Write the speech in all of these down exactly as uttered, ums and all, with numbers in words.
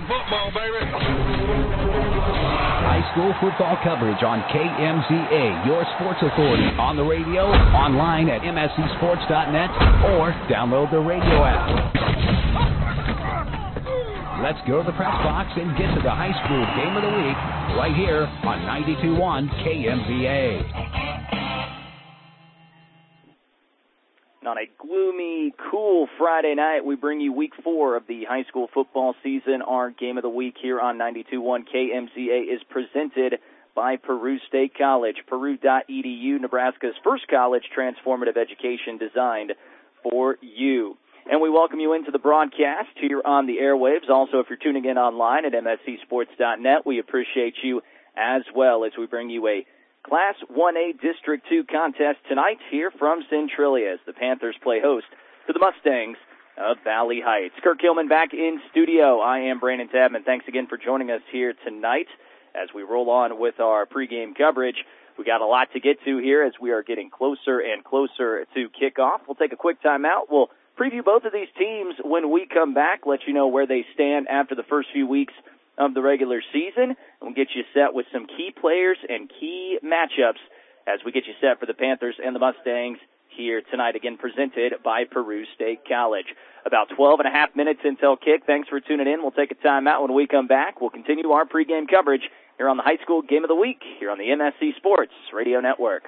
football, baby. High school football coverage on K M Z A, your sports authority, on the radio, online at M S C sports dot net, or download the radio app. Let's go to the press box and get to the high school game of the week right here on ninety-two point one K M Z A. On a gloomy, cool Friday night, we bring you week four of the high school football season. Our game of the week here on ninety-two point one K M Z A is presented by Peru State College. Peru dot E D U, Nebraska's first college transformative education designed for you. And we welcome you into the broadcast here on the airwaves. Also, if you're tuning in online at M S C sports dot net, we appreciate you as well as we bring you a Class one A District two contest tonight here from Centralia as the Panthers play host to the Mustangs of Valley Heights. Kirk Hillman back in studio. I am Brandon Tabman. Thanks again for joining us here tonight as we roll on with our pregame coverage. We got a lot to get to here as we are getting closer and closer to kickoff. We'll take a quick timeout. We'll preview both of these teams when we come back, let you know where they stand after the first few weeks of the regular season, and we'll get you set with some key players and key matchups as we get you set for the Panthers and the Mustangs here tonight, again presented by Peru State College. About twelve and a half minutes until kick. Thanks for tuning in. We'll take a timeout. When we come back, we'll continue our pregame coverage here on the High School Game of the Week here on the M S C Sports Radio Network.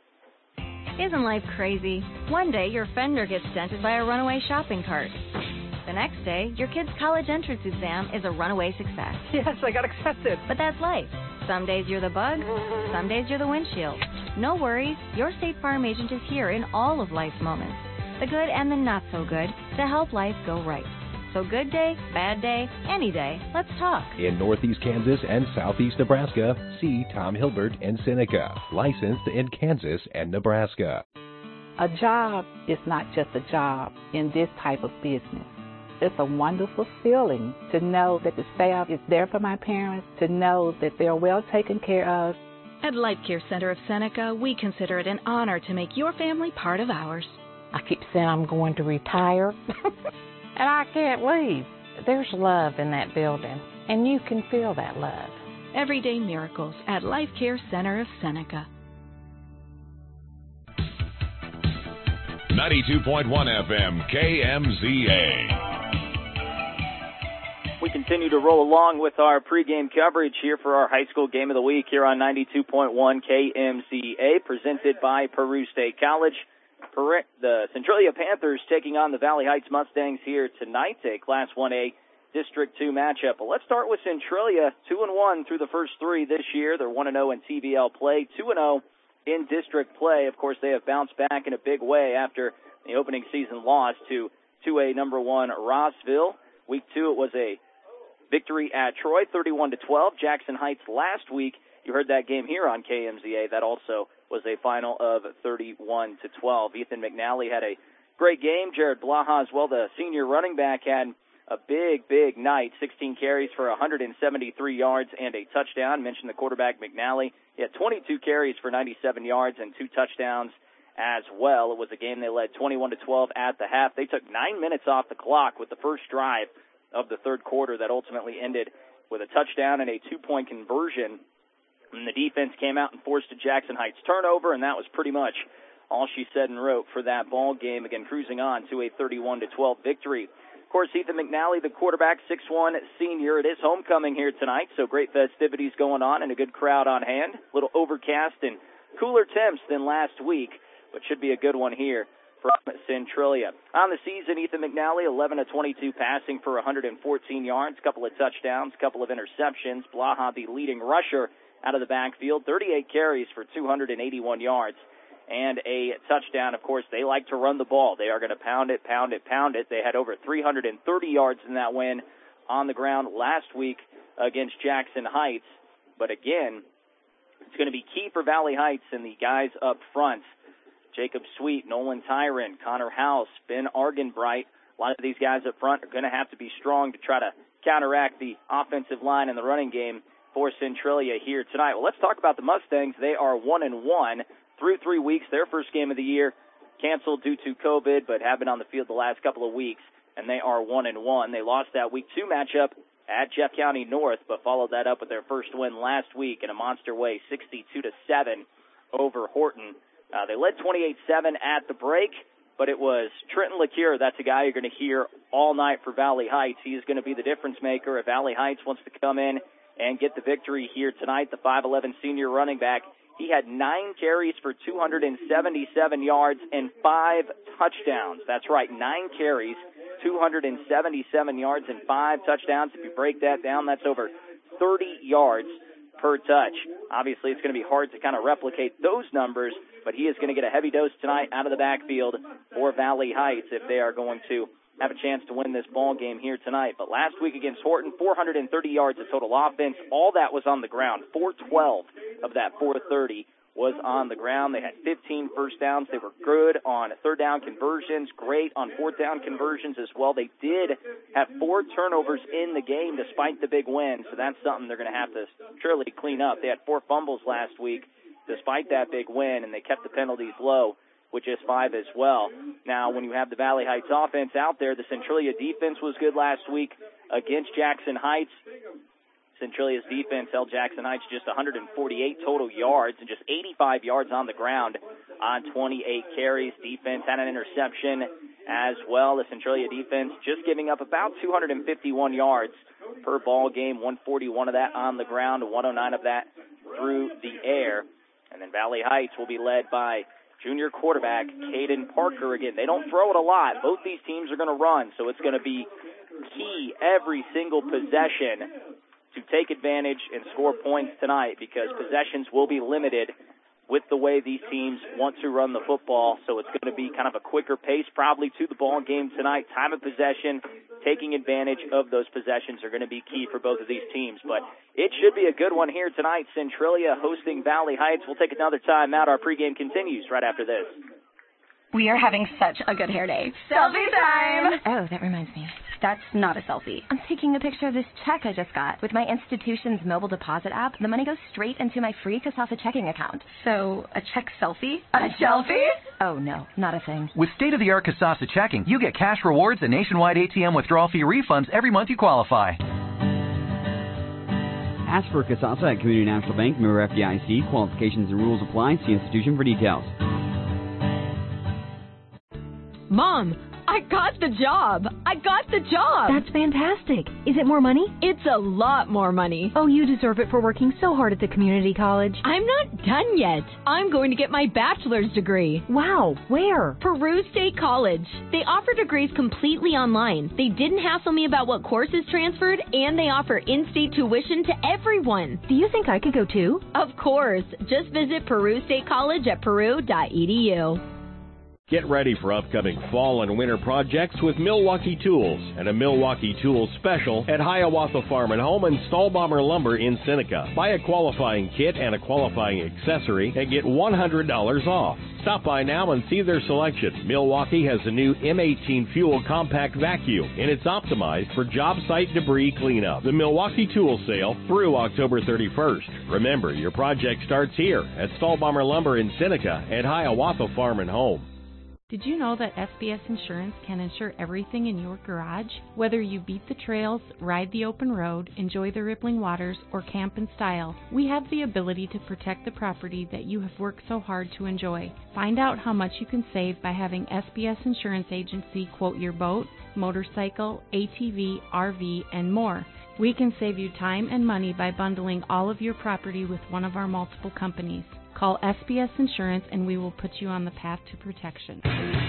Isn't life crazy? One day your fender gets dented by a runaway shopping cart. The next day, your kid's college entrance exam is a runaway success. Yes, I got accepted. But that's life. Some days you're the bug, some days you're the windshield. No worries, your State Farm agent is here in all of life's moments, the good and the not so good, to help life go right. So good day, bad day, any day, let's talk. In Northeast Kansas and Southeast Nebraska, see Tom Hilbert and Seneca, licensed in Kansas and Nebraska. A job is not just a job in this type of business. It's a wonderful feeling to know that the staff is there for my parents, to know that they're well taken care of. At Life Care Center of Seneca, we consider it an honor to make your family part of ours. I keep saying I'm going to retire, and I can't leave. There's love in that building, and you can feel that love. Everyday miracles at Life Care Center of Seneca. ninety-two point one F M K M Z A. We continue to roll along with our pregame coverage here for our high school game of the week here on ninety-two point one K M Z A, presented by Peru State College. The Centralia Panthers taking on the Valley Heights Mustangs here tonight, a Class one A District two matchup. But let's start with Centralia, two and one through the first three this year. They're one and oh in T V L play, two and oh in district play. Of course, they have bounced back in a big way after the opening season loss to two A number one Rossville. Week two, it was a victory at Troy, thirty-one to twelve. Jackson Heights last week, you heard that game here on K M Z A. That also was a final of thirty-one to twelve. Ethan McNally had a great game. Jared Blaha as well, the senior running back, had a big, big night. sixteen carries for one hundred seventy-three yards and a touchdown. Mentioned the quarterback McNally. He had twenty-two carries for ninety-seven yards and two touchdowns as well. It was a game they led twenty-one to twelve at the half. They took nine minutes off the clock with the first drive of the third quarter that ultimately ended with a touchdown and a two-point conversion. And the defense came out and forced a Jackson Heights turnover, and that was pretty much all she said and wrote for that ball game, again cruising on to a thirty-one to twelve victory. Of course, Ethan McNally, the quarterback, six one senior. It is homecoming here tonight, so great festivities going on and a good crowd on hand. A little overcast and cooler temps than last week, but should be a good one here from Centralia. On the season, Ethan McNally, eleven of twenty-two passing for one hundred fourteen yards, couple of touchdowns, couple of interceptions. Blaha, the leading rusher out of the backfield, thirty-eight carries for two hundred eighty-one yards and a touchdown. Of course, they like to run the ball. They are going to pound it, pound it, pound it. They had over three hundred thirty yards in that win on the ground last week against Jackson Heights. But again, it's going to be key for Valley Heights and the guys up front. Jacob Sweet, Nolan Tyron, Connor House, Ben Argenbright. A lot of these guys up front are going to have to be strong to try to counteract the offensive line and the running game for Centralia here tonight. Well, let's talk about the Mustangs. They are one and one through three weeks. Their first game of the year canceled due to COVID, but have been on the field the last couple of weeks, and they are one and one. They lost that week two matchup at Jeff County North, but followed that up with their first win last week in a monster way, sixty-two to seven over Horton. Uh, they led twenty-eight seven at the break, but it was Trenton LaCure. That's a guy you're going to hear all night for Valley Heights. He is going to be the difference maker if Valley Heights wants to come in and get the victory here tonight. The five eleven senior running back, he had nine carries for two hundred seventy-seven yards and five touchdowns. That's right, nine carries, two hundred seventy-seven yards and five touchdowns. If you break that down, that's over thirty yards per touch. Obviously, it's going to be hard to kind of replicate those numbers, but he is going to get a heavy dose tonight out of the backfield for Valley Heights if they are going to have a chance to win this ball game here tonight. But last week against Horton, four hundred thirty yards of total offense. All that was on the ground. four twelve of that four thirty was on the ground. They had fifteen first downs. They were good on third down conversions, great on fourth down conversions as well. They did have four turnovers in the game despite the big win, so that's something they're going to have to surely clean up. They had four fumbles last week despite that big win, and they kept the penalties low with just five as well. Now, when you have the Valley Heights offense out there, the Centralia defense was good last week against Jackson Heights. Centralia's defense held Jackson Heights just one hundred forty-eight total yards and just eighty-five yards on the ground on twenty-eight carries. Defense had an interception as well. The Centralia defense just giving up about two hundred fifty-one yards per ball game, one forty-one of that on the ground, one oh nine of that through the air. And then Valley Heights will be led by junior quarterback Caden Parker. Again, they don't throw it a lot. Both these teams are going to run, so it's going to be key every single possession to take advantage and score points tonight, because possessions will be limited with the way these teams want to run the football. So it's going to be kind of a quicker pace probably to the ball game tonight. Time of possession, taking advantage of those possessions are going to be key for both of these teams. But it should be a good one here tonight. Centralia hosting Valley Heights. We'll take another time out. Our pregame continues right after this. We are having such a good hair day. Selfie time! Oh, that reminds me. That's not a selfie. I'm taking a picture of this check I just got. With my institution's mobile deposit app, the money goes straight into my free Casasa checking account. So, a check selfie? A selfie? Oh, no, not a thing. With state-of-the-art Casasa checking, you get cash rewards and nationwide A T M withdrawal fee refunds every month you qualify. Ask for Casasa at Community National Bank, member F D I C. Qualifications and rules apply. See institution for details. Mom, I got the job. I got the job. That's fantastic. Is it more money? It's a lot more money. Oh, you deserve it for working so hard at the community college. I'm not done yet. I'm going to get my bachelor's degree. Wow, where? Peru State College. They offer degrees completely online. They didn't hassle me about what courses transferred, and they offer in-state tuition to everyone. Do you think I could go too? Of course. Just visit Peru State College at peru dot e d u. Get ready for upcoming fall and winter projects with Milwaukee Tools and a Milwaukee Tools special at Hiawatha Farm and Home and Stahlbomber Lumber in Seneca. Buy a qualifying kit and a qualifying accessory and get one hundred dollars off. Stop by now and see their selection. Milwaukee has a new M eighteen Fuel compact vacuum, and it's optimized for job site debris cleanup. The Milwaukee Tool Sale through October thirty-first. Remember, your project starts here at Stahlbomber Lumber in Seneca at Hiawatha Farm and Home. Did you know that S B S Insurance can insure everything in your garage? Whether you beat the trails, ride the open road, enjoy the rippling waters, or camp in style, we have the ability to protect the property that you have worked so hard to enjoy. Find out how much you can save by having S B S Insurance Agency quote your boat, motorcycle, A T V, R V, and more. We can save you time and money by bundling all of your property with one of our multiple companies. Call S B S Insurance and we will put you on the path to protection.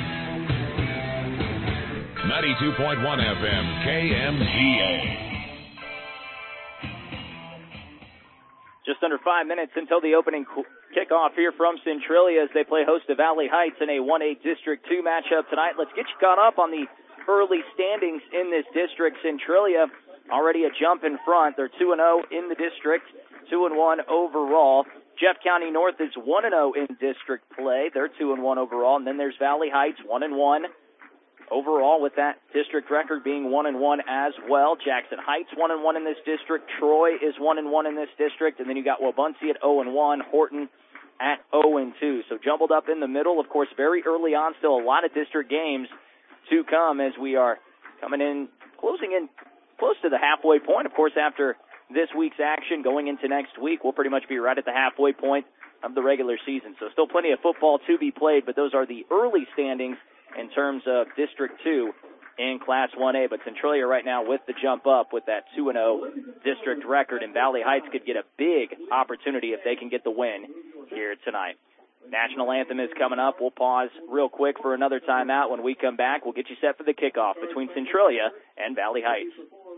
ninety-two point one F M, K M Z A. Just under five minutes until the opening kickoff here from Centralia as they play host to Valley Heights in a one A District two matchup tonight. Let's get you caught up on the early standings in this district. Centralia already a jump in front. They're two and oh in the district, two and one overall. Jeff County North is one and oh in district play. They're two and one overall. And then there's Valley Heights, one and one overall, with that district record being one and one as well. Jackson Heights, one and one in this district. Troy is one and one in this district. And then you got Wabaunsee at oh and one, Horton at oh and two. So jumbled up in the middle. Of course, very early on, still a lot of district games to come as we are coming in, closing in close to the halfway point. Of course, after this week's action going into next week, we'll pretty much be right at the halfway point of the regular season. So still plenty of football to be played, but those are the early standings in terms of District two in Class one A. But Centralia right now with the jump up with that two and oh district record, and Valley Heights could get a big opportunity if they can get the win here tonight. National anthem is coming up. We'll pause real quick for another timeout. When we come back, we'll get you set for the kickoff between Centralia and Valley Heights.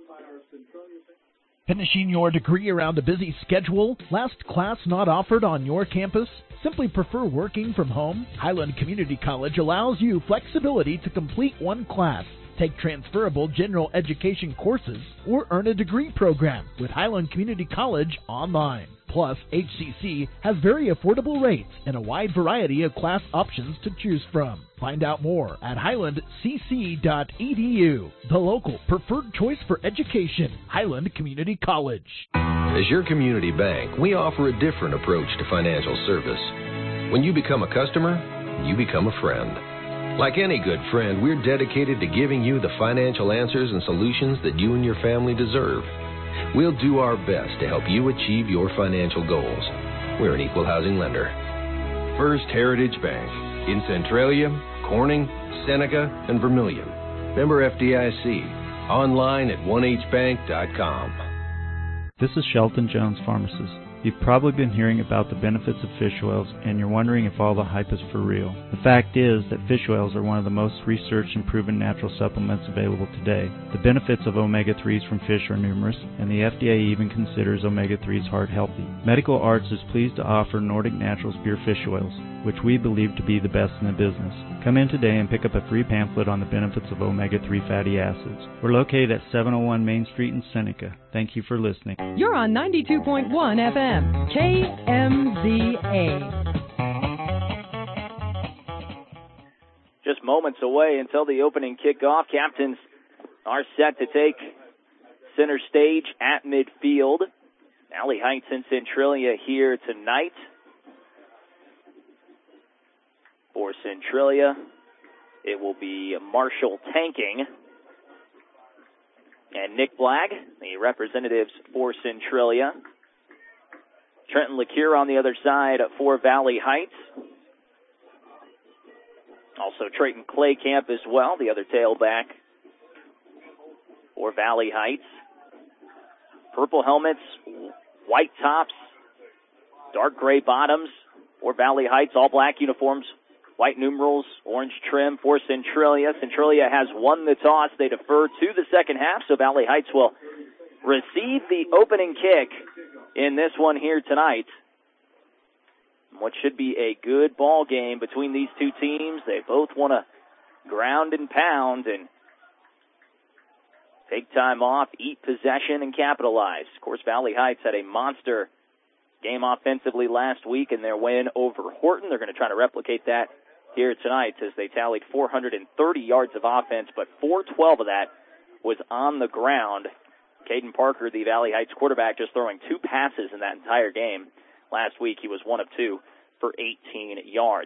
Finishing your degree around a busy schedule? Last class not offered on your campus? Simply prefer working from home? Highland Community College allows you flexibility to complete one class, take transferable general education courses, or earn a degree program with Highland Community College online. Plus, H C C has very affordable rates and a wide variety of class options to choose from. Find out more at highland c c dot e d u, the local preferred choice for education, Highland Community College. As your community bank, we offer a different approach to financial service. When you become a customer, you become a friend. Like any good friend, we're dedicated to giving you the financial answers and solutions that you and your family deserve. We'll do our best to help you achieve your financial goals. We're an equal housing lender. First Heritage Bank in Centralia, Corning, Seneca, and Vermilion. Member F D I C. Online at one h bank dot com. This is Shelton Jones, pharmacist. You've probably been hearing about the benefits of fish oils, and you're wondering if all the hype is for real. The fact is that fish oils are one of the most researched and proven natural supplements available today. The benefits of omega threes from fish are numerous, and the F D A even considers omega threes heart healthy. Medical Arts is pleased to offer Nordic Naturals Pure Fish Oils, which we believe to be the best in the business. Come in today and pick up a free pamphlet on the benefits of omega three fatty acids. We're located at seven oh one Main Street in Seneca. Thank you for listening. You're on ninety-two point one F M, K M Z A. Just moments away until the opening kickoff. Captains are set to take center stage at midfield. Valley Heights and Centralia here tonight. For Centralia, it will be Marshall Tanking and Nick Blagg, the representatives for Centralia. Trenton LeCure on the other side for Valley Heights. Also Trayton Claycamp as well, the other tailback for Valley Heights. Purple helmets, white tops, dark gray bottoms for Valley Heights, all black uniforms. White numerals, orange trim for Centralia. Centralia has won the toss. They defer to the second half, so Valley Heights will receive the opening kick in this one here tonight. What should be a good ball game between these two teams. They both want to ground and pound and take time off, eat possession, and capitalize. Of course, Valley Heights had a monster game offensively last week in their win over Horton. They're going to try to replicate that here tonight as they tallied four hundred thirty yards of offense, but four twelve of that was on the ground. Caden Parker, the Valley Heights quarterback, just throwing two passes in that entire game. Last week he was one of two for eighteen yards.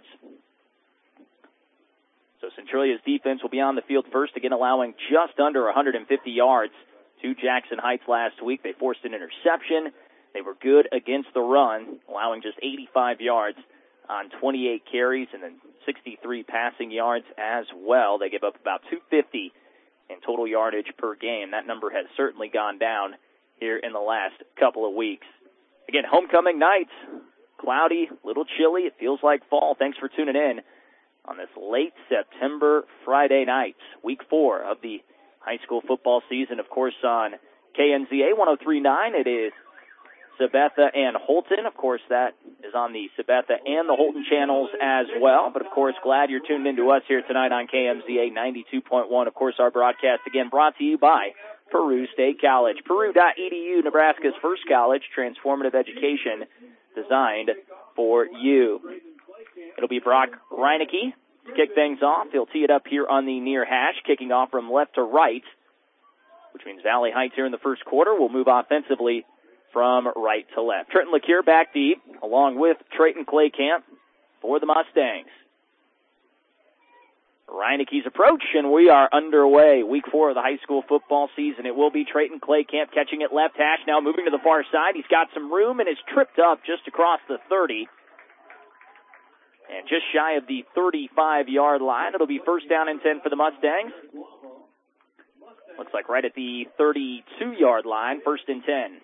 So Centralia's defense will be on the field first, again allowing just under one hundred fifty yards to Jackson Heights last week. They forced an interception. They were good against the run, allowing just eighty-five yards on twenty-eight carries and then sixty-three passing yards as well. They give up about two hundred fifty in total yardage per game. That number has certainly gone down here in the last couple of weeks. Again, homecoming night, cloudy, a little chilly. It feels like fall. Thanks for tuning in on this late September Friday night, week four of the high school football season. Of course, on K N Z A one oh three point nine, it is Sabetha and Holton. Of course, that is on the Sabetha and the Holton channels as well. But, of course, glad you're tuned in to us here tonight on K M Z A ninety-two point one. Of course, our broadcast, again, brought to you by Peru State College. Peru dot e d u, Nebraska's first college, transformative education designed for you. It'll be Brock Reinecke to kick things off. He'll tee it up here on the near hash, kicking off from left to right, which means Valley Heights here in the first quarter will move offensively from right to left. Trenton LeCure back deep, along with Trayton Claycamp for the Mustangs. Reineke's approach, and we are underway. Week four of the high school football season. It will be Trayton Claycamp catching it left hash, now moving to the far side. He's got some room and is tripped up just across the thirty. And just shy of the thirty-five-yard line. It'll be first down and ten for the Mustangs. Looks like right at the thirty-two-yard line, first and ten.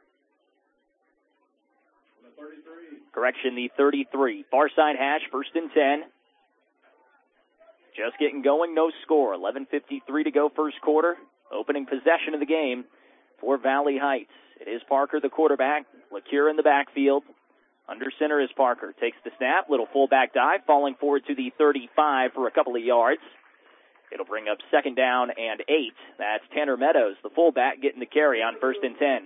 Correction, the thirty-three. Far side hash, first and ten. Just getting going, no score. eleven fifty-three to go first quarter. Opening possession of the game for Valley Heights. It is Parker, the quarterback. LeCure in the backfield. Under center is Parker. Takes the snap, little fullback dive, falling forward to the thirty-five for a couple of yards. It'll bring up second down and eight. That's Tanner Meadows, the fullback, getting the carry on first and ten.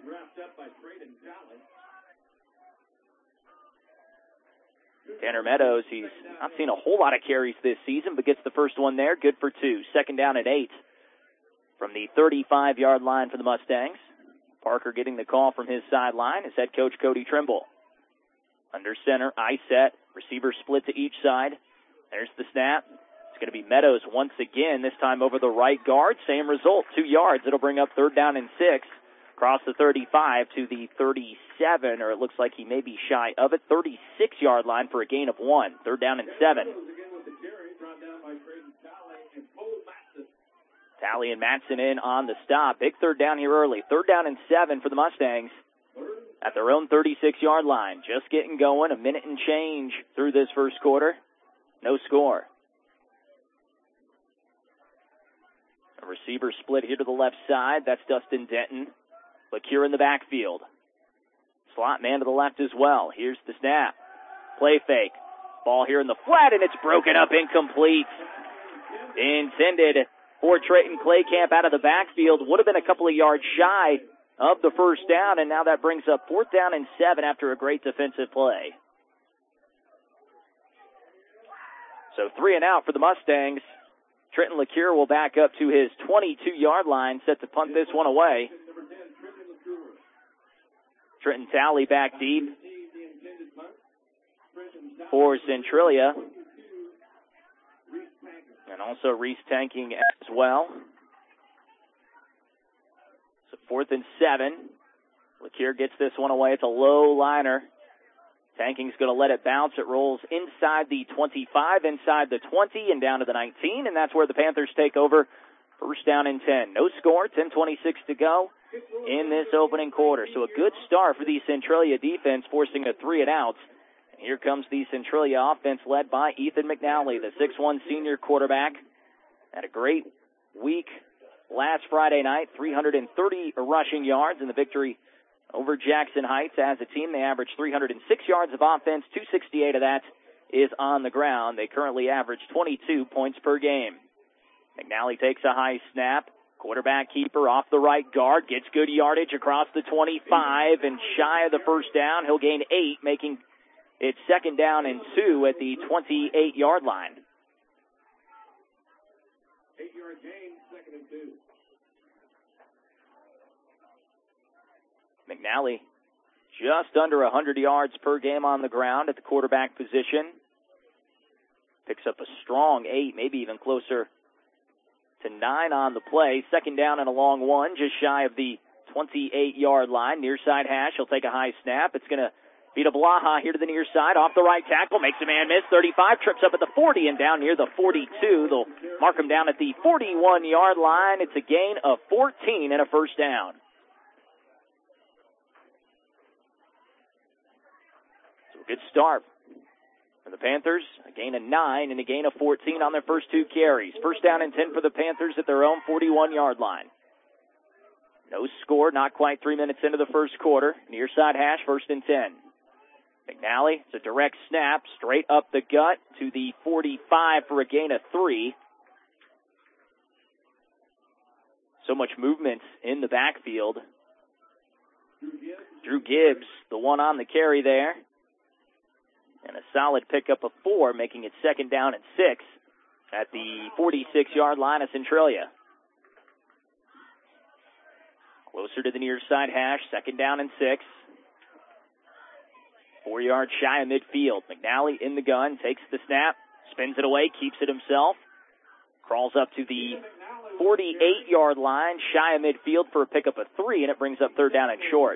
Tanner Meadows, he's not seen a whole lot of carries this season, but gets the first one there. Good for two. Second down and eight from the thirty-five-yard line for the Mustangs. Parker getting the call from his sideline is head coach Cody Trimble. Under center, I set. Receiver split to each side. There's the snap. It's going to be Meadows once again, this time over the right guard. Same result, two yards. It'll bring up third down and six. Across the thirty-five to the thirty-seven, or it looks like he may be shy of it. thirty-six-yard line for a gain of one. Third down and seven. Talley and Matson in on the stop. Big third down here early. Third down and seven for the Mustangs at their own thirty-six-yard line. Just getting going. A minute and change through this first quarter. No score. A receiver split here to the left side. That's Dustin Denton. LeCure in the backfield. Slot man to the left as well. Here's the snap. Play fake. Ball here in the flat, and it's broken up, incomplete. Intended for Trayton Claycamp out of the backfield. Would have been a couple of yards shy of the first down, and now that brings up fourth down and seven after a great defensive play. So three and out for the Mustangs. Trenton LeCure will back up to his twenty-two-yard line, set to punt this one away. Trenton Talley back deep for Centralia. And also Reese tanking as well. So fourth and seven. LeCure gets this one away. It's a low liner. Tanking's going to let it bounce. It rolls inside the twenty-five, inside the twenty, and down to the nineteen, and that's where the Panthers take over. First down and ten. No score, ten twenty-six to go in this opening quarter. So a good start for the Centralia defense, forcing a three and out. And here comes the Centralia offense led by Ethan McNally, the six one senior quarterback. Had a great week last Friday night, three hundred thirty rushing yards in the victory over Jackson Heights. As a team, they averaged three hundred six yards of offense, two sixty-eight of that is on the ground. They currently average twenty-two points per game. McNally takes a high snap. Quarterback keeper off the right guard. Gets good yardage across the twenty-five and shy of the first down. He'll gain eight, making it second down and two at the twenty-eight-yard line. Eight-yard gain, second and two. McNally just under one hundred yards per game on the ground at the quarterback position. Picks up a strong eight, maybe even closer to nine on the play. Second down and a long one, just shy of the twenty-eight-yard line. Near side hash, he'll take a high snap. It's going to be to Blaha here to the near side. Off the right tackle, makes a man miss. thirty-five, trips up at the forty and down near the forty-two. They'll mark him down at the forty-one-yard line. It's a gain of fourteen and a first down. So a good start for the Panthers. A gain of nine and a gain of fourteen on their first two carries. First down and ten for the Panthers at their own forty-one-yard line. No score, not quite three minutes into the first quarter. Near side hash, first and ten. McNally, it's a direct snap, straight up the gut to the forty-five for a gain of three. So much movement in the backfield. Drew Gibbs, the one on the carry there. And a solid pickup of four, making it second down and six at the forty-six-yard line of Centralia. Closer to the near side hash, second down and six. Four yards shy of midfield. McNally in the gun, takes the snap, Spins it away, keeps it himself. Crawls up to the forty-eight-yard line, shy of midfield for a pickup of three, and it brings up third down and short.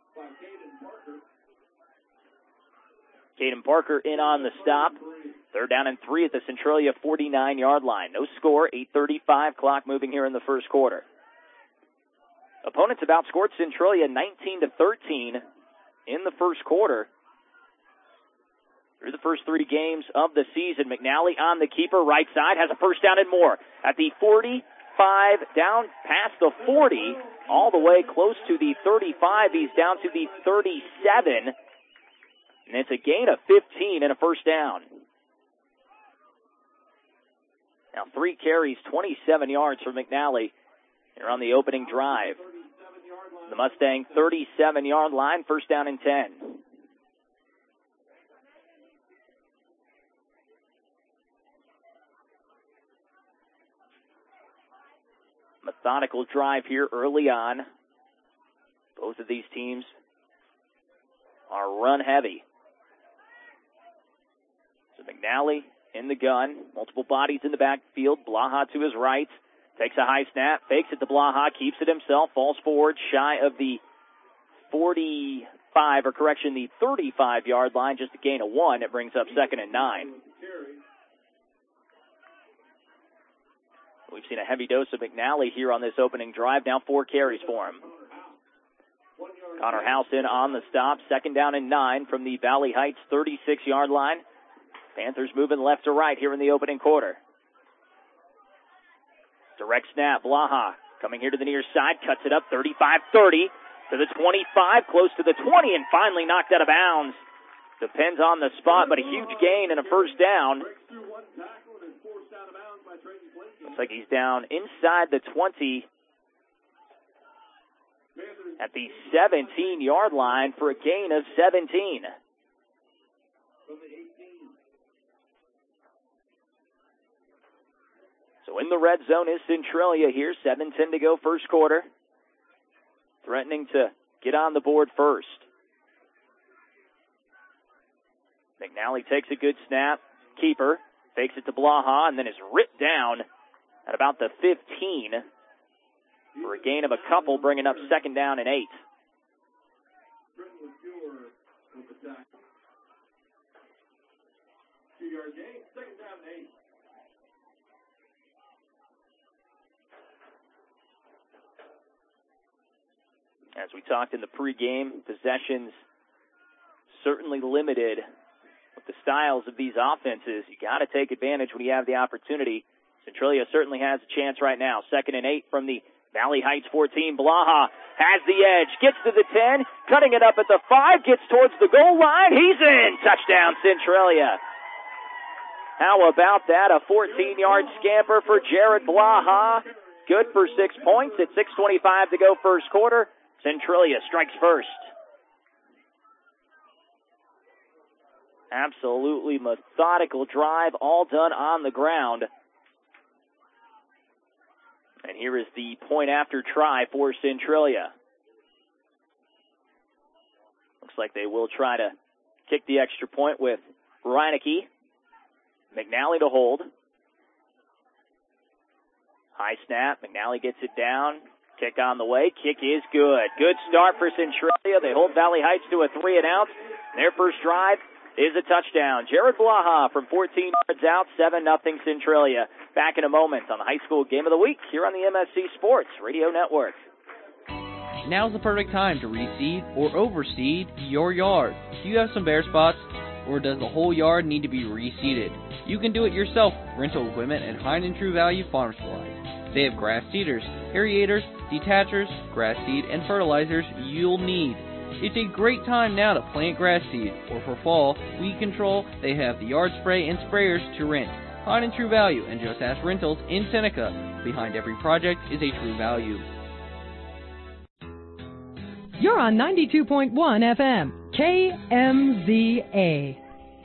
Caden Parker in on the stop. Third down and three at the Centralia forty-nine-yard line. No score, eight thirty-five, clock moving here in the first quarter. Opponents have outscored Centralia nineteen to thirteen in the first quarter. Through the first three games of the season, McNally on the keeper, right side, has a first down and more. At the forty-five, down past the forty, all the way close to the thirty-five. He's down to the thirty-seven. And it's a gain of fifteen and a first down. Now three carries, twenty-seven yards for McNally here on the opening drive. The Mustang thirty-seven-yard line, first down and ten. Methodical drive here early on. Both of these teams are run heavy. So McNally in the gun, multiple bodies in the backfield. Blaha to his right, takes a high snap, fakes it to Blaha, keeps it himself, falls forward shy of the forty-five, or correction, the thirty-five-yard line, just a gain of one. It brings up second and nine. We've seen a heavy dose of McNally here on this opening drive. Now four carries for him. Connor House in on the stop. Second down and nine from the Valley Heights thirty-six-yard line. Panthers moving left to right here in the opening quarter. Direct snap. Blaha coming here to the near side. Cuts it up thirty-five thirty to the twenty-five. Close to the twenty and finally knocked out of bounds. Depends on the spot, but a huge gain and a first down. Looks like he's down inside the twenty at the seventeen-yard line for a gain of seventeen. So in the red zone is Centralia here. seven ten to go first quarter. Threatening to get on the board first. McNally takes a good snap. Keeper fakes it to Blaha and then is ripped down at about the fifteen for a gain of a couple, bringing up second down and eight. Two-yard gain, second down and eight. As we talked in the pregame, possessions certainly limited with the styles of these offenses. You got to take advantage when you have the opportunity. Centralia certainly has a chance right now. Second and eight from the Valley Heights fourteen. Blaha has the edge, gets to the ten, cutting it up at the five, gets towards the goal line. He's in. Touchdown, Centralia. How about that? A fourteen-yard scamper for Jared Blaha. Good for six points at six twenty-five to go first quarter. Centralia strikes first. Absolutely methodical drive, all done on the ground. And here is the point after try for Centralia. Looks like they will try to kick the extra point with Reinecke. McNally to hold. High snap. McNally gets it down. Kick on the way. Kick is good. Good start for Centralia. They hold Valley Heights to a three and out. Their first drive is a touchdown. Jared Blaha from fourteen yards out, seven nothing Centralia. Back in a moment on the high school game of the week here on the M S C Sports Radio Network. Now's the perfect time to reseed or overseed your yard. Do you have some bare spots, or does the whole yard need to be reseeded? You can do it yourself with rental equipment at Hein and True Value Farm Supplies. They have grass seeders, aerators, detachers, grass seed, and fertilizers you'll need. It's a great time now to plant grass seed, or for fall, weed control, they have the yard spray and sprayers to rent. Hein and True Value and Just Ask Rentals in Seneca. Behind every project is a True Value. You're on ninety-two point one F M, K M Z A.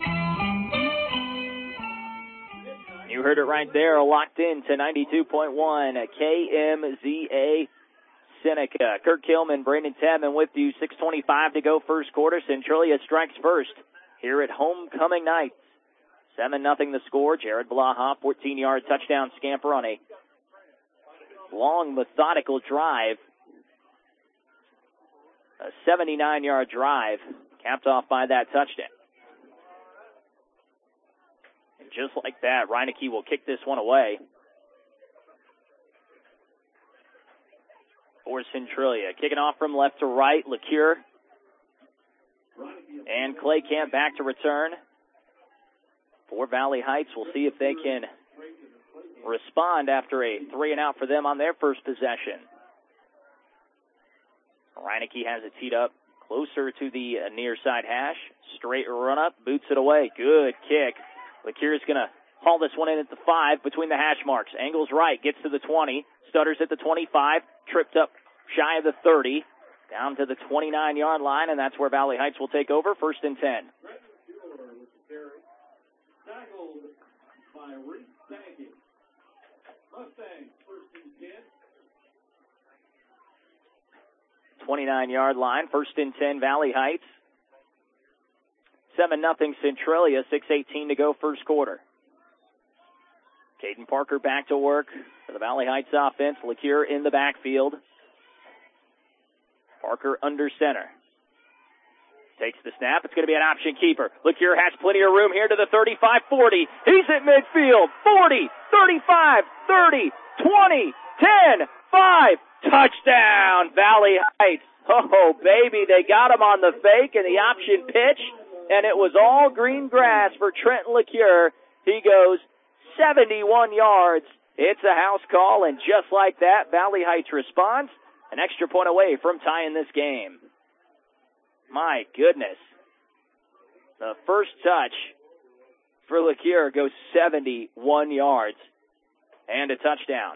You heard it right there, locked in to ninety-two point one K M Z A Seneca. Kirk Hillman, Brandon Tadman with you. six twenty-five to go first quarter. Centralia strikes first here at homecoming night. seven nothing the score. Jared Blaha, fourteen-yard touchdown scamper on a long, methodical drive. A seventy-nine-yard drive, capped off by that touchdown. And just like that, Reineke will kick this one away. For Centralia. Kicking off from left to right, LeCure. And Clay Camp back to return. For Valley Heights, we'll see if they can respond after a three and out for them on their first possession. Reineke has it teed up closer to the uh, near side hash. Straight run up, boots it away. Good kick. LeCure's going to haul this one in at the five between the hash marks. Angles right, gets to the twenty, stutters at the twenty-five, tripped up shy of the thirty, down to the twenty-nine-yard line, and that's where Valley Heights will take over, first and ten. Tackled by Reese Sankey. Mustangs, first and ten. twenty-nine-yard line, first and ten, Valley Heights. seven nothing Centralia, six eighteen to go, first quarter. Caden Parker back to work for the Valley Heights offense. LeCure in the backfield. Parker under center. Takes the snap. It's going to be an option keeper. LeCure has plenty of room here to the thirty-five forty. He's at midfield. forty, thirty-five, thirty, twenty, ten, five. Touchdown, Valley Heights. Oh, baby, they got him on the fake and the option pitch, and it was all green grass for Trenton LeCure. He goes seventy-one yards. It's a house call, and just like that, Valley Heights responds. An extra point away from tying this game. My goodness. The first touch for LeCure goes seventy-one yards and a touchdown.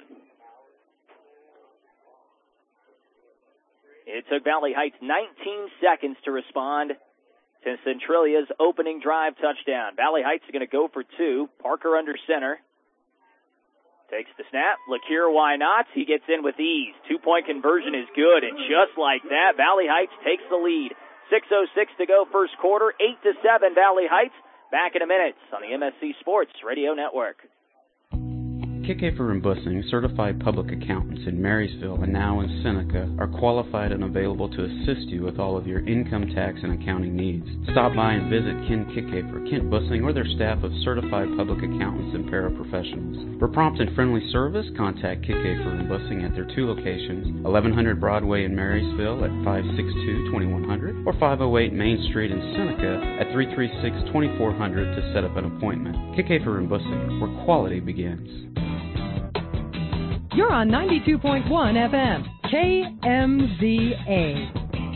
It took Valley Heights nineteen seconds to respond to Centralia's opening drive touchdown. Valley Heights is going to go for two. Parker under center. Takes the snap. LeCure, why not? He gets in with ease. Two-point conversion is good, and just like that, Valley Heights takes the lead. six oh six to go first quarter. eight to seven Valley Heights. Back in a minute on the M S C Sports Radio Network. Kickafer and Bussing, certified public accountants in Marysville and now in Seneca, are qualified and available to assist you with all of your income tax and accounting needs. Stop by and visit Ken Kickafer, Kent Bussing, or their staff of certified public accountants and paraprofessionals. For prompt and friendly service, contact Kickafer and Bussing at their two locations, eleven hundred Broadway in Marysville at five six two, two one zero zero or five oh eight Main Street in Seneca at three three six, two four zero zero to set up an appointment. Kickafer and Bussing, where quality begins. You're on ninety-two point one F M, K M Z A.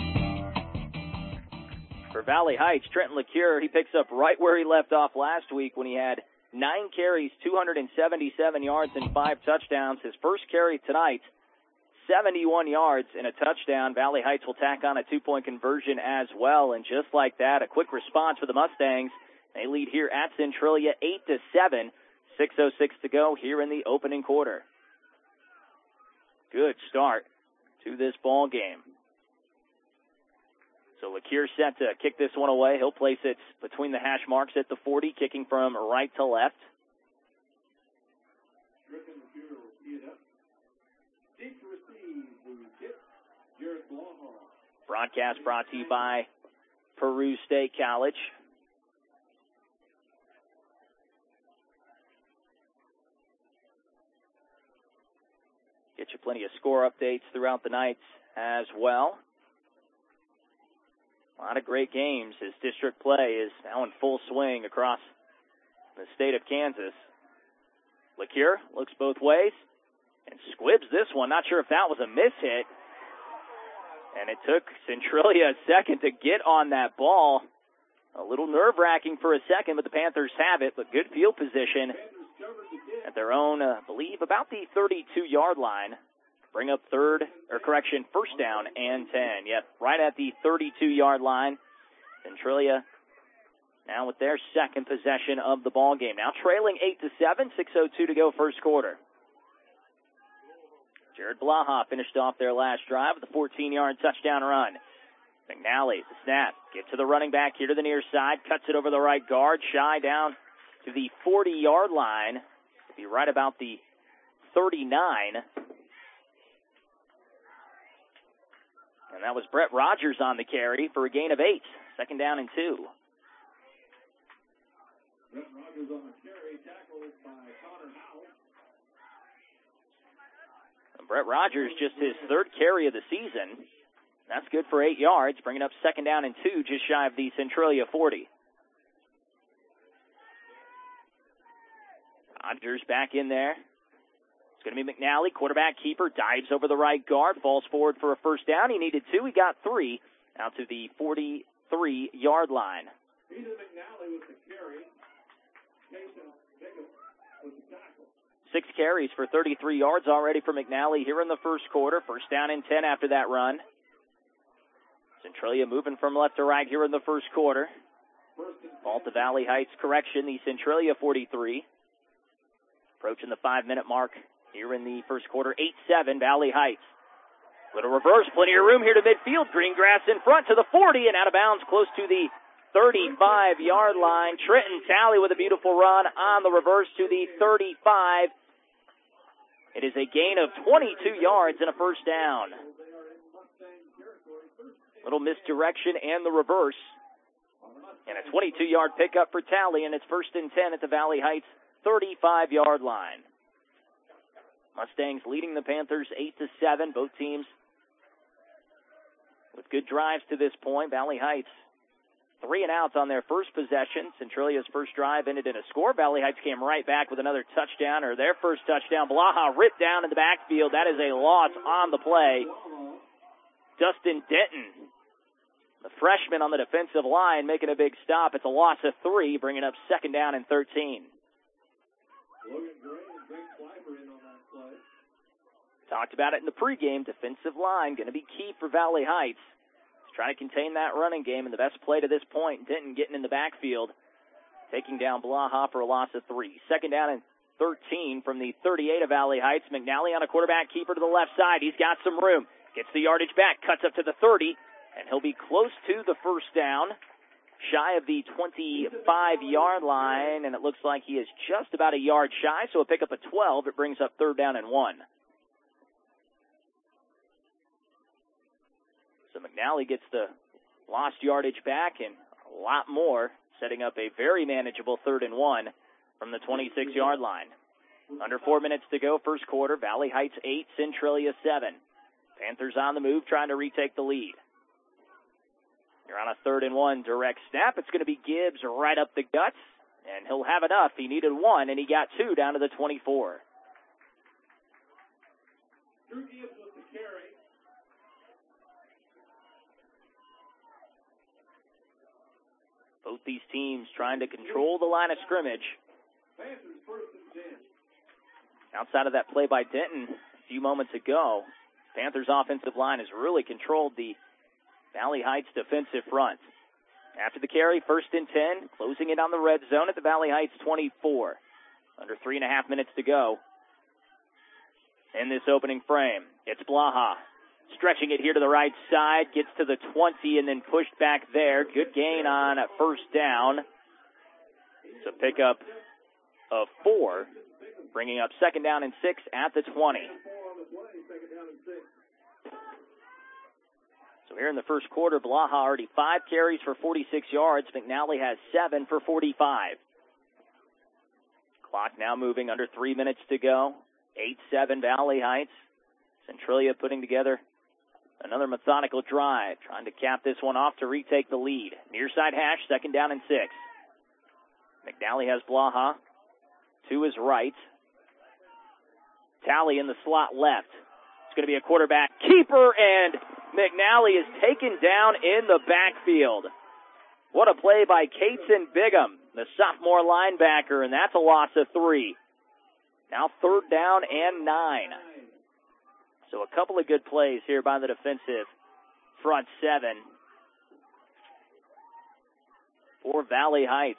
For Valley Heights, Trenton LeCure, he picks up right where he left off last week when he had nine carries, two hundred seventy-seven yards, and five touchdowns. His first carry tonight, seventy-one yards and a touchdown. Valley Heights will tack on a two-point conversion as well, and just like that, a quick response for the Mustangs. They lead here at Centralia eight to seven. six oh six to go here in the opening quarter. Good start to this ball game. So LeCure set to kick this one away. He'll place it between the hash marks at the forty, kicking from right to left. Broadcast brought to you by Peru State College. Get you plenty of score updates throughout the nights as well. A lot of great games as district play is now in full swing across the state of Kansas. LeCure looks both ways and squibs this one. Not sure if that was a miss hit. And it took Centralia a second to get on that ball. A little nerve-wracking for a second, but the Panthers have it. But good field position at their own, uh, I believe, about the thirty-two-yard line. Bring up third, or correction, first down and ten. Yep, right at the thirty-two-yard line. Centralia now with their second possession of the ball game. Now trailing eight to seven, six oh two to go first quarter. Jared Blaha finished off their last drive with a fourteen-yard touchdown run. McNally, the snap, get to the running back here to the near side, cuts it over the right guard, shy down to the forty-yard line. It'll be right about the thirty-nine. And that was Brett Rogers on the carry for a gain of eight. Second down and two. Brett Rogers on the carry, tackled by Connor Howell. Brett Rogers, just his third carry of the season. That's good for eight yards, bringing up second down and two, just shy of the Centralia forty. Rogers back in there. It's going to be McNally, quarterback keeper, dives over the right guard, falls forward for a first down. He needed two, he got three, out to the forty-three-yard line. Peter McNally with the carry. Jason Jacob with the tackle. Six carries for thirty-three yards already for McNally here in the first quarter. First down and ten after that run. Centralia moving from left to right here in the first quarter. Ball to Valley Heights correction, the Centralia forty-three. Approaching the five-minute mark here in the first quarter. eight seven, Valley Heights. Little reverse, plenty of room here to midfield. Greengrass in front to the forty and out of bounds close to the thirty-five-yard line. Trenton Talley with a beautiful run on the reverse to the thirty-five. It is a gain of twenty-two yards and a first down. Little misdirection and the reverse. And a twenty-two-yard pickup for Talley, and it's first and ten at the Valley Heights thirty-five-yard line. Mustangs leading the Panthers eight to seven. Both teams with good drives to this point. Valley Heights three and outs on their first possession. Centralia's first drive ended in a score. Valley Heights came right back with another touchdown, or their first touchdown. Blaha ripped down in the backfield. That is a loss on the play. Dustin Denton, the freshman on the defensive line, making a big stop. It's a loss of three, bringing up second down and thirteen. Logan Gray and Greg Slifer in on that play. Talked about it in the pregame. Defensive line going to be key for Valley Heights. Trying to contain that running game, and the best play to this point, Denton getting in the backfield, taking down Blaha for a loss of three. Second down and thirteen from the thirty-eight of Valley Heights. McNally on a quarterback keeper to the left side. He's got some room. Gets the yardage back, cuts up to the thirty, and he'll be close to the first down, shy of the twenty-five-yard line, and it looks like he is just about a yard shy, so a pickup of twelve. It brings up third down and one. So McNally gets the lost yardage back and a lot more, setting up a very manageable third and one from the twenty-six-yard line. Under four minutes to go, first quarter. Valley Heights eight, Centralia seven. Panthers on the move, trying to retake the lead. You're on a third and one direct snap. It's going to be Gibbs right up the guts, and he'll have enough. He needed one, and he got two down to the twenty-four. Drew Gibbs with the carry. Both these teams trying to control the line of scrimmage. Panthers first and ten. Outside of that play by Denton a few moments ago, Panthers offensive line has really controlled the Valley Heights defensive front. After the carry, first and ten, closing it on the red zone at the Valley Heights twenty-four. Under three and a half minutes to go in this opening frame. It's Blaha. Stretching it here to the right side, gets to the twenty and then pushed back there. Good gain on a first down. It's a pickup of four, bringing up second down and six at the twenty. So here in the first quarter, Blaha already five carries for forty-six yards. McNally has seven for forty-five. Clock now moving, under three minutes to go. eight seven Valley Heights. Centralia putting together another methodical drive, trying to cap this one off to retake the lead. Near side hash, second down and six. McNally has Blaha to his right. Talley in the slot left. It's going to be a quarterback keeper, and McNally is taken down in the backfield. What a play by Caton Bigham, the sophomore linebacker, and that's a loss of three. Now third down and nine. So a couple of good plays here by the defensive front seven for Valley Heights.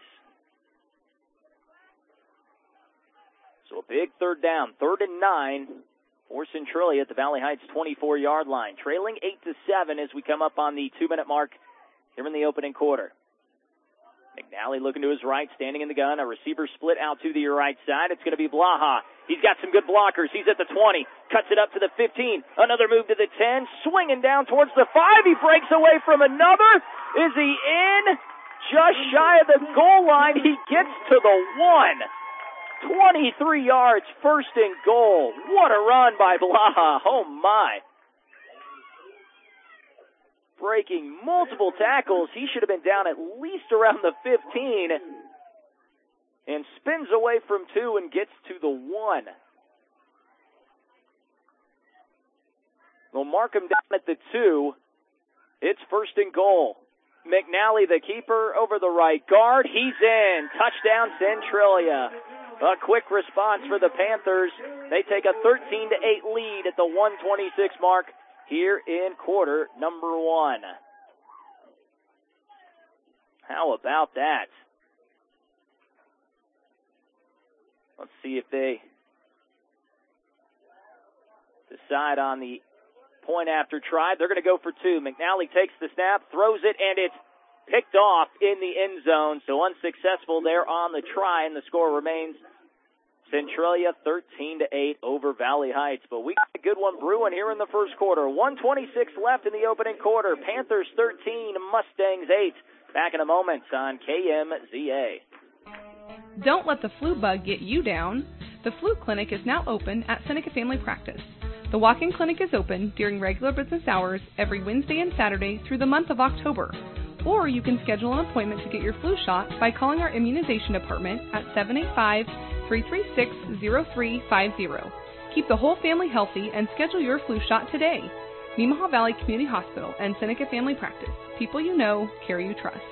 So a big third down, third and nine for Centralia at the Valley Heights twenty-four-yard line. Trailing eight to seven as we come up on the two-minute mark here in the opening quarter. McNally looking to his right, standing in the gun. A receiver split out to the right side. It's going to be Blaha. He's got some good blockers. He's at the twenty. Cuts it up to the fifteen. Another move to the ten. Swinging down towards the five. He breaks away from another. Is he in? Just shy of the goal line. He gets to the one. twenty-three yards, first and goal. What a run by Blaha. Oh, my. Breaking multiple tackles. He should have been down at least around the fifteen. And spins away from two and gets to the one. They'll mark him down at the two. It's first and goal. McNally, the keeper, over the right guard. He's in. Touchdown, Centralia. A quick response for the Panthers. They take a thirteen to eight lead at the one twenty-six mark here in quarter number one. How about that? Let's see if they decide on the point after try. They're going to go for two. McNally takes the snap, throws it, and it's picked off in the end zone. So unsuccessful there on the try, and the score remains Centralia thirteen to eight over Valley Heights. But we got a good one brewing here in the first quarter. one twenty-six left in the opening quarter. Panthers thirteen, Mustangs eight. Back in a moment on K M Z A. Don't let the flu bug get you down. The flu clinic is now open at Seneca Family Practice. The walk-in clinic is open during regular business hours every Wednesday and Saturday through the month of October. Or you can schedule an appointment to get your flu shot by calling our immunization department at seven eight five, three three six, zero three five zero. Keep the whole family healthy and schedule your flu shot today. Nemaha Valley Community Hospital and Seneca Family Practice. People you know, care you trust.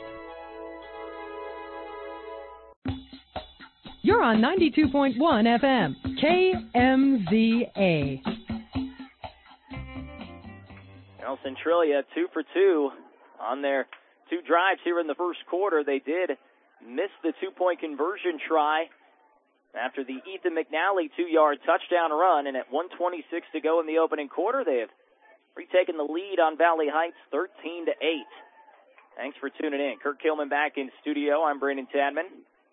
You're on ninety-two point one F M, K M Z A. Well, Centralia two for two on their two drives here in the first quarter. They did miss the two-point conversion try after the Ethan McNally two-yard touchdown run, and at one twenty-six to go in the opening quarter, they have retaken the lead on Valley Heights thirteen to eight. Thanks for tuning in. Kirk Kilman back in studio. I'm Brandon Tadman.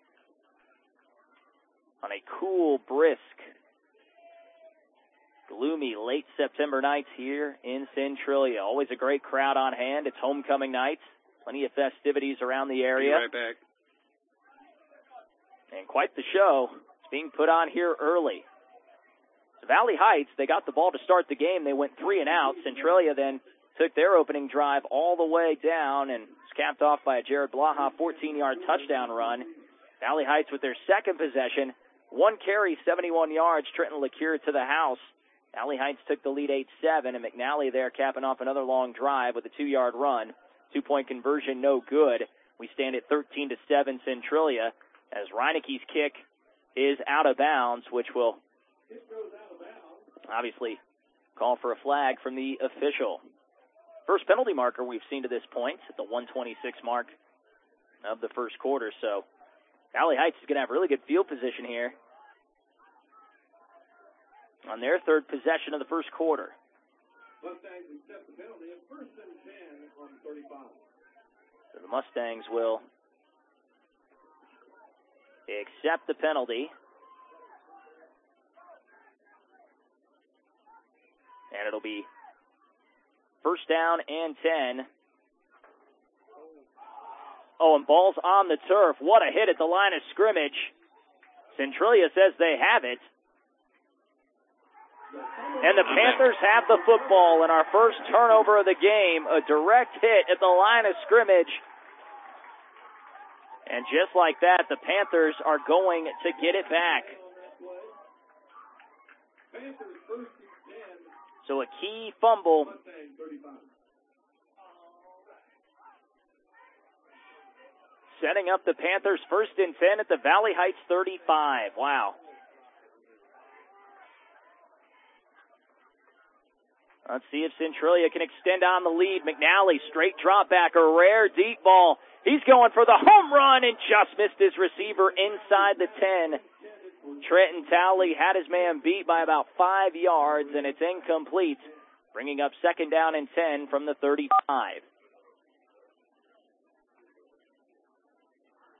On a cool, brisk, gloomy late September night here in Centralia. Always a great crowd on hand. It's homecoming night. Plenty of festivities around the area. Be right back. And quite the show is being put on here early. So Valley Heights, they got the ball to start the game. They went three and out. Centralia then took their opening drive all the way down and was capped off by a Jared Blaha fourteen-yard touchdown run. Valley Heights with their second possession. One carry, seventy-one yards. Trenton LeCure to the house. Valley Heights took the lead eight seven, and McNally there capping off another long drive with a two-yard run. Two-point conversion, no good. We stand at thirteen to seven Centralia as Reineke's kick is out of bounds, which will obviously call for a flag from the official. First penalty marker we've seen to this point at the one twenty-six mark of the first quarter, so Valley Heights is going to have really good field position here on their third possession of the first quarter. Mustangs accept the penalty at first and ten on thirty-five. So the Mustangs will accept the penalty. And it'll be first down and ten. Oh, and ball's on the turf. What a hit at the line of scrimmage. Centralia says they have it. And the Panthers have the football in our first turnover of the game. A direct hit at the line of scrimmage. And just like that, the Panthers are going to get it back. So a key fumble. Setting up the Panthers first and ten at the Valley Heights thirty-five. Wow. Let's see if Centralia can extend on the lead. McNally, straight drop back, a rare deep ball. He's going for the home run and just missed his receiver inside the ten. Trenton Talley had his man beat by about five yards, and it's incomplete, bringing up second down and ten from the thirty-five.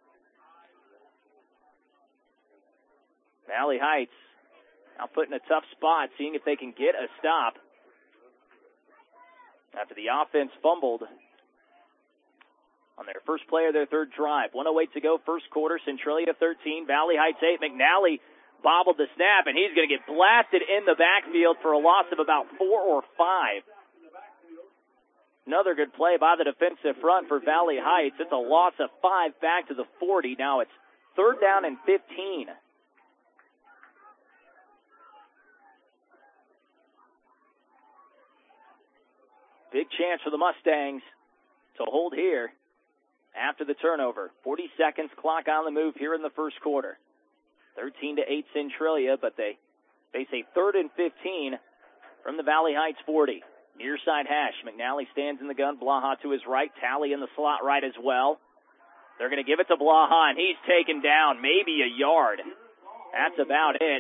Valley Heights now put in a tough spot, seeing if they can get a stop after the offense fumbled on their first play of their third drive. one oh eight to go, first quarter. Centralia thirteen, Valley Heights eight. McNally bobbled the snap, and he's going to get blasted in the backfield for a loss of about four or five. Another good play by the defensive front for Valley Heights. It's a loss of five back to the forty. Now it's third down and fifteen. Big chance for the Mustangs to hold here after the turnover. forty seconds, clock on the move here in the first quarter. thirteen to eight Centralia, but they face a third and fifteen from the Valley Heights forty. Near side hash. McNally stands in the gun. Blaha to his right. Talley in the slot right as well. They're going to give it to Blaha, and he's taken down maybe a yard. That's about it.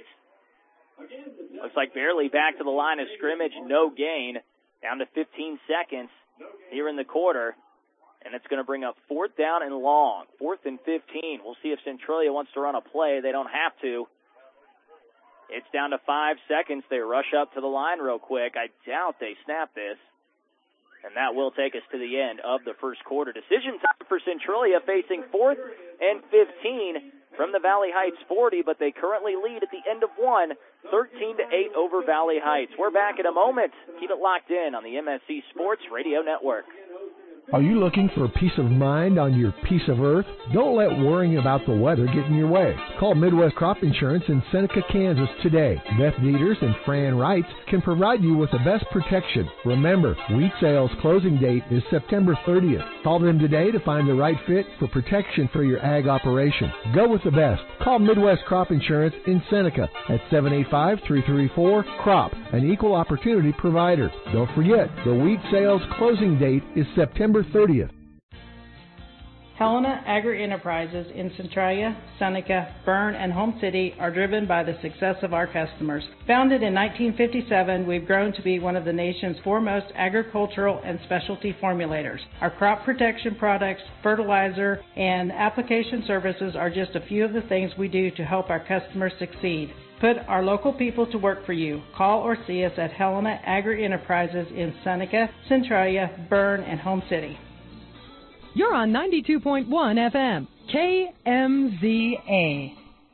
Looks like barely back to the line of scrimmage. No gain. Down to fifteen seconds here in the quarter. And it's going to bring up fourth down and long. Fourth and fifteen. We'll see if Centralia wants to run a play. They don't have to. It's down to five seconds. They rush up to the line real quick. I doubt they snap this. And that will take us to the end of the first quarter. Decision time for Centralia, facing fourth and fifteen from the Valley Heights forty, but they currently lead at the end of one, thirteen to eight over Valley Heights. We're back in a moment. Keep it locked in on the M S C Sports Radio Network. Are you looking for peace of mind on your piece of earth? Don't let worrying about the weather get in your way. Call Midwest Crop Insurance in Seneca, Kansas today. Beth Dieters and Fran Wrights can provide you with the best protection. Remember, wheat sales closing date is September thirtieth. Call them today to find the right fit for protection for your ag operation. Go with the best. Call Midwest Crop Insurance in Seneca at seven eight five, three three four, C R O P, an equal opportunity provider. Don't forget, the wheat sales closing date is September thirtieth. Helena Agri-Enterprises in Centralia, Seneca, Bern, and Home City are driven by the success of our customers. Founded in nineteen fifty-seven, we've grown to be one of the nation's foremost agricultural and specialty formulators. Our crop protection products, fertilizer, and application services are just a few of the things we do to help our customers succeed. Put our local people to work for you. Call or see us at Helena Agri-Enterprises in Seneca, Centralia, Bern, and Home City. You're on ninety-two point one F M, K M Z A.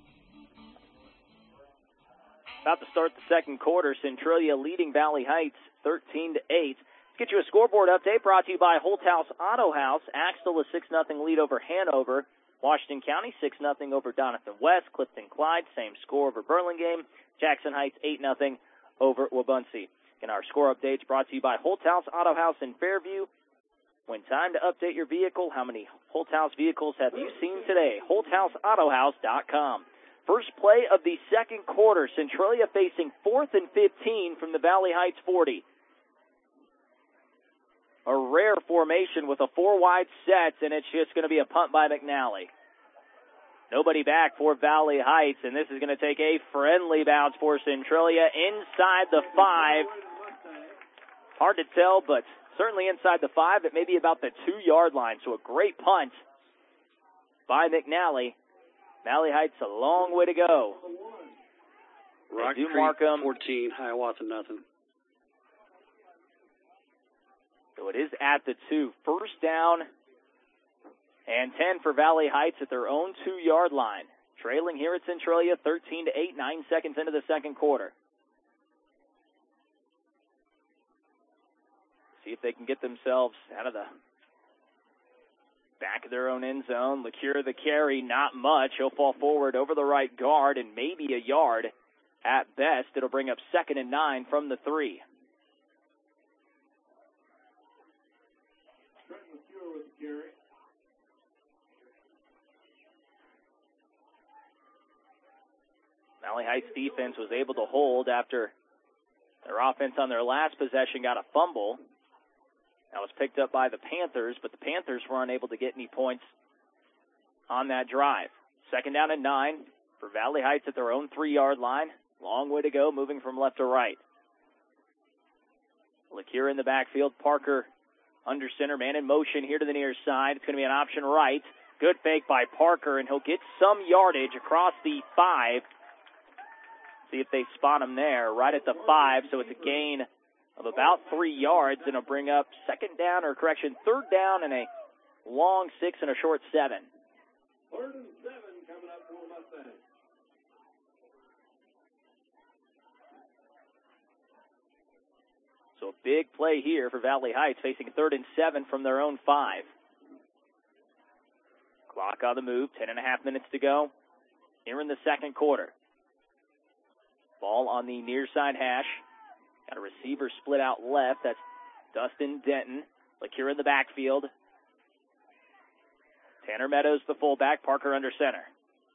About to start the second quarter. Centralia leading Valley Heights thirteen to eight. Let's get you a scoreboard update brought to you by Holthouse Auto House. Axtell a six nothing lead over Hanover. Washington County six nothing over Doniphan West. Clifton Clyde, same score over Burlingame. Jackson Heights eight nothing over Wabaunsee. And our score updates brought to you by Holthouse Auto House in Fairview. When time to update your vehicle, how many Holthouse vehicles have you seen today? Holt House Auto House dot com. First play of the second quarter. Centralia facing fourth and fifteen from the Valley Heights forty. A rare formation with a four wide set, and it's just going to be a punt by McNally. Nobody back for Valley Heights, and this is going to take a friendly bounce for Centralia inside the five. Hard to tell, but certainly inside the five. It may be about the two-yard line, so a great punt by McNally. Valley Heights a long way to go. Rock they do Creek mark them. fourteen, Hiawatha nothing. So it is at the two. First down and ten for Valley Heights at their own two-yard line. Trailing here at Centralia thirteen to eight, nine seconds into the second quarter. See if they can get themselves out of the back of their own end zone. LeCure the carry, not much. He'll fall forward over the right guard and maybe a yard at best. It'll bring up second and nine from the three. Valley Heights defense was able to hold after their offense on their last possession got a fumble. That was picked up by the Panthers, but the Panthers were unable to get any points on that drive. Second down and nine for Valley Heights at their own three-yard line. Long way to go, moving from left to right. LeCure in the backfield. Parker under center, man in motion here to the near side. It's going to be an option right. Good fake by Parker, and he'll get some yardage across the five See if they spot him there, right at the five, so it's a gain of about three yards, and it'll bring up second down, or correction, third down and a long six and a short seven. Third and seven coming up for Mustangs. So a big play here for Valley Heights, facing third and seven from their own five. Clock on the move, ten and a half minutes to go here in the second quarter. Ball on the near side hash. Got a receiver split out left. That's Dustin Denton. LeCure in the backfield. Tanner Meadows, the fullback. Parker under center.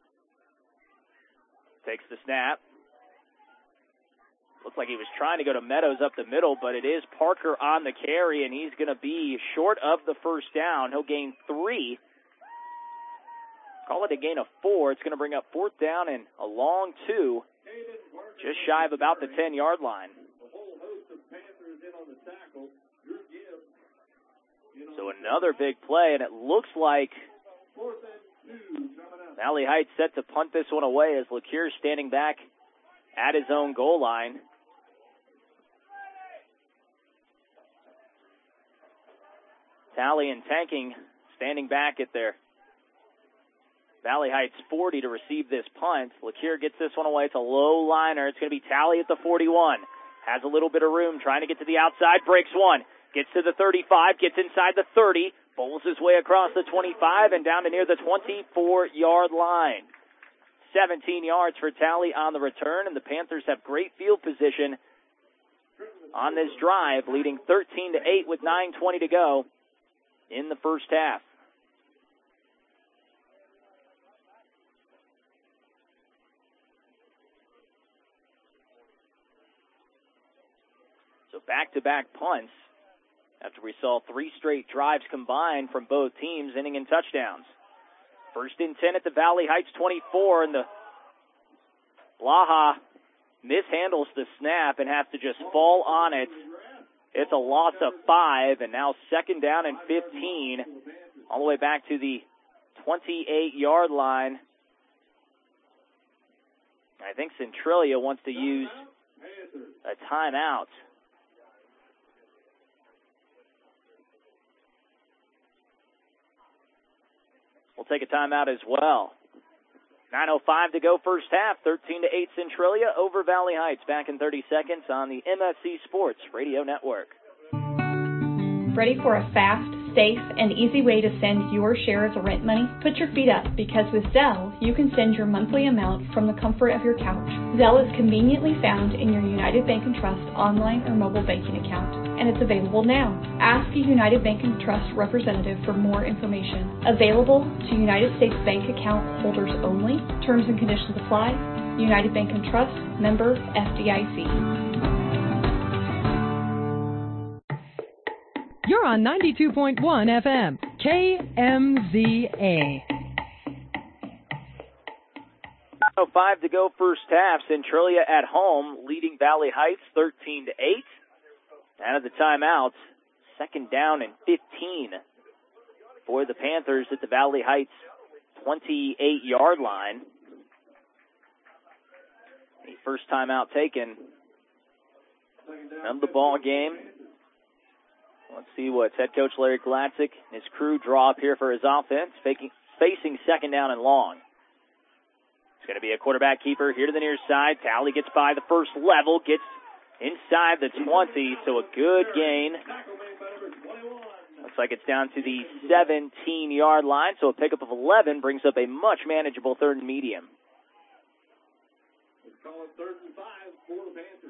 Takes the snap. Looks like he was trying to go to Meadows up the middle, but it is Parker on the carry, and he's going to be short of the first down. He'll gain three. Call it a gain of four. It's going to bring up fourth down and a long two, just shy of about the ten-yard line. So another big play, and it looks like Valley Heights set to punt this one away as LeCure standing back at his own goal line. Tally and Tanking standing back at their Valley Heights forty to receive this punt. LeCure gets this one away. It's a low liner. It's going to be Tally at the forty-one. Has a little bit of room, trying to get to the outside. Breaks one. Gets to the thirty-five. Gets inside the thirty. Bowls his way across the twenty-five and down to near the twenty-four-yard line. seventeen yards for Tally on the return, and the Panthers have great field position on this drive, leading thirteen to eight with nine twenty to go in the first half. So back-to-back punts after we saw three straight drives combined from both teams, ending in touchdowns. First and ten at the Valley Heights twenty-four, and the Blaha mishandles the snap and has to just fall on it. It's a loss of five, and now second down and fifteen, all the way back to the twenty-eight-yard line. I think Centralia wants to use a timeout. We'll take a timeout as well. nine oh five to go first half. thirteen to eight Centralia over Valley Heights. Back in thirty seconds on the M F C Sports Radio Network. Ready for a fast, safe, and easy way to send your share of the rent money? Put your feet up, because with Zelle, you can send your monthly amount from the comfort of your couch. Zelle is conveniently found in your United Bank and Trust online or mobile banking account, and it's available now. Ask a United Bank and Trust representative for more information. Available to United States Bank account holders only. Terms and conditions apply. United Bank and Trust, member F D I C. You're on ninety-two point one F M, K M Z A. nine oh five to go first half. Centralia at home, leading Valley Heights thirteen to eight. Out of the timeouts, second down and fifteen for the Panthers at the Valley Heights twenty-eight-yard line. The first timeout taken of the ball game. Let's see what head coach Larry Glatzik and his crew draw up here for his offense, facing, facing second down and long. It's going to be a quarterback keeper here to the near side. Tally gets by the first level, gets inside the twenty, so a good gain. Looks like it's down to the seventeen-yard line, so a pickup of eleven brings up a much manageable third and medium. Let's call it third and five for the Panthers.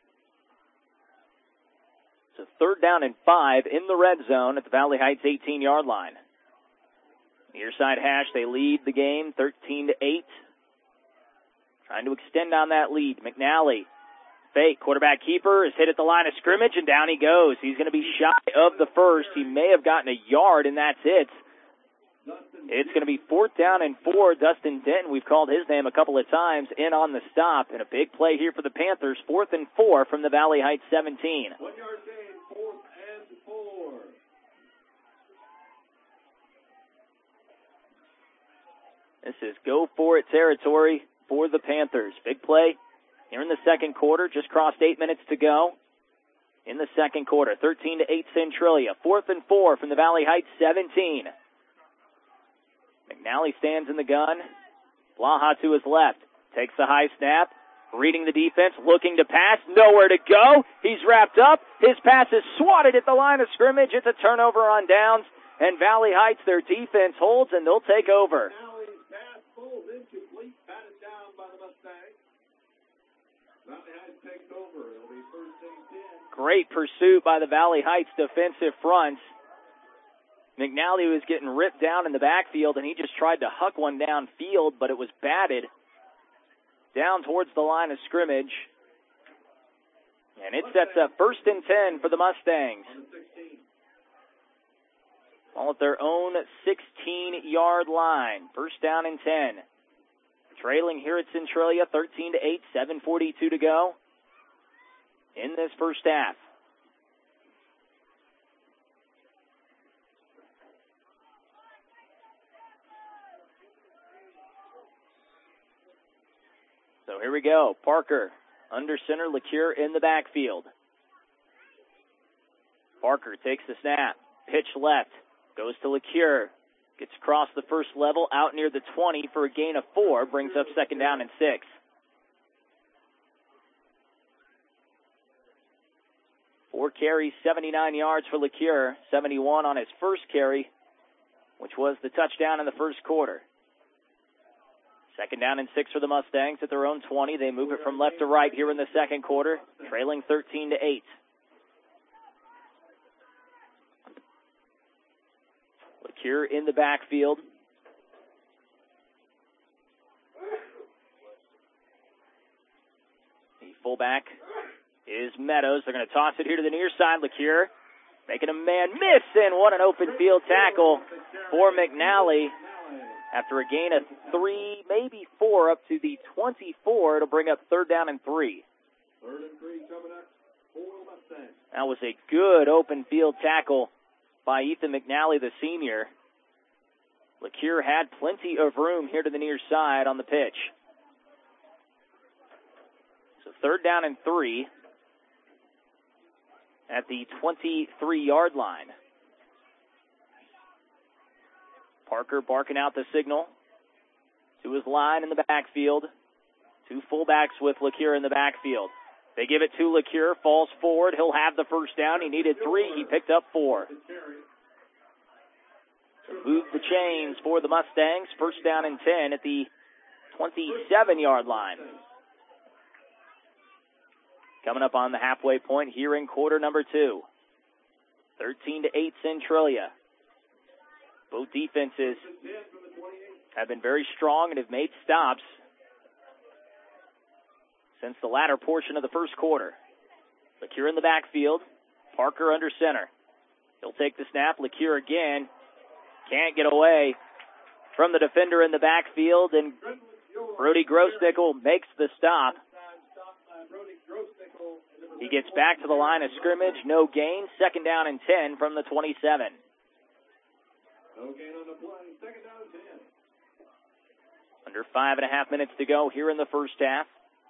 So third down and five in the red zone at the Valley Heights eighteen-yard line. Near side hash, they lead the game thirteen to eight. Trying to extend on that lead. McNally, fake, quarterback keeper, is hit at the line of scrimmage, and down he goes. He's going to be shy of the first. He may have gotten a yard, and that's it. It's going to be fourth down and four. Dustin Denton, we've called his name a couple of times, in on the stop. And a big play here for the Panthers. Fourth and four from the Valley Heights seventeen. One yard gain, fourth and four. This is go for it territory for the Panthers. Big play here in the second quarter. Just crossed eight minutes to go in the second quarter. thirteen to eight Centralia. Fourth and four from the Valley Heights seventeen. McNally stands in the gun. Blaha to his left. Takes the high snap. Reading the defense. Looking to pass. Nowhere to go. He's wrapped up. His pass is swatted at the line of scrimmage. It's a turnover on downs. And Valley Heights, their defense holds, and they'll take over. Great pursuit by the Valley Heights defensive front. McNally was getting ripped down in the backfield, and he just tried to huck one downfield, but it was batted down towards the line of scrimmage. And it sets up first and ten for the Mustangs. All at their own sixteen-yard line. First down and ten. Trailing here at Centralia, thirteen to eight, seven forty-two to go in this first half. So here we go. Parker under center, LeCure in the backfield. Parker takes the snap. Pitch left. Goes to LeCure. Gets across the first level, out near the twenty for a gain of four. Brings up second down and six. Four carries, seventy-nine yards for LeCure. seventy-one on his first carry, which was the touchdown in the first quarter. Second down and six for the Mustangs at their own twenty. They move it from left to right here in the second quarter, trailing thirteen to eight. LeCure in the backfield. The fullback is Meadows. They're going to toss it here to the near side. LeCure making a man miss, and what an open field tackle for McNally. After a gain of three, maybe four, up to the twenty-four, it'll bring up third down and three. Third and three coming up for the Mustangs. That was a good open field tackle by Ethan McNally, the senior. LeCure had plenty of room here to the near side on the pitch. So third down and three at the twenty-three-yard line. Parker barking out the signal to his line in the backfield. Two fullbacks with LeCure in the backfield. They give it to LeCure, falls forward. He'll have the first down. He needed three. He picked up four. So move the chains for the Mustangs. First down and ten at the twenty-seven-yard line. Coming up on the halfway point here in quarter number two. thirteen to eight Centralia. Both defenses have been very strong and have made stops since the latter portion of the first quarter. LeCure in the backfield. Parker under center. He'll take the snap. LeCure again. Can't get away from the defender in the backfield, and Brody Grossnickel makes the stop. He gets back to the line of scrimmage. No gain. Second down and ten from the twenty-seven. No gain on the play. Second down and ten. Under five and a half minutes to go here in the first half.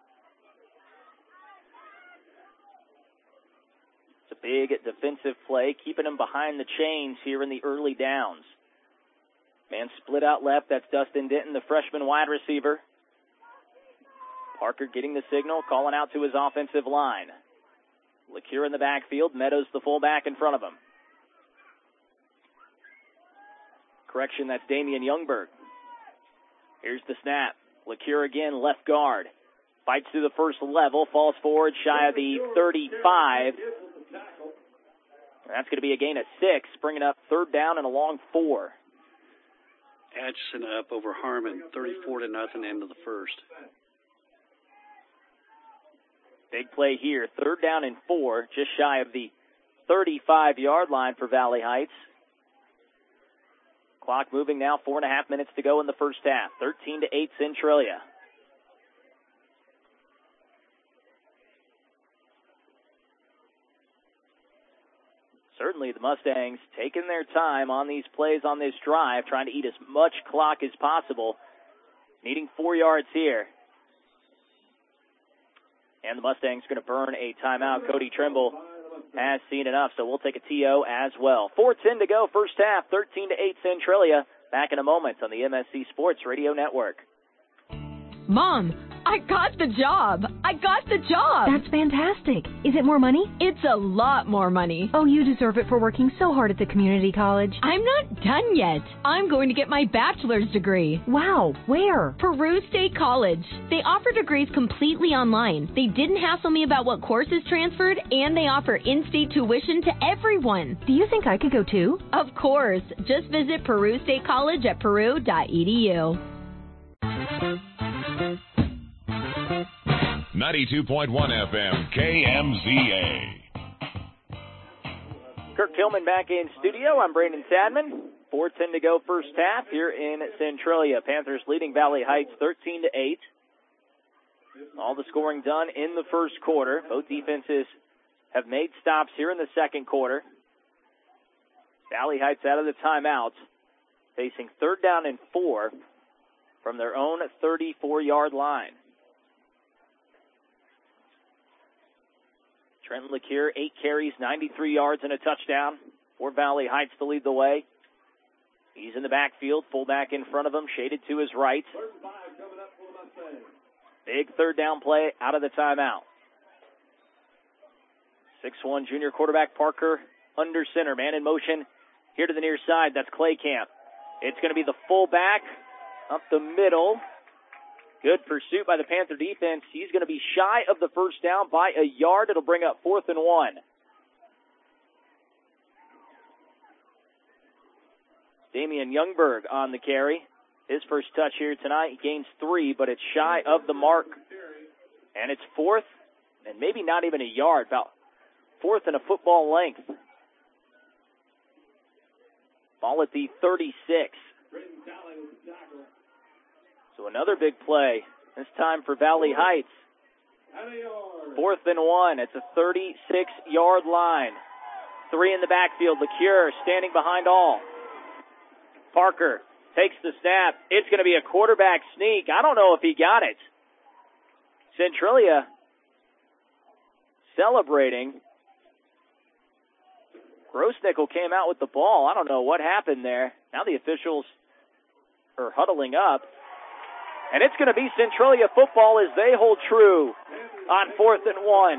It's a big defensive play, keeping them behind the chains here in the early downs. Man split out left. That's Dustin Denton, the freshman wide receiver. Parker getting the signal, calling out to his offensive line. LeCure in the backfield. Meadows, the fullback, in front of him. Correction, that's Damian Youngberg. Here's the snap. LeCure again, left guard. Fights through the first level, falls forward shy of the thirty-five. That's going to be a gain of six, bringing up third down and a long four. Atchison up over Harmon, thirty-four to nothing, end of the first. Big play here, third down and four, just shy of the thirty-five-yard line for Valley Heights. Clock moving now, four and a half minutes to go in the first half. thirteen to eight Centralia. Certainly the Mustangs taking their time on these plays on this drive, trying to eat as much clock as possible. Needing four yards here. And the Mustangs going to burn a timeout. Cody Trimble has seen enough, so we'll take a T O as well. four ten to go, first half, thirteen to eight Centralia. Back in a moment on the M S C Sports Radio Network. Mom, I got the job. I got the job. That's fantastic. Is it more money? It's a lot more money. Oh, you deserve it for working so hard at the community college. I'm not done yet. I'm going to get my bachelor's degree. Wow, where? Peru State College. They offer degrees completely online. They didn't hassle me about what courses transferred, and they offer in-state tuition to everyone. Do you think I could go too? Of course. Just visit Peru State College at peru dot e d u. ninety-two point one F M, K M Z A. Kirk Tillman back in studio. I'm Brandon Sadman. four ten to go, first half here in Centralia. Panthers leading Valley Heights thirteen to eight. All the scoring done in the first quarter. Both defenses have made stops here in the second quarter. Valley Heights out of the timeout, facing third down and four from their own thirty-four-yard line. Trent LeCure, eight carries, ninety-three yards, and a touchdown for Valley Heights to lead the way. He's in the backfield, fullback in front of him, shaded to his right. Big third down play out of the timeout. six one junior quarterback Parker under center, man in motion here to the near side. That's Claycamp. It's going to be the fullback up the middle. Good pursuit by the Panther defense. He's going to be shy of the first down by a yard. It'll bring up fourth and one. Damian Youngberg on the carry. His first touch here tonight. He gains three, but it's shy of the mark. And it's fourth, and maybe not even a yard, about fourth and a football length. Ball at the thirty-six. So another big play, this time for Valley Heights. Fourth and one. It's a thirty-six-yard line. Three in the backfield. LeCure standing behind all. Parker takes the snap. It's going to be a quarterback sneak. I don't know if he got it. Centralia celebrating. Grossnickel came out with the ball. I don't know what happened there. Now the officials are huddling up. And it's going to be Centralia football as they hold true on fourth and one.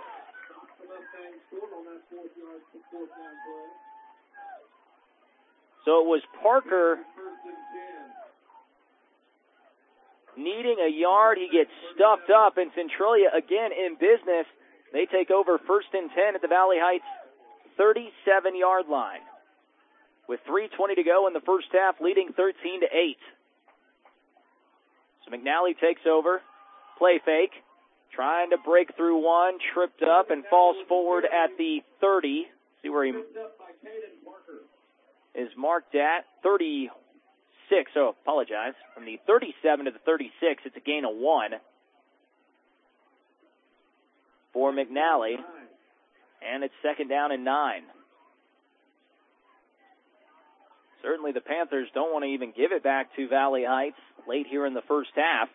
So it was Parker needing a yard. He gets stuffed up, and Centralia again in business. They take over first and ten at the Valley Heights thirty-seven-yard line. With three twenty to go in the first half, leading thirteen to eight. So McNally takes over. Play fake. Trying to break through one. Tripped up and falls forward at the thirty. See where he is marked at. thirty-six. Oh, apologize. From the thirty-seven to the thirty-six, it's a gain of one for McNally. And it's second down and nine. Certainly the Panthers don't want to even give it back to Valley Heights late here in the first half.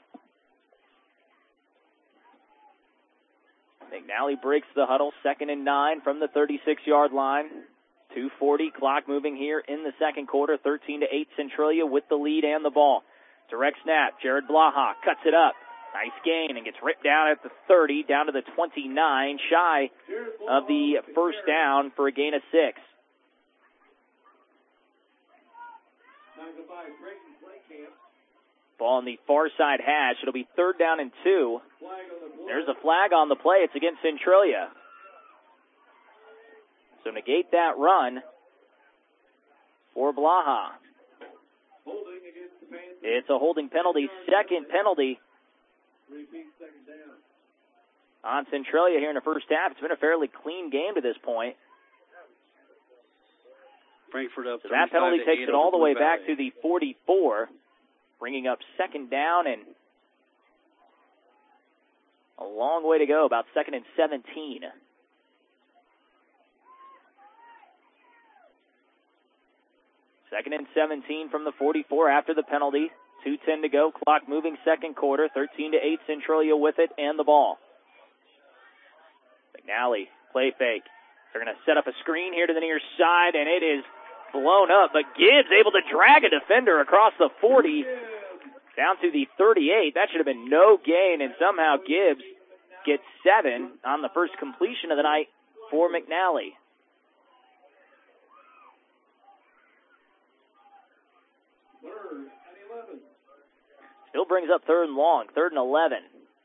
McNally breaks the huddle, second and nine from the thirty-six-yard line. two forty, clock moving here in the second quarter, thirteen to eight Centralia with the lead and the ball. Direct snap, Jared Blaha cuts it up. Nice gain and gets ripped down at the thirty, down to the twenty-nine, shy of the first down for a gain of six. Ball on the far side hash. It'll be third down and two. There's a flag on the play. It's against Centralia. So negate that run for Blaha. It's a holding penalty. Second penalty on Centralia here in the first half. It's been a fairly clean game to this point. Frankfurt up. So that penalty takes it all the way back to the forty-four, bringing up second down and a long way to go, about second and seventeen. Second and seventeen from the forty-four after the penalty. two ten to go, clock moving second quarter, thirteen to eight Centralia with it and the ball. McNally, play fake. They're going to set up a screen here to the near side, and it is blown up. But Gibbs able to drag a defender across the forty down to the thirty-eight. That should have been no gain, and somehow Gibbs gets seven on the first completion of the night for McNally. Still brings up third and long, third and eleven.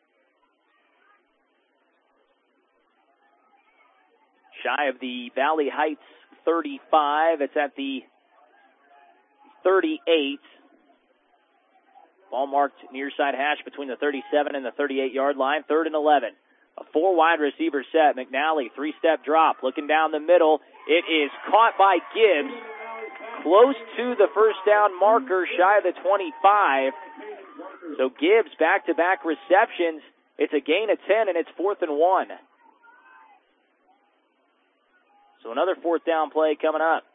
Shy of the Valley Heights thirty-five. It's at the thirty-eight. Ball marked near side hash between the thirty-seven and the thirty-eight-yard line. Third and eleven. A four-wide receiver set. McNally, three-step drop. Looking down the middle. It is caught by Gibbs. Close to the first down marker, shy of the twenty-five. So Gibbs back-to-back receptions. It's a gain of ten, and it's fourth and one. So another fourth down play coming up.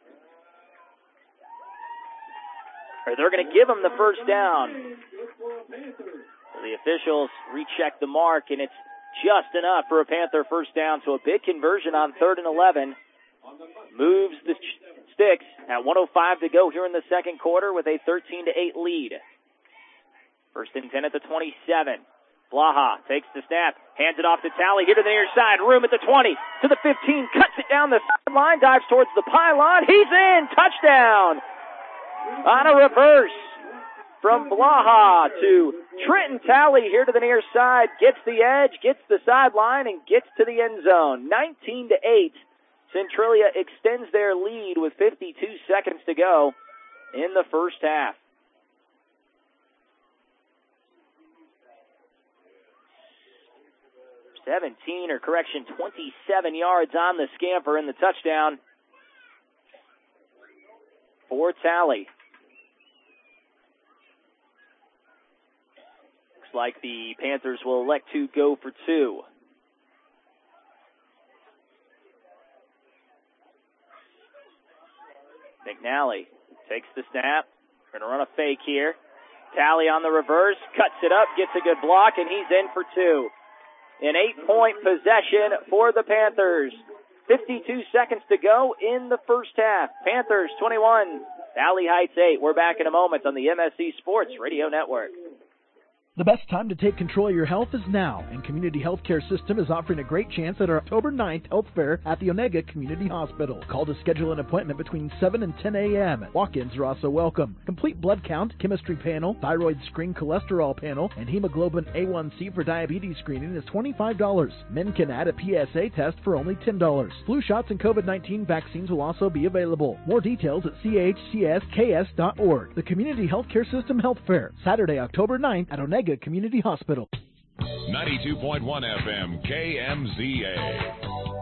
Or they're going to give him the first down. So the officials recheck the mark, and it's just enough for a Panther first down. So a big conversion on third and eleven. Moves the sticks at one oh five to go here in the second quarter with a thirteen to eight lead. First and ten at the twenty-seven. Blaha takes the snap, hands it off to Talley, here to the near side, room at the twenty, to the fifteen, cuts it down the sideline, dives towards the pylon, he's in, touchdown! On a reverse from Blaha to Trenton Talley here to the near side, gets the edge, gets the sideline, and gets to the end zone. nineteen to eight, Centralia extends their lead with fifty-two seconds to go in the first half. seventeen, or correction, twenty-seven yards on the scamper in the touchdown for Talley. Looks like the Panthers will elect to go for two. McNally takes the snap. We're going to run a fake here. Talley on the reverse, cuts it up, gets a good block, and he's in for two. An eight-point possession for the Panthers. fifty-two seconds to go in the first half. Panthers twenty-one, Valley Heights eight. We're back in a moment on the M S C Sports Radio Network. The best time to take control of your health is now, and Community Healthcare System is offering a great chance at our October ninth health fair at the Onega Community Hospital. Call to schedule an appointment between seven and ten a.m. Walk-ins are also welcome. Complete blood count, chemistry panel, thyroid screen cholesterol panel, and hemoglobin A one C for diabetes screening is twenty-five dollars. Men can add a P S A test for only ten dollars. Flu shots and COVID nineteen vaccines will also be available. More details at c h c s k s dot org. The Community Healthcare System Health Fair, Saturday, October ninth at Onega Community Hospital. ninety-two point one F M K M Z A.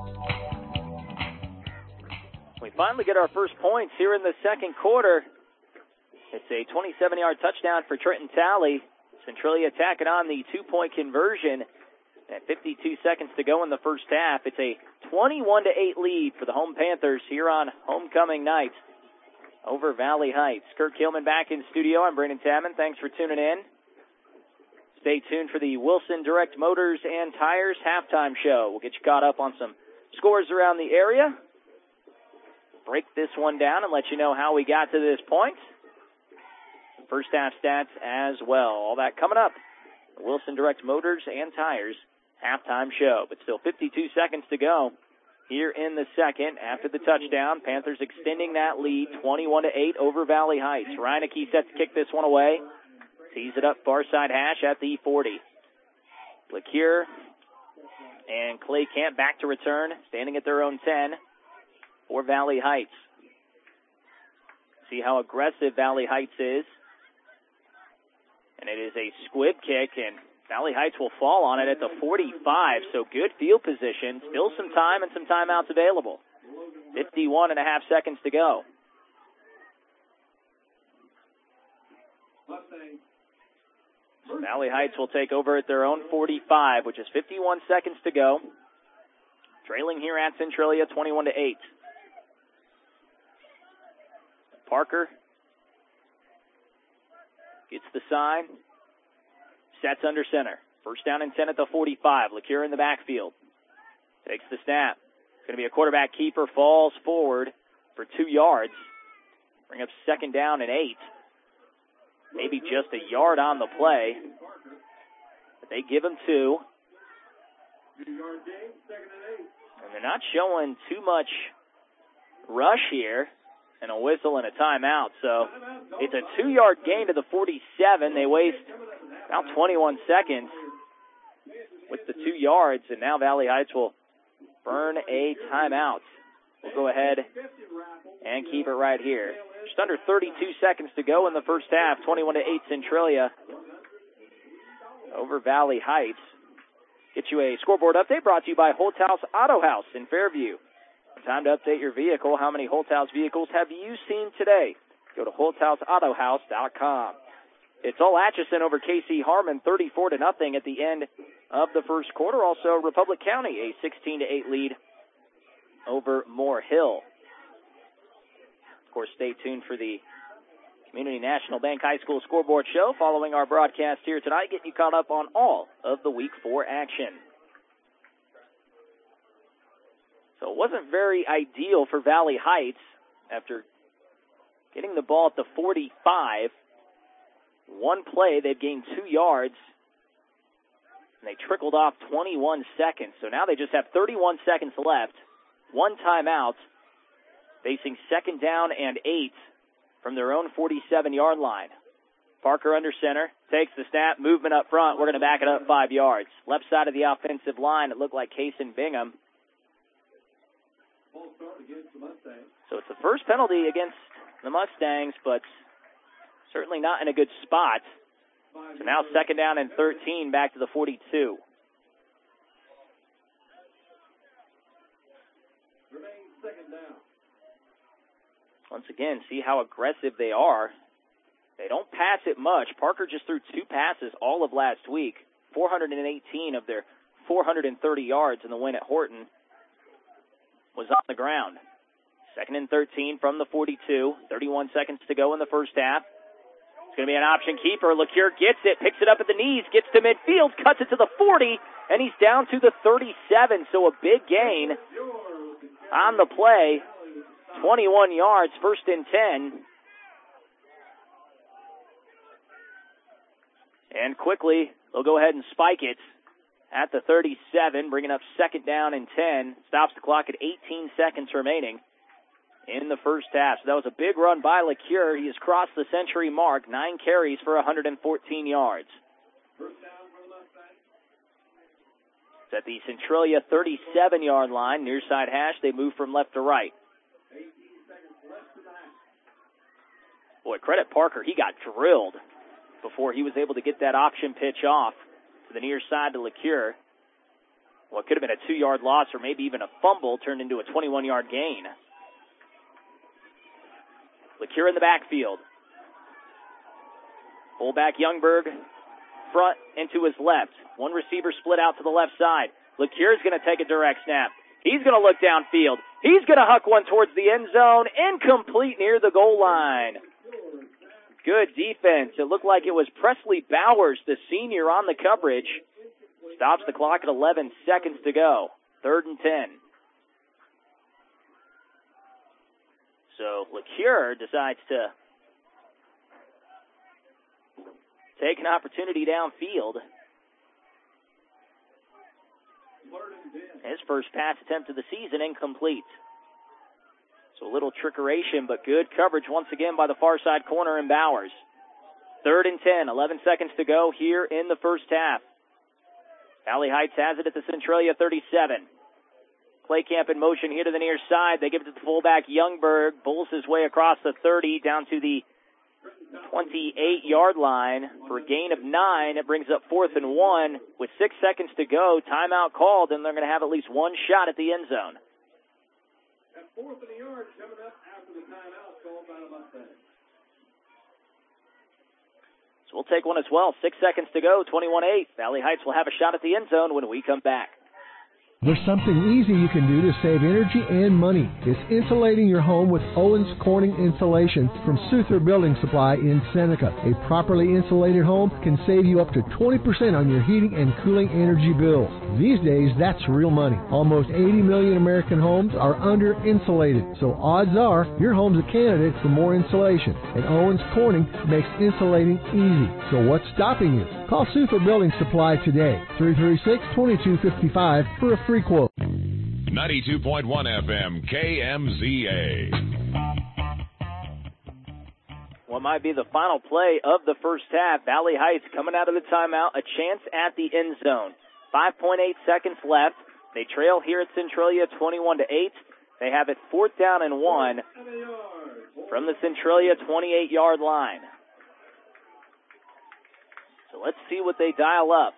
We finally get our first points here in the second quarter. It's a twenty-seven-yard touchdown for Trenton Talley. Centralia attacking on the two-point conversion at fifty-two seconds to go in the first half. It's a twenty-one to eight lead for the home Panthers here on homecoming night over Valley Heights. Kirk Hillman back in studio. I'm Brandon Tabman. Thanks for tuning in. Stay tuned for the Wilson Direct Motors and Tires halftime show. We'll get you caught up on some scores around the area. Break this one down and let you know how we got to this point. First half stats as well. All that coming up. The Wilson Direct Motors and Tires halftime show. But still fifty-two seconds to go here in the second after the touchdown. Panthers extending that lead twenty-one to eight over Valley Heights. Reineke set to kick this one away. Tees it up far side hash at the forty. LeCure and Clay Camp back to return, standing at their own ten for Valley Heights. See how aggressive Valley Heights is. And it is a squib kick, and Valley Heights will fall on it at the forty-five, so good field position. Still some time and some timeouts available. fifty-one and a half seconds to go. Valley Heights will take over at their own forty-five, which is fifty-one seconds to go. Trailing here at Centralia, twenty-one to eight. Parker gets the sign, sets under center. First down and ten at the forty-five. LeCure in the backfield. Takes the snap. It's going to be a quarterback keeper, falls forward for two yards. Bring up second down and eight. Maybe just a yard on the play. But they give him two. And they're not showing too much rush here. And a whistle and a timeout. So it's a two-yard gain to the forty-seven. They waste about twenty-one seconds with the two yards. And now Valley Heights will burn a timeout. We'll go ahead and keep it right here. Just under thirty-two seconds to go in the first half. twenty-one to eight Centralia over Valley Heights. Get you a scoreboard update brought to you by Holthouse Auto House in Fairview. Time to update your vehicle. How many Holthouse vehicles have you seen today? Go to holthouse auto house dot com. It's all Atchison over K C Harmon, thirty-four to nothing at the end of the first quarter. Also, Republic County, a sixteen to eight lead over Moore Hill. Of course, stay tuned for the Community National Bank High School Scoreboard Show following our broadcast here tonight, getting you caught up on all of the Week four action. So it wasn't very ideal for Valley Heights after getting the ball at the forty-five. One play, they've gained two yards, and they trickled off twenty-one seconds. So now they just have thirty-one seconds left, one timeout, facing second down and eight from their own forty-seven-yard line. Parker under center, takes the snap, movement up front. We're going to back it up five yards. Left side of the offensive line, it looked like Kaysen Bingham. So it's the first penalty against the Mustangs, but certainly not in a good spot. So now second down and thirteen, back to the forty-two. Once again, see how aggressive they are. They don't pass it much. Parker just threw two passes all of last week. four hundred eighteen of their four hundred thirty yards in the win at Horton was on the ground. Second and thirteen from the forty-two. thirty-one seconds to go in the first half. It's going to be an option keeper. LeCure gets it, picks it up at the knees, gets to midfield, cuts it to the forty, and he's down to the thirty-seven. So a big gain on the play. twenty-one yards, first and ten. And quickly, they'll go ahead and spike it at the thirty-seven, bringing up second down and ten. Stops the clock at eighteen seconds remaining in the first half. So that was a big run by LeCure. He has crossed the century mark, nine carries for one hundred fourteen yards. It's at the Centralia thirty-seven-yard line, near side hash. They move from left to right. Boy, credit Parker. He got drilled before he was able to get that option pitch off to the near side to LeCure. What could have been a two-yard loss or maybe even a fumble turned into a twenty-one-yard gain. LeCure in the backfield. Fullback Youngberg front and to his left. One receiver split out to the left side. LeCure's going to take a direct snap. He's going to look downfield. He's going to huck one towards the end zone. Incomplete near the goal line. Good defense. It looked like it was Presley Bowers, the senior, on the coverage. Stops the clock at eleven seconds to go. Third and ten. So LeCure decides to take an opportunity downfield. His first pass attempt of the season, incomplete. So a little trickeration, but good coverage once again by the far side corner in Bowers. Third and ten, eleven seconds to go here in the first half. Valley Heights has it at the Centralia thirty-seven. Play camp in motion here to the near side. They give it to the fullback Youngberg. Bulls his way across the thirty down to the twenty-eight-yard line for a gain of nine. It brings up fourth and one with six seconds to go. Timeout called, and they're going to have at least one shot at the end zone. That fourth and a yard coming up after the timeout called by the Mustangs. So we'll take one as well. Six seconds to go, twenty-one eight. Valley Heights will have a shot at the end zone when we come back. There's something easy you can do to save energy and money. It's insulating your home with Owens Corning insulation from Souther Building Supply in Seneca. A properly insulated home can save you up to twenty percent on your heating and cooling energy bills. These days, that's real money. Almost eighty million American homes are under insulated, so odds are your home's a candidate for more insulation. And Owens Corning makes insulating easy. So what's stopping you? Call Souther Building Supply today, three three six, two two five five for a free quote. ninety-two point one F M K M Z A. What might be the final play of the first half. Valley Heights coming out of the timeout, a chance at the end zone. five point eight seconds left. They trail here at Centralia twenty-one to eight. They have it fourth down and one from the Centralia twenty-eight yard line. So let's see what they dial up.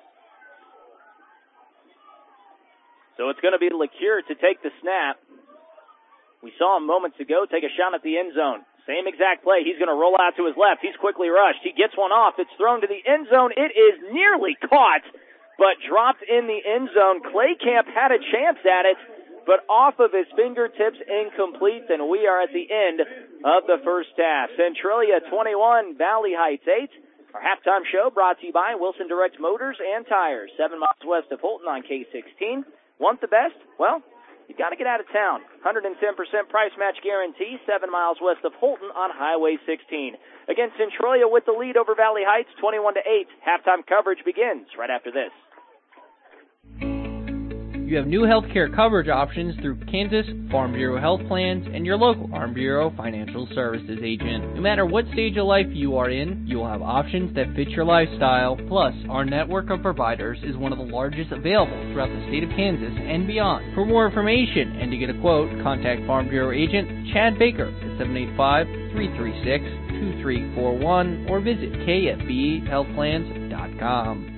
So it's going to be LeCure to take the snap. We saw him moments ago take a shot at the end zone. Same exact play. He's going to roll out to his left. He's quickly rushed. He gets one off. It's thrown to the end zone. It is nearly caught, but dropped in the end zone. Claycamp had a chance at it, but off of his fingertips, incomplete, and we are at the end of the first half. Centralia twenty-one, Valley Heights eight. Our halftime show brought to you by Wilson Direct Motors and Tires, seven miles west of Holton on K sixteen. Want the best? Well, you've got to get out of town. one hundred ten percent price match guarantee, seven miles west of Holton on Highway sixteen. Again, Centralia with the lead over Valley Heights, twenty-one to eight. Halftime coverage begins right after this. You have new health care coverage options through Kansas Farm Bureau Health Plans and your local Farm Bureau Financial Services agent. No matter what stage of life you are in, you will have options that fit your lifestyle. Plus, our network of providers is one of the largest available throughout the state of Kansas and beyond. For more information and to get a quote, contact Farm Bureau agent Chad Baker at seven eight five, three three six, two three four one or visit K F B health plans dot com.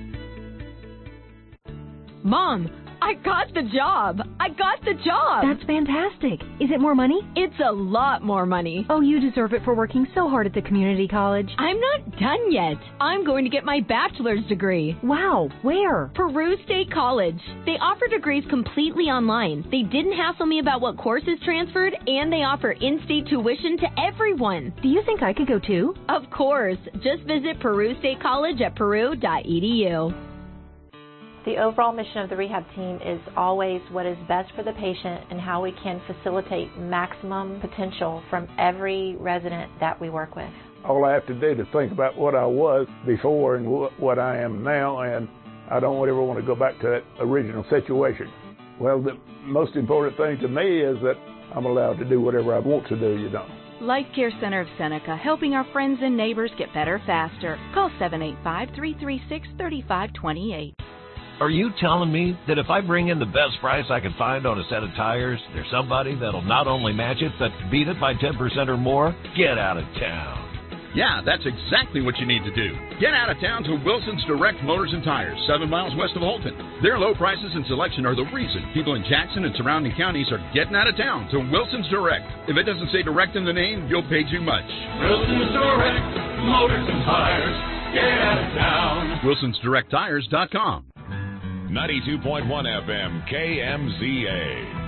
Mom, I got the job. I got the job. That's fantastic. Is it more money? It's a lot more money. Oh, you deserve it for working so hard at the community college. I'm not done yet. I'm going to get my bachelor's degree. Wow, where? Peru State College. They offer degrees completely online. They didn't hassle me about what courses transferred, and they offer in-state tuition to everyone. Do you think I could go too? Of course. Just visit Peru State College at peru dot e d u. The overall mission of the rehab team is always what is best for the patient and how we can facilitate maximum potential from every resident that we work with. All I have to do is think about what I was before and wh- what I am now, and I don't ever want to go back to that original situation. Well, the most important thing to me is that I'm allowed to do whatever I want to do, you know. Life Care Center of Seneca, helping our friends and neighbors get better faster. Call seven eight five, three three six, three five two eight. Are you telling me that if I bring in the best price I can find on a set of tires, there's somebody that'll not only match it, but beat it by ten percent or more? Get out of town. Yeah, that's exactly what you need to do. Get out of town to Wilson's Direct Motors and Tires, seven miles west of Holton. Their low prices and selection are the reason people in Jackson and surrounding counties are getting out of town to Wilson's Direct. If it doesn't say direct in the name, you'll pay too much. Wilson's Direct Motors and Tires. Get out of town. Wilsons Direct Tires dot com. ninety-two point one F M K M Z A.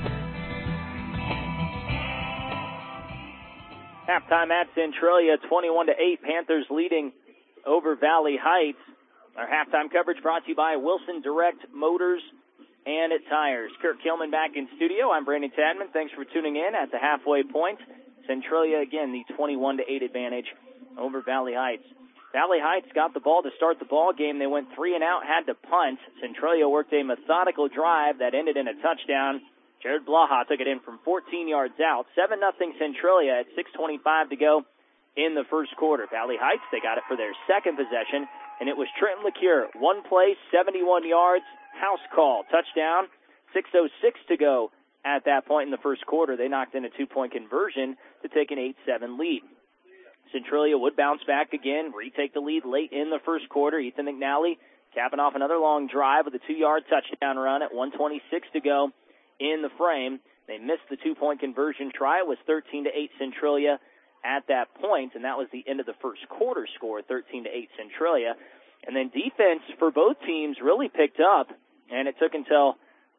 Halftime at Centralia, twenty-one to eight. Panthers leading over Valley Heights. Our halftime coverage brought to you by Wilson Direct Motors and Tires. Kurt Kilman back in studio. I'm Brandon Tadman. Thanks for tuning in at the halfway point. Centralia, again, the twenty-one to eight advantage over Valley Heights. Valley Heights got the ball to start the ball game. They went three and out, had to punt. Centralia worked a methodical drive that ended in a touchdown. Jared Blaha took it in from fourteen yards out. seven nothing Centralia at six twenty-five to go in the first quarter. Valley Heights, they got it for their second possession, and it was Trenton LeCure. One play, seventy-one yards, house call, touchdown. six oh six to go at that point in the first quarter. They knocked in a two-point conversion to take an eight seven lead. Centralia would bounce back again, retake the lead late in the first quarter. Ethan McNally capping off another long drive with a two-yard touchdown run at one twenty-six to go in the frame. They missed the two-point conversion try. It was thirteen to eight Centralia at that point, and that was the end of the first quarter score, thirteen to eight Centralia. And then defense for both teams really picked up, and it took until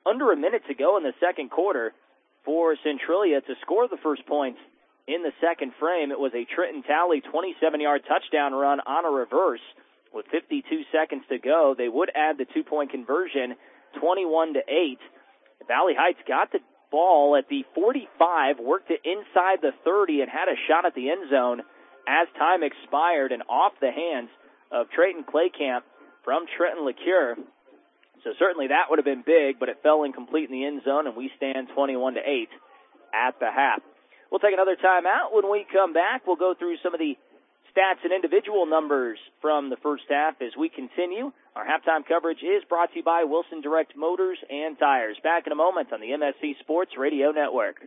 under a minute to go in the second quarter for Centralia to score the first points in the second frame. It was a Trenton Talley twenty-seven-yard touchdown run on a reverse with fifty-two seconds to go. They would add the two-point conversion, twenty-one to eight. Valley Heights got the ball at the forty-five, worked it inside the thirty, and had a shot at the end zone as time expired, and off the hands of Trayton Claycamp from Trenton LeCure. So certainly that would have been big, but it fell incomplete in the end zone, and we stand twenty-one to eight at the half. We'll take another timeout. When we come back, we'll go through some of the stats and individual numbers from the first half as we continue. Our halftime coverage is brought to you by Wilson Direct Motors and Tires. Back in a moment on the M S C Sports Radio Network.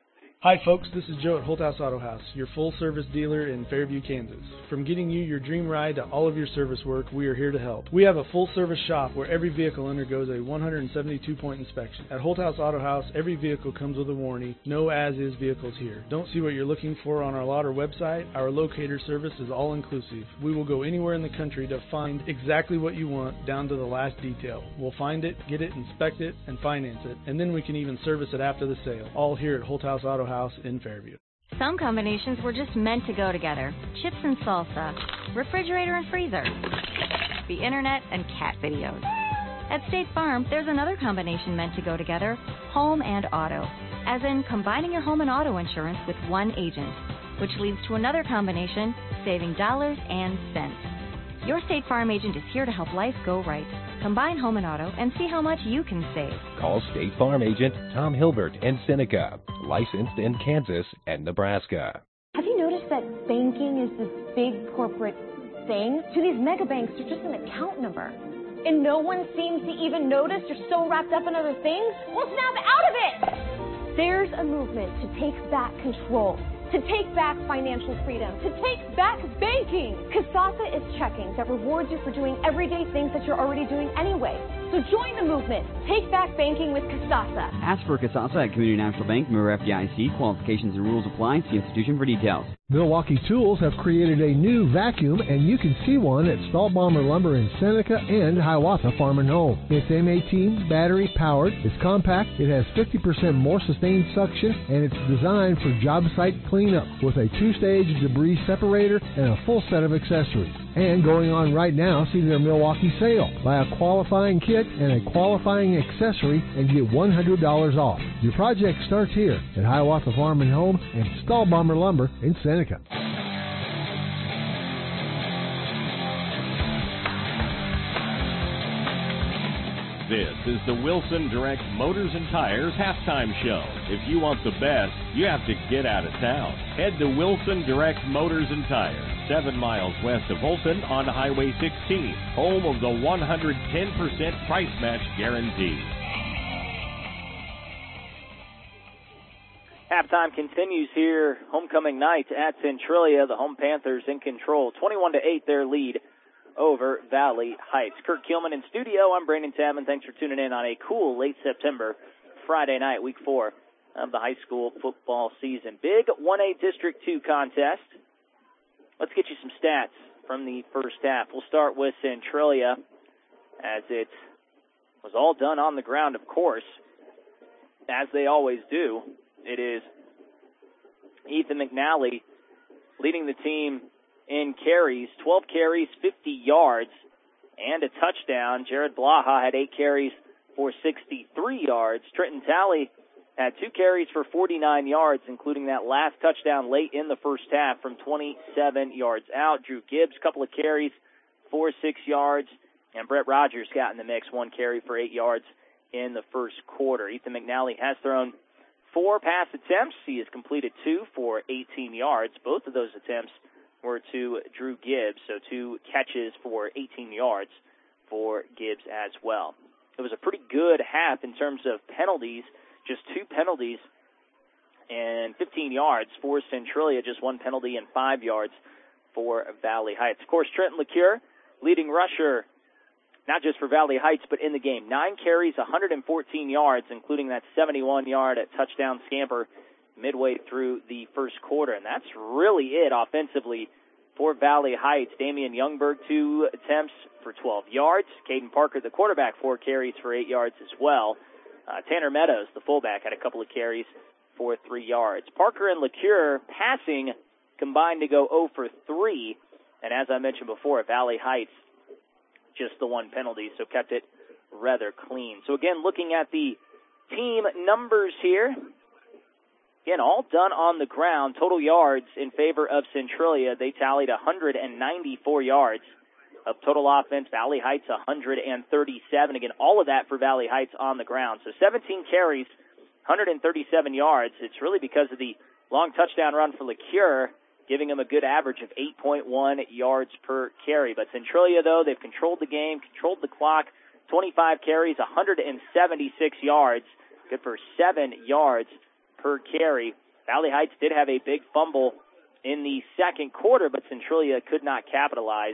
Hi folks, this is Joe at Holthouse Auto House, your full-service dealer in Fairview, Kansas. From getting you your dream ride to all of your service work, we are here to help. We have a full-service shop where every vehicle undergoes a one hundred seventy-two point inspection. At Holthouse Auto House, every vehicle comes with a warranty, no as-is vehicles here. Don't see what you're looking for on our lot or website? Our locator service is all-inclusive. We will go anywhere in the country to find exactly what you want, down to the last detail. We'll find it, get it, inspect it, and finance it, and then we can even service it after the sale. All here at Holthouse Auto House in Fairview. Some combinations were just meant to go together. Chips and salsa, refrigerator and freezer, the internet and cat videos. At State Farm, there's another combination meant to go together, home and auto, as in combining your home and auto insurance with one agent, which leads to another combination, saving dollars and cents. Your State Farm agent is here to help life go right. Combine home and auto and see how much you can save. Call State Farm agent Tom Hilbert in Seneca, licensed in Kansas and Nebraska. Have you noticed that banking is this big corporate thing? To these mega banks, they're just an account number. And no one seems to even notice you're so wrapped up in other things? Well, snap out of it! There's a movement to take back control, to take back financial freedom, to take back banking. Kasasa is checking that rewards you for doing everyday things that you're already doing anyway. So join the movement. Take back banking with Kasasa. Ask for Kasasa at Community National Bank, member F D I C. Qualifications and rules apply. See institution for details. Milwaukee Tools have created a new vacuum, and you can see one at Stahlbomber Lumber in Seneca and Hiawatha Farm and Home. It's M eighteen battery powered, it's compact, it has fifty percent more sustained suction, and it's designed for job site cleanup with a two-stage debris separator and a full set of accessories. And going on right now, see their Milwaukee sale. Buy a qualifying kit and a qualifying accessory and get one hundred dollars off. Your project starts here at Hiawatha Farm and Home and Stahlbomber Lumber in Seneca. This is the Wilson Direct Motors and Tires halftime show. If you want the best, you have to get out of town. Head to Wilson Direct Motors and Tires, seven miles west of Holton on Highway sixteen, home of the one hundred ten percent price match guarantee. Halftime continues here, homecoming night at Centralia. The home Panthers in control, twenty-one to eight their lead over Valley Heights. Kurt Kielman in studio. I'm Brandon Tabman. Thanks for tuning in on a cool late September Friday night, week four of the high school football season. Big one A District two contest. Let's get you some stats from the first half. We'll start with Centralia, as it was all done on the ground, of course, as they always do. It is Ethan McNally leading the team in carries, twelve carries, fifty yards, and a touchdown. Jared Blaha had eight carries for sixty-three yards. Trenton Talley had two carries for forty-nine yards, including that last touchdown late in the first half from twenty-seven yards out. Drew Gibbs, a couple of carries for six yards, and Brett Rogers got in the mix, one carry for eight yards in the first quarter. Ethan McNally has thrown four pass attempts. He has completed two for eighteen yards. Both of those attempts were to Drew Gibbs, so two catches for eighteen yards for Gibbs as well. It was a pretty good half in terms of penalties, just two penalties and fifteen yards for Centralia, just one penalty and five yards for Valley Heights. Of course, Trenton LeCure, leading rusher, not just for Valley Heights, but in the game. Nine carries, one hundred fourteen yards, including that seventy-one-yard touchdown scamper midway through the first quarter. And that's really it offensively for Valley Heights. Damian Youngberg, two attempts for twelve yards. Caden Parker, the quarterback, four carries for eight yards as well. Uh, Tanner Meadows, the fullback, had a couple of carries for three yards. Parker and LeCure passing combined to go zero for three. And as I mentioned before, Valley Heights just the one penalty, so kept it rather clean. So again, looking at the team numbers here, again, all done on the ground. Total yards in favor of Centralia, they tallied one hundred ninety-four yards of total offense. Valley Heights one hundred thirty-seven. Again, all of that for Valley Heights on the ground. So seventeen carries, one hundred thirty-seven yards. It's really because of the long touchdown run for LeCure, giving them a good average of eight point one yards per carry. But Centralia, though, they've controlled the game, controlled the clock, twenty-five carries, one hundred seventy-six yards, good for seven yards per carry. Valley Heights did have a big fumble in the second quarter, but Centralia could not capitalize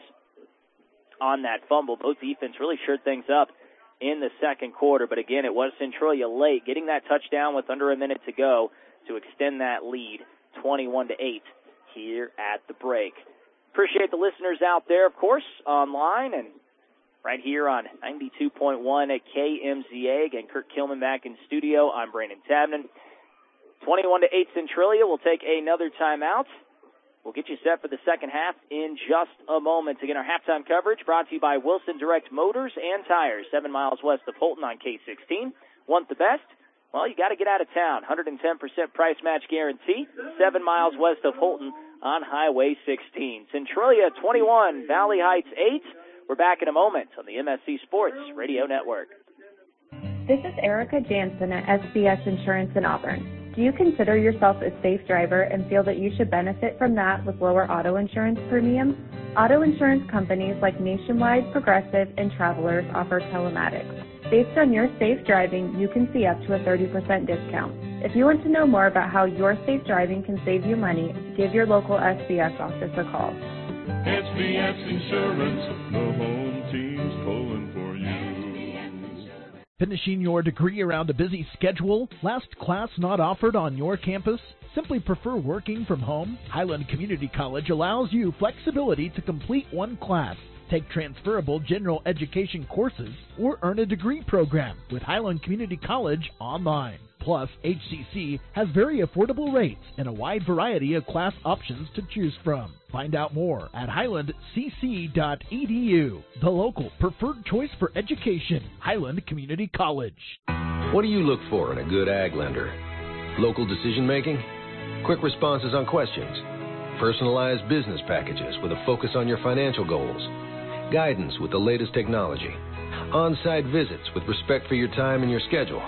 on that fumble. Both defense really shored things up in the second quarter, but again, it was Centralia late, getting that touchdown with under a minute to go to extend that lead, twenty-one to eight. Here at the break. Appreciate the listeners out there, of course, online and right here on ninety-two point one at K M Z A. Again, Kurt Kilman back in studio. I'm Brandon Tabnan. twenty-one to eight Centralia. We'll take another timeout. We'll get you set for the second half in just a moment. Again, our halftime coverage brought to you by Wilson Direct Motors and Tires, seven miles west of Holton on K sixteen. Want the best? Well, you got to get out of town. one hundred ten percent price match guarantee, seven miles west of Holton on Highway sixteen. Centralia twenty-one, Valley Heights eight. We're back in a moment on the M S C Sports Radio Network. This is Erica Jansen at S B S Insurance in Auburn. Do you consider yourself a safe driver and feel that you should benefit from that with lower auto insurance premiums? Auto insurance companies like Nationwide, Progressive, and Travelers offer telematics. Based on your safe driving, you can see up to a thirty percent discount. If you want to know more about how your safe driving can save you money, give your local S B S office a call. S B S Insurance, the home team's pulling for you. Finishing your degree around a busy schedule? Last class not offered on your campus? Simply prefer working from home? Highland Community College allows you flexibility to complete one class, take transferable general education courses, or earn a degree program with Highland Community College online. Plus, H C C has very affordable rates and a wide variety of class options to choose from. Find out more at highland c c dot e d u, the local preferred choice for education, Highland Community College. What do you look for in a good ag lender? Local decision making? Quick responses on questions? Personalized business packages with a focus on your financial goals? Guidance with the latest technology? On-site visits with respect for your time and your schedule?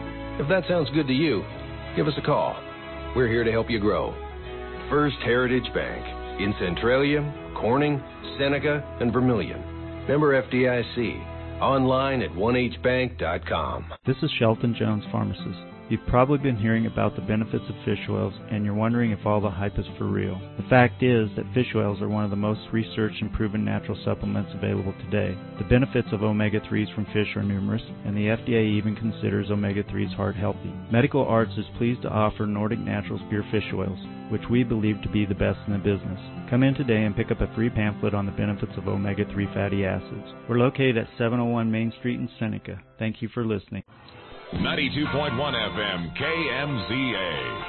If that sounds good to you, give us a call. We're here to help you grow. First Heritage Bank in Centralia, Corning, Seneca, and Vermilion. Member F D I C. Online at one h bank dot com. This is Shelton Jones, pharmacist. You've probably been hearing about the benefits of fish oils, and you're wondering if all the hype is for real. The fact is that fish oils are one of the most researched and proven natural supplements available today. The benefits of omega threes from fish are numerous, and the F D A even considers omega threes heart healthy. Medical Arts is pleased to offer Nordic Naturals Pure Fish Oils, which we believe to be the best in the business. Come in today and pick up a free pamphlet on the benefits of omega three fatty acids. We're located at seven oh one Main Street in Seneca. Thank you for listening. ninety-two point one F M, K M Z A.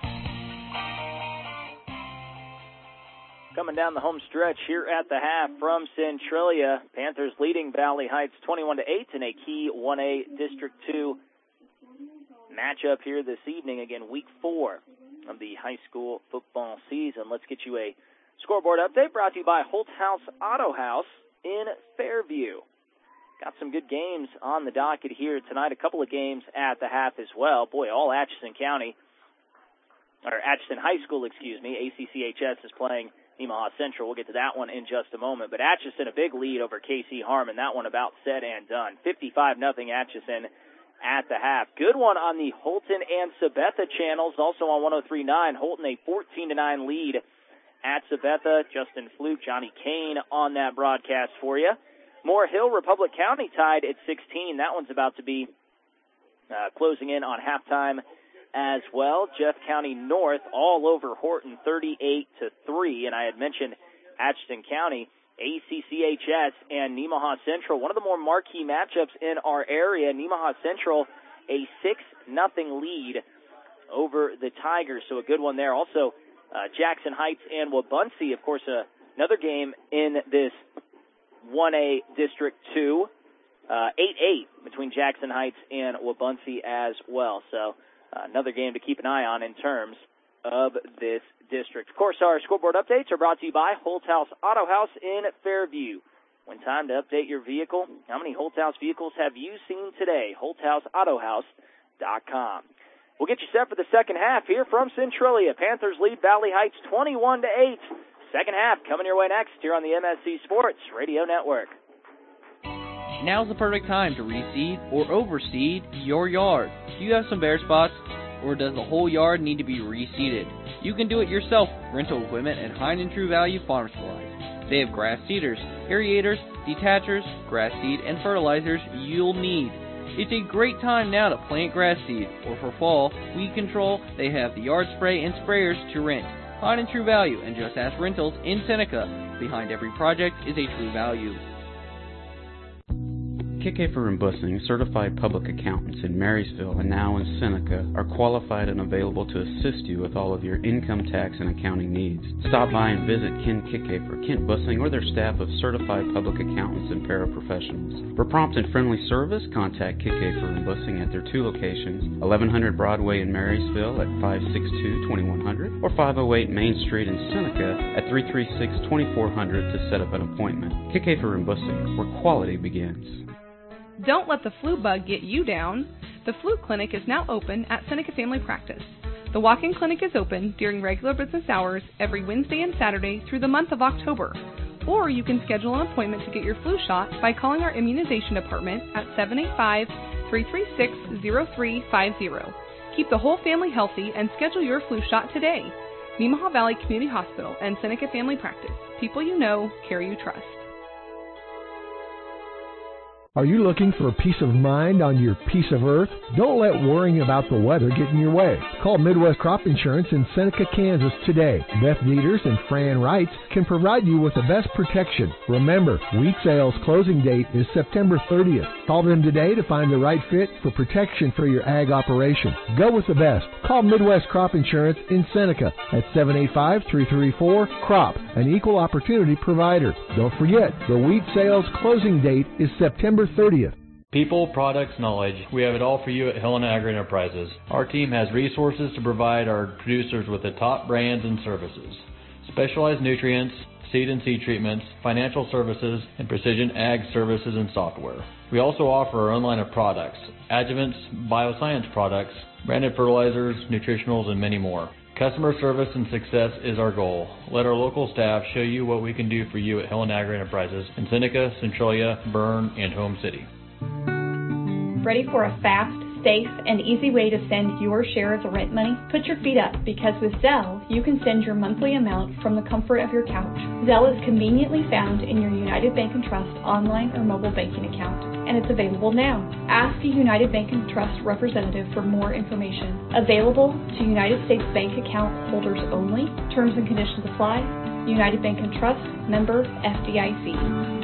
Coming down the home stretch here at the half from Centralia. Panthers leading Valley Heights twenty-one to eight in a key one A District two matchup here this evening. Again, week four of the high school football season. Let's get you a scoreboard update brought to you by Holt House Auto House in Fairview. Got some good games on the docket here tonight. A couple of games at the half as well. Boy, all Atchison County, or Atchison High School, excuse me. A C C H S is playing Nemaha Central. We'll get to that one in just a moment. But Atchison, a big lead over K C Harmon. That one about said and done. fifty-five nothing Atchison at the half. Good one on the Holton and Sabetha channels. Also on one oh three point nine. Holton a fourteen to nine lead at Sabetha. Justin Fluke, Johnny Kane on that broadcast for you. Moore Hill, Republic County tied at sixteen. That one's about to be uh, closing in on halftime as well. Jeff County North all over Horton, thirty-eight to three. And I had mentioned Atchison County, A C C H S, and Nemaha Central. One of the more marquee matchups in our area. Nemaha Central a six nothing lead over the Tigers. So a good one there. Also, uh, Jackson Heights and Wabaunsee, of course, uh, another game in this one A District two. Uh, eight eight between Jackson Heights and Wabaunsee as well. So uh, another game to keep an eye on in terms of this district. Of course, our scoreboard updates are brought to you by Holthouse Auto House in Fairview. When time to update your vehicle, how many Holthouse vehicles have you seen today? Holthouse Auto House dot com. We'll get you set for the second half here from Centralia. Panthers lead Valley Heights twenty-one to eight. Second half coming your way next here on the M S C Sports Radio Network. Now's the perfect time to reseed or overseed your yard. Do you have some bare spots, or does the whole yard need to be reseeded? You can do it yourself with rental equipment at Hein and True Value Farm Supplies. They have grass seeders, irrigators, detachers, grass seed, and fertilizers you'll need. It's a great time now to plant grass seed, or for fall, weed control, they have the yard spray and sprayers to rent. Hein and True Value and Just Ask Rentals in Seneca. Behind every project is a True Value. Kickafer and Bussing, certified public accountants in Marysville and now in Seneca, are qualified and available to assist you with all of your income tax and accounting needs. Stop by and visit Ken Kickafer, Kent Bussing, or their staff of certified public accountants and paraprofessionals. For prompt and friendly service, contact Kickafer and Bussing at their two locations, eleven hundred Broadway in Marysville at five six two, two one zero zero or five oh eight Main Street in Seneca at three three six, two four zero zero to set up an appointment. Kickafer and Bussing, where quality begins. Don't let the flu bug get you down. The flu clinic is now open at Seneca Family Practice. The walk-in clinic is open during regular business hours every Wednesday and Saturday through the month of October. Or you can schedule an appointment to get your flu shot by calling our immunization department at seven eight five, three three six, zero three five zero. Keep the whole family healthy and schedule your flu shot today. Nemaha Valley Community Hospital and Seneca Family Practice. People you know, care you trust. Are you looking for peace of mind on your piece of earth? Don't let worrying about the weather get in your way. Call Midwest Crop Insurance in Seneca, Kansas today. Beth Dieters and Fran Wrights can provide you with the best protection. Remember, wheat sales closing date is September thirtieth. Call them today to find the right fit for protection for your ag operation. Go with the best. Call Midwest Crop Insurance in Seneca at seven eight five, three three four, C R O P, an equal opportunity provider. Don't forget, the wheat sales closing date is September thirtieth. People, products, knowledge. We have it all for you at Helena Agri-Enterprises. Our team has resources to provide our producers with the top brands and services. Specialized nutrients, seed and seed treatments, financial services, and precision ag services and software. We also offer our own line of products, adjuvants, bioscience products, branded fertilizers, nutritionals, and many more. Customer service and success is our goal. Let our local staff show you what we can do for you at Helena Agri-Enterprises in Seneca, Centralia, Bern, and Home City. Ready for a fast, safe, and easy way to send your share of the rent money? Put your feet up, because with Zelle, you can send your monthly amount from the comfort of your couch. Zelle is conveniently found in your United Bank and Trust online or mobile banking account, and it's available now. Ask a United Bank and Trust representative for more information. Available to United States Bank account holders only. Terms and conditions apply. United Bank and Trust, member F D I C.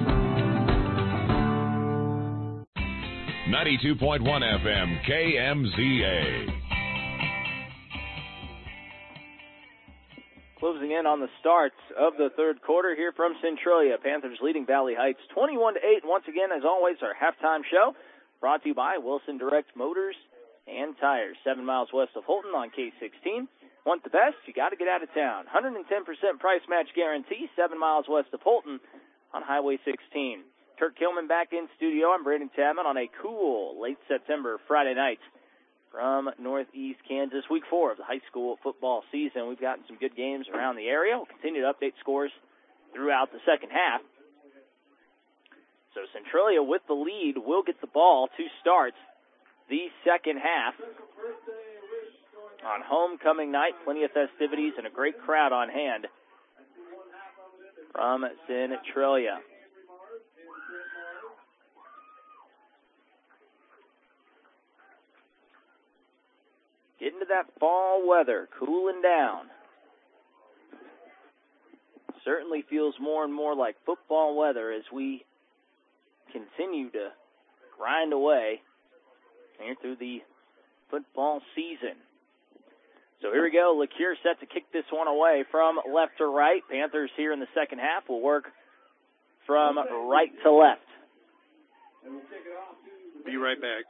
ninety-two point one F M K M Z A. Closing in on the starts of the third quarter here from Centralia. Panthers leading Valley Heights twenty-one to eight. Once again, as always, our halftime show brought to you by Wilson Direct Motors and Tires, seven miles west of Holton on K sixteen. Want the best? You got to get out of town. one hundred ten percent price match guarantee, seven miles west of Holton on Highway sixteen. Kurt Kilman back in studio. I'm Braden Tabman on a cool late September Friday night from Northeast Kansas. Week four of the high school football season. We've gotten some good games around the area. We'll continue to update scores throughout the second half. So Centralia with the lead will get the ball to start the second half. On homecoming night, plenty of festivities and a great crowd on hand from Centralia. Getting to that fall weather, cooling down. Certainly feels more and more like football weather as we continue to grind away here through the football season. So here we go. LeCure set to kick this one away from left to right. Panthers here in the second half will work from right to left. Be right back.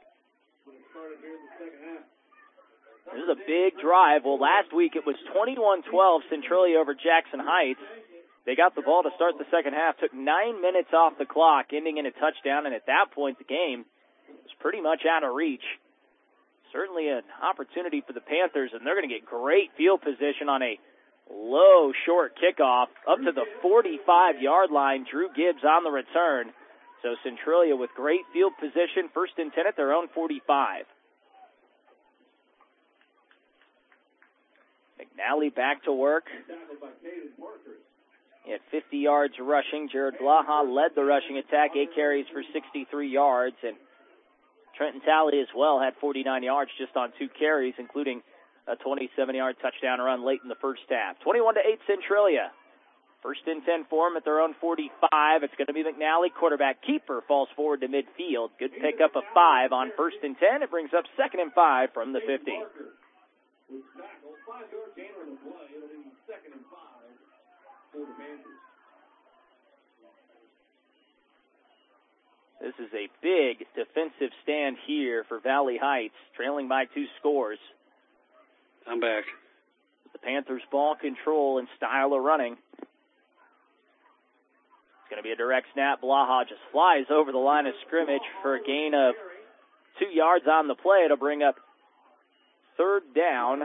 This is a big drive. Well, last week it was twenty-one twelve Centralia over Jackson Heights. They got the ball to start the second half, took nine minutes off the clock, ending in a touchdown, and at that point the game was pretty much out of reach. Certainly an opportunity for the Panthers, and they're going to get great field position on a low, short kickoff up to the forty-five-yard line. Drew Gibbs on the return. So Centralia with great field position, first and ten at their own forty-five. McNally back to work. He had fifty yards rushing. Jared Blaha led the rushing attack, eight carries for sixty-three yards, and Trenton Talley as well had forty-nine yards just on two carries, including a twenty-seven-yard touchdown run late in the first half. twenty-one to eight Centralia. First and ten for them at their own forty-five. It's going to be McNally. Quarterback keeper falls forward to midfield. Good pickup of five on first and ten. It brings up second and five from the fifty. This is a big defensive stand here for Valley Heights, trailing by two scores. I'm back. The Panthers ball control and style of running. It's going to be a direct snap. Blaha just flies over the line of scrimmage for a gain of two yards on the play. It'll bring up third down.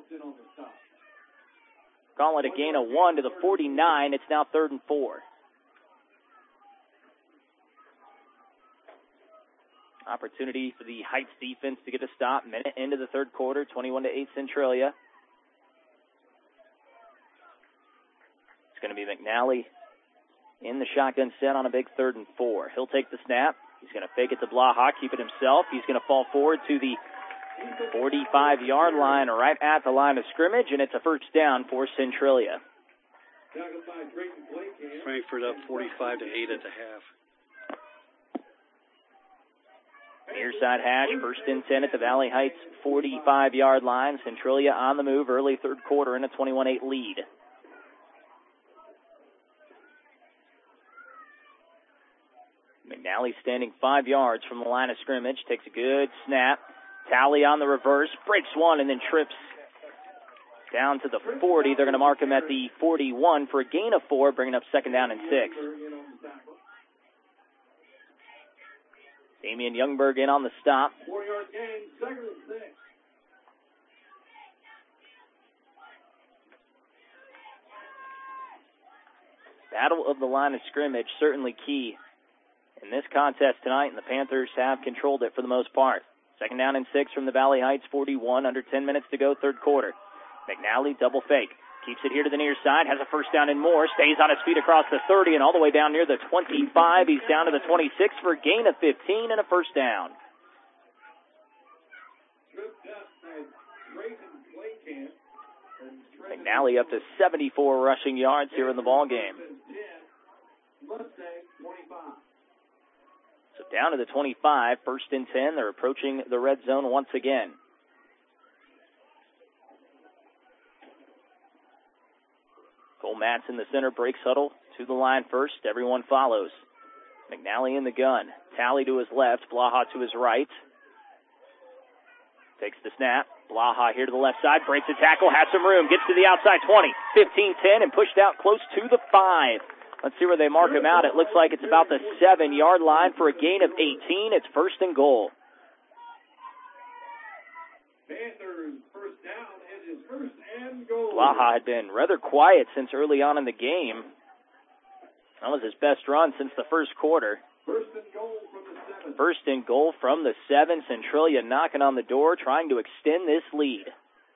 Call it a gain of one to the forty-nine. It's now third and four. Opportunity for the Heights defense to get a stop. Minute into the third quarter, twenty-one to eight Centralia. It's going to be McNally in the shotgun set on a big third and four. He'll take the snap. He's going to fake it to Blaha, keep it himself. He's going to fall forward to the forty-five-yard line, right at the line of scrimmage, and it's a first down for Centralia. Frankfort up forty-five to eight at the half. Near side hash, first and ten at the Valley Heights forty-five-yard line. Centralia on the move, early third quarter in a twenty-one eight lead. McNally standing five yards from the line of scrimmage, takes a good snap. Talley on the reverse, breaks one, and then trips down to the forty. They're going to mark him at the forty-one for a gain of four, bringing up second down and six. Damian Youngberg in on the stop. Four-yard gain, second and six. Battle of the line of scrimmage, certainly key in this contest tonight, and the Panthers have controlled it for the most part. Second down and six from the Valley Heights forty-one, under ten minutes to go, third quarter. McNally double fake. Keeps it here to the near side, has a first down and more, stays on his feet across the thirty and all the way down near the twenty-five. He's down to the twenty-six for a gain of fifteen and a first down. McNally up to seventy-four rushing yards here in the ball game. So down to the twenty-five, first and ten. They're approaching the red zone once again. Cole Matz in the center, breaks huddle to the line first. Everyone follows. McNally in the gun. Talley to his left. Blaha to his right. Takes the snap. Blaha here to the left side. Breaks a tackle. Has some room. Gets to the outside twenty. fifteen ten and pushed out close to the five. Let's see where they mark him out. It looks like it's about the seven-yard line for a gain of eighteen. It's first and goal. Panthers first down. It is first and goal. Blaha had been rather quiet since early on in the game. That was his best run since the first quarter. First and goal from the seven. First and goal from the seven. Centralia knocking on the door, trying to extend this lead.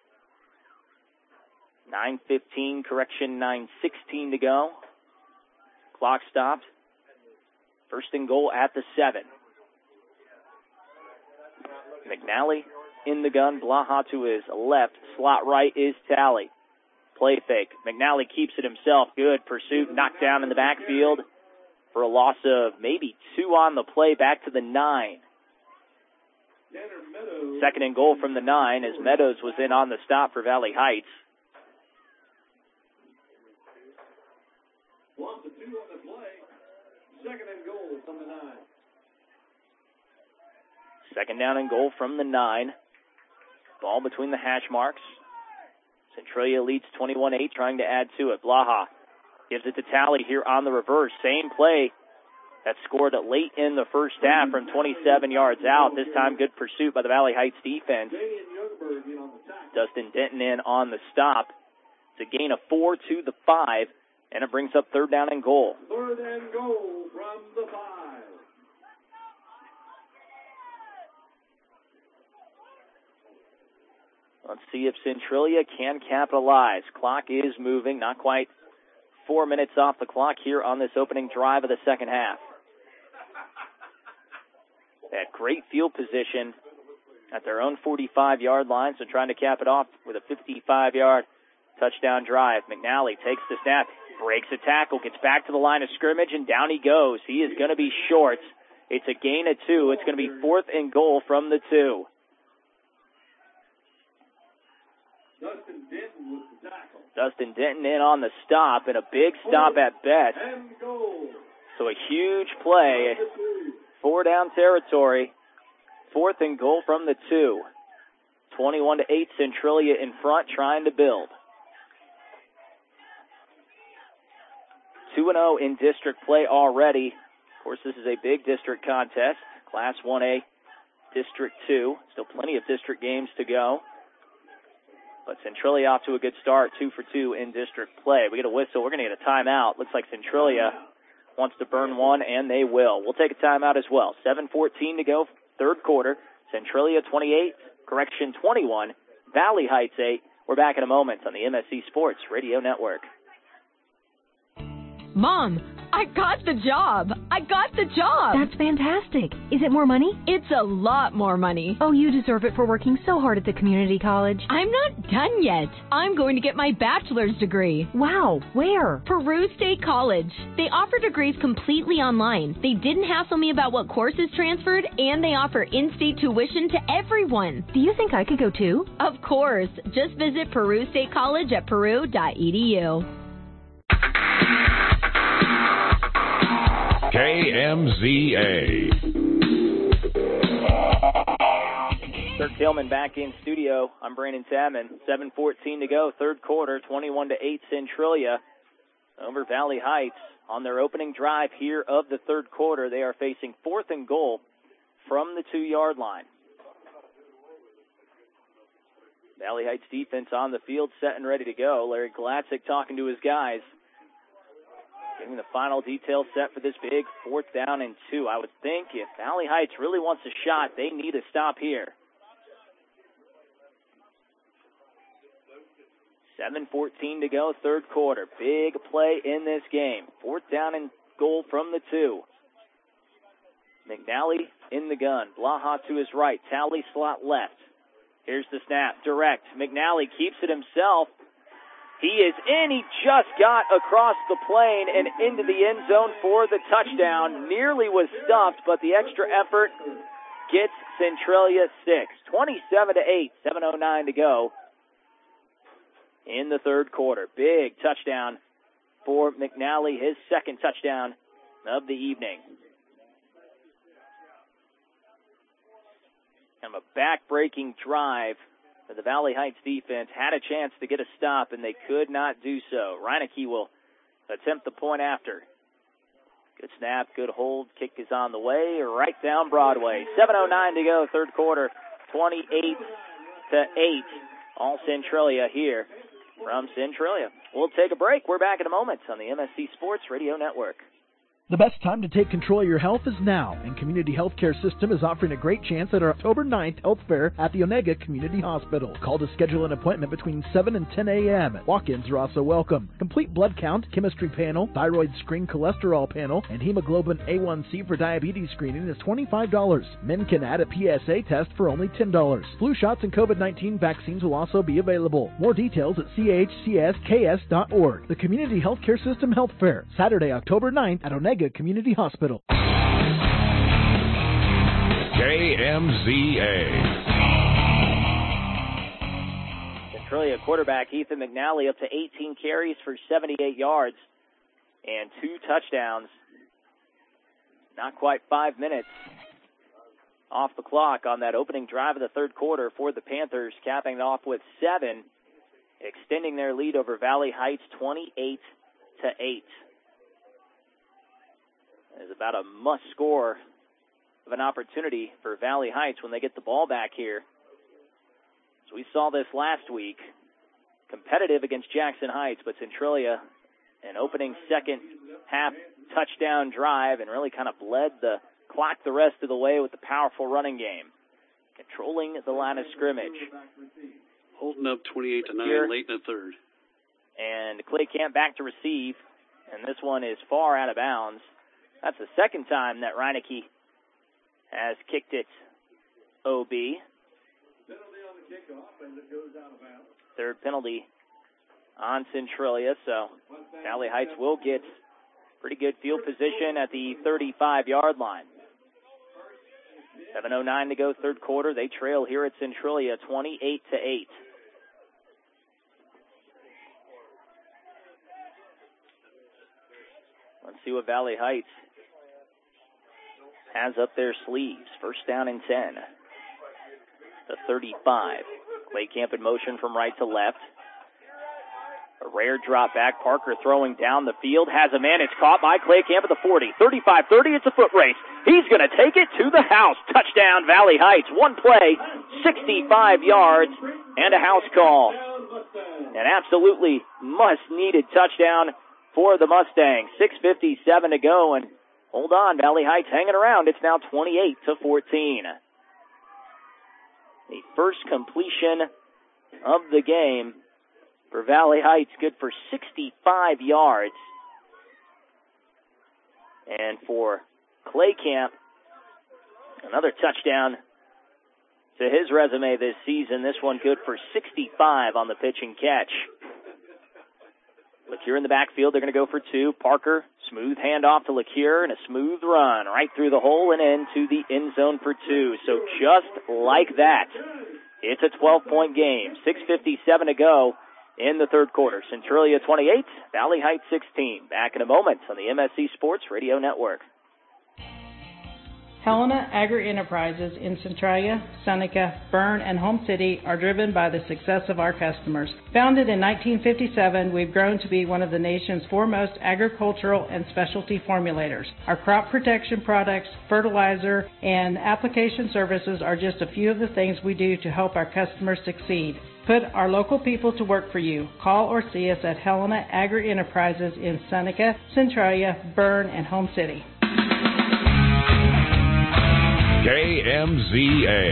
nine fifteen, correction, nine sixteen to go. Clock stopped. First and goal at the seven. McNally in the gun. Blaha to his left. Slot right is Talley. Play fake. McNally keeps it himself. Good pursuit. Knocked down in the backfield for a loss of maybe two on the play. Back to the nine. Second and goal from the nine as Meadows was in on the stop for Valley Heights. One to two on the play. Second and goal from the nine. Second down and goal from the nine. Ball between the hash marks. Centralia leads twenty-one eight, trying to add to it. Blaha gives it to Talley here on the reverse. Same play that scored late in the first half from twenty-seven yards out. This time good pursuit by the Valley Heights defense. Dustin Denton in on the stop. It's a gain of four to the five, and it brings up third down and goal. Third and goal from the five. Let's see if Centralia can capitalize. Clock is moving, not quite four minutes off the clock here on this opening drive of the second half. They had great field position at their own forty-five-yard line, so trying to cap it off with a fifty-five-yard touchdown drive. McNally takes the snap, breaks a tackle, gets back to the line of scrimmage, and down he goes. He is going to be short. It's a gain of two. It's going to be fourth and goal from the two. Dustin Denton with the tackle. Dustin Denton in on the stop, and a big stop at best. So a huge play. Four down territory. Fourth and goal from the two. twenty-one to eight, Centralia in front, trying to build. two and oh in district play already. Of course, this is a big district contest. Class one A, District two. Still plenty of district games to go. But Centralia off to a good start, two for two in district play. We get a whistle. We're going to get a timeout. Looks like Centralia wants to burn one, and they will. We'll take a timeout as well. seven fourteen to go, third quarter. Centralia twenty-eight, correction twenty-one, Valley Heights eight. We're back in a moment on the M S C Sports Radio Network. Mom, I got the job. I got the job. That's fantastic. Is it more money? It's a lot more money. Oh, you deserve it for working so hard at the community college. I'm not done yet. I'm going to get my bachelor's degree. Wow, where? Peru State College. They offer degrees completely online. They didn't hassle me about what courses transferred, and they offer in-state tuition to everyone. Do you think I could go too? Of course. Just visit Peru State College at peru dot e d u. K M Z A. Kirk Tillman back in studio. I'm Brandon Salmon. seven fourteen to go, third quarter, twenty-one to eight Centralia over Valley Heights. On their opening drive here of the third quarter, they are facing fourth and goal from the two-yard line. Valley Heights defense on the field, set and ready to go. Larry Glatzik talking to his guys. Getting the final detail set for this big fourth down and two. I would think if Valley Heights really wants a shot, they need a stop here. seven fourteen to go, third quarter. Big play in this game. Fourth down and goal from the two. McNally in the gun. Blaha to his right. Talley slot left. Here's the snap. Direct. McNally keeps it himself. He is in. He just got across the plane and into the end zone for the touchdown. Nearly was stuffed, but the extra effort gets Centralia six. twenty-seven to eight. seven oh nine to go in the third quarter. Big touchdown for McNally, his second touchdown of the evening. Kind of a back-breaking drive. The Valley Heights defense had a chance to get a stop, and they could not do so. Reineke will attempt the point after. Good snap, good hold. Kick is on the way, right down Broadway. seven oh nine to go, third quarter, twenty-eight to eight. All Centralia here from Centralia. We'll take a break. We're back in a moment on the M S C Sports Radio Network. The best time to take control of your health is now, and Community Healthcare System is offering a great chance at our October ninth health fair at the Onega Community Hospital. Call to schedule an appointment between seven and ten a.m. Walk-ins are also welcome. Complete blood count, chemistry panel, thyroid screen cholesterol panel, and hemoglobin A one C for diabetes screening is twenty-five dollars. Men can add a P S A test for only ten dollars. Flu shots and COVID nineteen vaccines will also be available. More details at c h c s k s dot org. The Community Healthcare System Health Fair, Saturday, October ninth at Onega Community Hospital. K M Z A. Centralia quarterback Ethan McNally up to eighteen carries for seventy-eight yards and two touchdowns. Not quite five minutes off the clock on that opening drive of the third quarter for the Panthers, capping it off with seven, extending their lead over Valley Heights twenty-eight to eight. There's about a must score of an opportunity for Valley Heights when they get the ball back here. So we saw this last week, competitive against Jackson Heights, but Centralia, an opening second half touchdown drive, and really kind of bled the clock the rest of the way with the powerful running game, controlling the line of scrimmage. Holding up twenty-eight to nine Here, late in the third. And Clay Camp back to receive, and this one is far out of bounds. That's the second time that Reineke has kicked it O B. Third penalty on Centralia, so Valley Heights will get pretty good field position at the thirty-five-yard line. seven oh nine to go, third quarter. They trail here at Centralia, twenty-eight to eight. Let's see what Valley Heights has up their sleeves. First down and ten. The thirty-five. Clay Camp in motion from right to left. A rare drop back. Parker throwing down the field. Has a man. It's caught by Clay Camp at the forty. thirty-five thirty. It's a foot race. He's going to take it to the house. Touchdown, Valley Heights. One play, sixty-five yards, and a house call. An absolutely must-needed touchdown for the Mustangs. six fifty-seven to go, and hold on, Valley Heights hanging around. It's now twenty-eight to fourteen. The first completion of the game for Valley Heights, good for sixty-five yards. And for Clay Camp, another touchdown to his resume this season. This one good for sixty-five on the pitch and catch. LeCure in the backfield, they're going to go for two. Parker, smooth handoff to LeCure, and a smooth run right through the hole and into the end zone for two. So just like that, it's a twelve-point game. six fifty-seven to go in the third quarter. Centralia twenty-eight, Valley Heights sixteen. Back in a moment on the M S C Sports Radio Network. Helena Agri-Enterprises in Centralia, Seneca, Berne, and Home City are driven by the success of our customers. Founded in nineteen fifty-seven, we've grown to be one of the nation's foremost agricultural and specialty formulators. Our crop protection products, fertilizer, and application services are just a few of the things we do to help our customers succeed. Put our local people to work for you. Call or see us at Helena Agri-Enterprises in Seneca, Centralia, Berne, and Home City. K M Z A.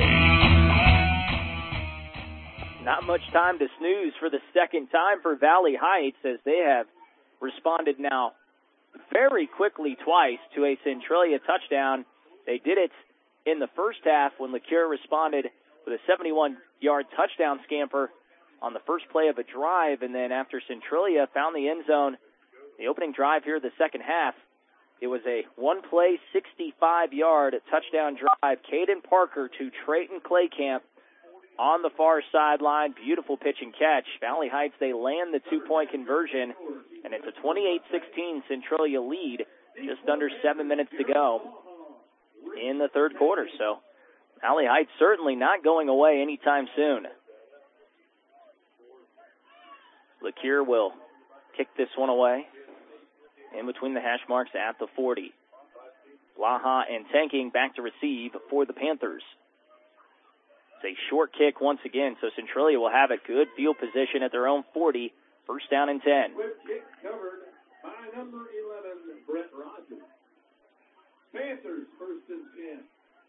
Not much time to snooze for the second time for Valley Heights, as they have responded now very quickly twice to a Centralia touchdown. They did it in the first half when LeCure responded with a seventy-one-yard touchdown scamper on the first play of a drive, and then after Centralia found the end zone, the opening drive here of the second half, it was a one-play, sixty-five-yard touchdown drive. Caden Parker to Trayton Clay Camp on the far sideline. Beautiful pitch and catch. Valley Heights, they land the two-point conversion, and it's a twenty-eight sixteen Centralia lead. Just under seven minutes to go in the third quarter. So Valley Heights certainly not going away anytime soon. LeCure will kick this one away in between the hash marks at the forty. Blaha and Tanking back to receive for the Panthers. It's a short kick once again, so Centralia will have a good field position at their own forty. First down and ten. Kick covered by number eleven, Brett Rogers. Panthers first and ten.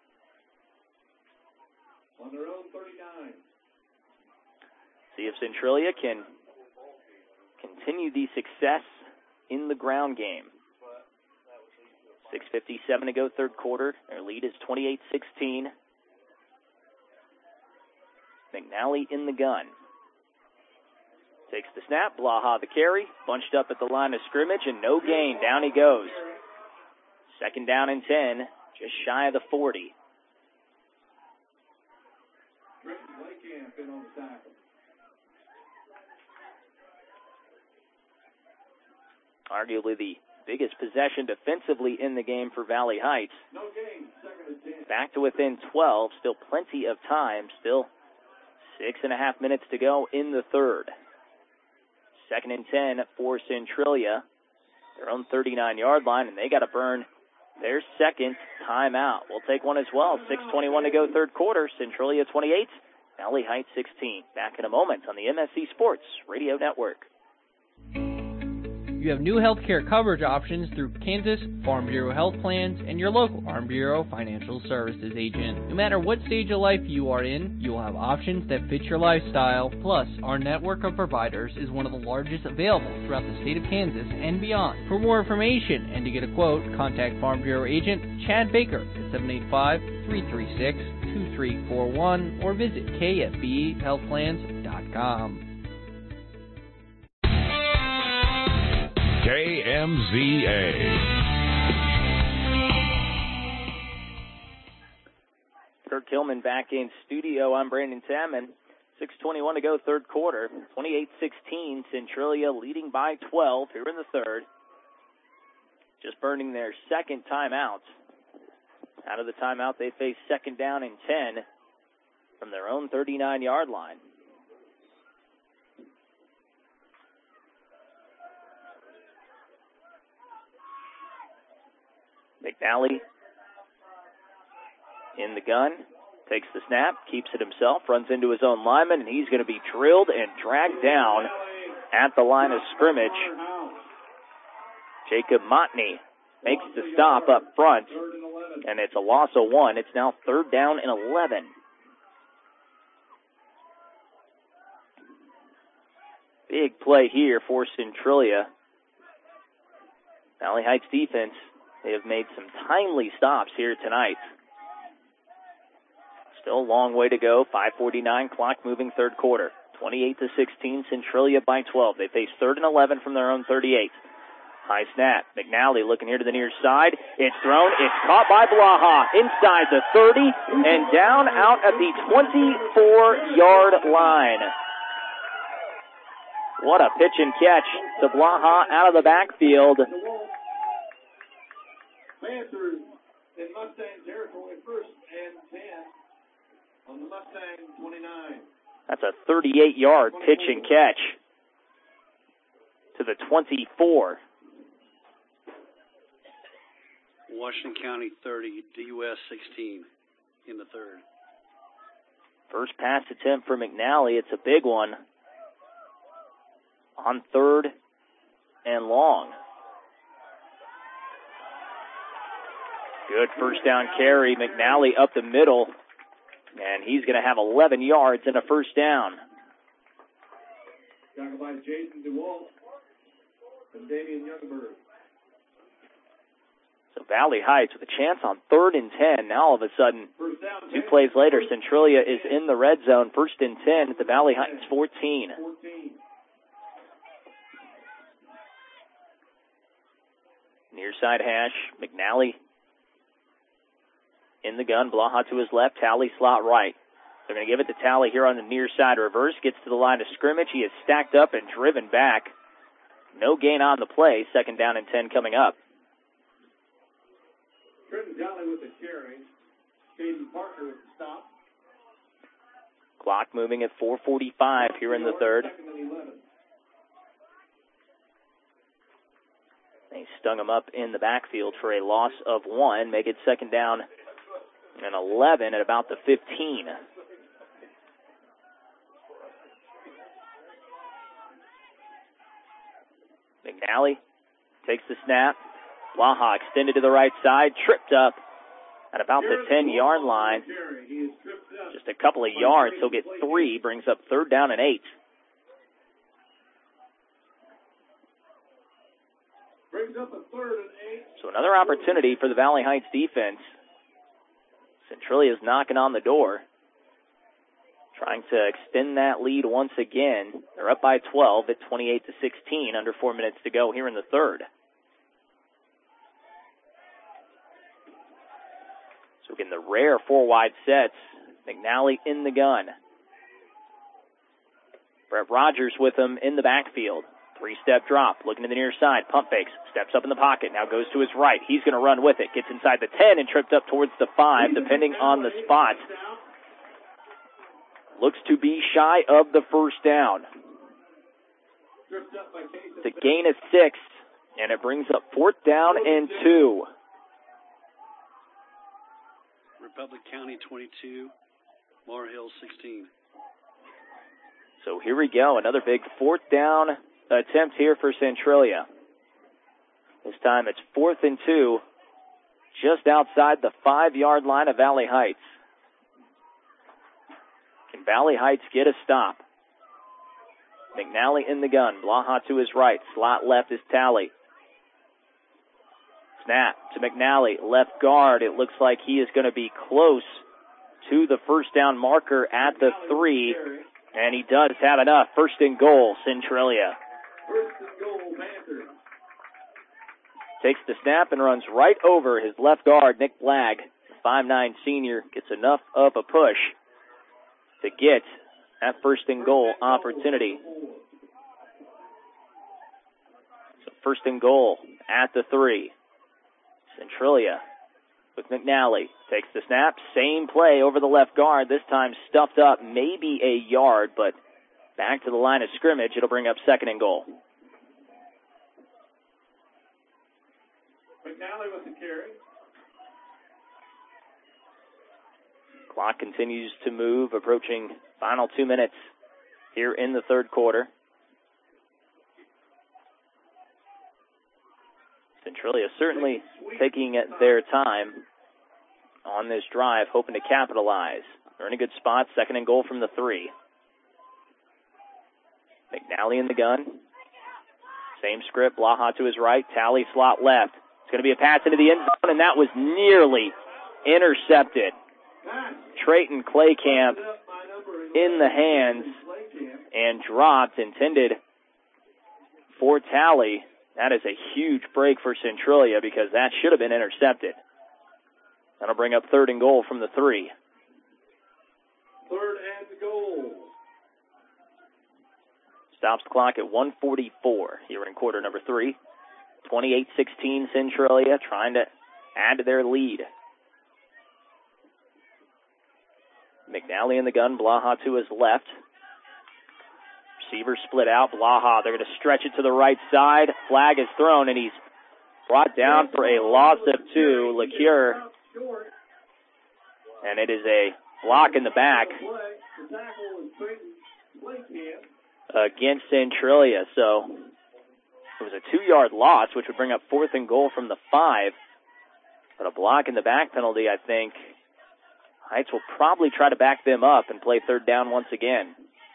On their own thirty-nine. See if Centralia can continue the success in the ground game. six fifty-seven to go, third quarter. Their lead is twenty-eight sixteen. McNally in the gun. Takes the snap. Blaha the carry. Bunched up at the line of scrimmage, and no gain. Down he goes. Second down and ten. Just shy of the forty. Arguably the biggest possession defensively in the game for Valley Heights. Back to within twelve, still plenty of time, still six and a half minutes to go in the third. Second and ten for Centralia, their own thirty-nine-yard line, and they got to burn their second timeout. We'll take one as well. six twenty-one to go third quarter. Centralia twenty-eight, Valley Heights sixteen. Back in a moment on the M S C Sports Radio Network. You have new health care coverage options through Kansas Farm Bureau Health Plans and your local Farm Bureau Financial Services agent. No matter what stage of life you are in, you will have options that fit your lifestyle. Plus, our network of providers is one of the largest available throughout the state of Kansas and beyond. For more information and to get a quote, contact Farm Bureau agent Chad Baker at seven eight five, three three six, two three four one or visit K F B E health plans dot com. K M Z A. Kirk Hillman back in studio. I'm Brandon Salmon. six twenty-one to go third quarter. twenty-eight sixteen, Centralia leading by twelve here in the third. Just burning their second timeout. Out of the timeout, they face second down and ten from their own thirty-nine-yard line. McNally in the gun, takes the snap, keeps it himself, runs into his own lineman, and he's going to be drilled and dragged down at the line of scrimmage. Jacob Motney makes the stop up front, and it's a loss of one. It's now third down and eleven. Big play here for Centralia. Valley Heights defense, they have made some timely stops here tonight. Still a long way to go. five forty-nine, clock moving third quarter. twenty-eight to sixteen, Centralia by twelve. They face third and eleven from their own thirty-eight. High snap. McNally looking here to the near side. It's thrown. It's caught by Blaha inside the thirty and down out at the twenty-four-yard line. What a pitch and catch to Blaha out of the backfield. Panthers in Mustang territory, first and ten on the Mustang twenty-nine. That's a thirty-eight-yard pitch and catch to the twenty-four. Washington County thirty, D U S sixteen in the third. First pass attempt for McNally. It's a big one on third and long. Good first down carry. McNally up the middle, and he's going to have eleven yards and a first down. Tackled by Jason DeWalt and Damian Youngberg. So Valley Heights with a chance on third and ten. Now all of a sudden, two plays later, Centralia is in the red zone. First and ten at the Valley Heights fourteen. Near side hash, McNally in the gun, Blaha to his left, Talley slot right. They're going to give it to Talley here on the near side reverse, gets to the line of scrimmage. He is stacked up and driven back. No gain on the play, second down and ten coming up. Trenton Talley with the carry. Caden Parker with the stop. Clock moving at four forty-five here in the third. They stung him up in the backfield for a loss of one. Make it second down and eleven at about the fifteen. McNally takes the snap. Blaha extended to the right side, tripped up at about the ten-yard line. Just a couple of yards, he'll get three, brings up third down and eight. So another opportunity for the Valley Heights defense. Centralia is knocking on the door, trying to extend that lead once again. They're up by twelve at twenty-eight to sixteen, under four minutes to go here in the third. So again, the rare four wide sets. McNally in the gun. Brett Rogers with him in the backfield. Three-step drop, looking to the near side, pump fakes, steps up in the pocket, now goes to his right. He's going to run with it, gets inside the ten and tripped up towards the five, depending on the spot. Looks to be shy of the first down. It's a gain of six, and it brings up fourth down and two. Republic County twenty-two, Mar Hill sixteen. So here we go, another big fourth down attempt here for Centralia. This time it's fourth and two, just outside the five-yard line of Valley Heights. Can Valley Heights get a stop? McNally in the gun, Blaha to his right, slot left is Talley. Snap to McNally, left guard. It looks like he is going to be close to the first down marker at the three, and he does have enough. First and goal, Centralia. First and goal, Panthers. Takes the snap and runs right over his left guard, Nick Blagg. five nine senior gets enough of a push to get that first and goal opportunity. So first and goal at the three. Centralia with McNally. Takes the snap. Same play over the left guard. This time stuffed up maybe a yard, but back to the line of scrimmage. It'll bring up second and goal. McNally with the carry. Clock continues to move, approaching final two minutes here in the third quarter. Centralia certainly taking their time on this drive, hoping to capitalize. They're in a good spot, second and goal from the three. McNally in the gun. Same script, Blaha to his right, Talley slot left. It's going to be a pass into the end zone, and that was nearly intercepted. Trayton Claycamp in the hands and dropped, intended for Talley. That is a huge break for Centralia because that should have been intercepted. That'll bring up third and goal from the three. Third and goal. Stops the clock at one forty-four here in quarter number three. twenty-eight sixteen Centralia trying to add to their lead. McNally in the gun, Blaha to his left. Receivers split out, Blaha, they're going to stretch it to the right side. Flag is thrown, and he's brought down for a loss of two. LeCure, and it is a block in the back against Centralia. So it was a two-yard loss, which would bring up fourth and goal from the five. But a block in the back penalty, I think Heights will probably try to back them up and play third down once again.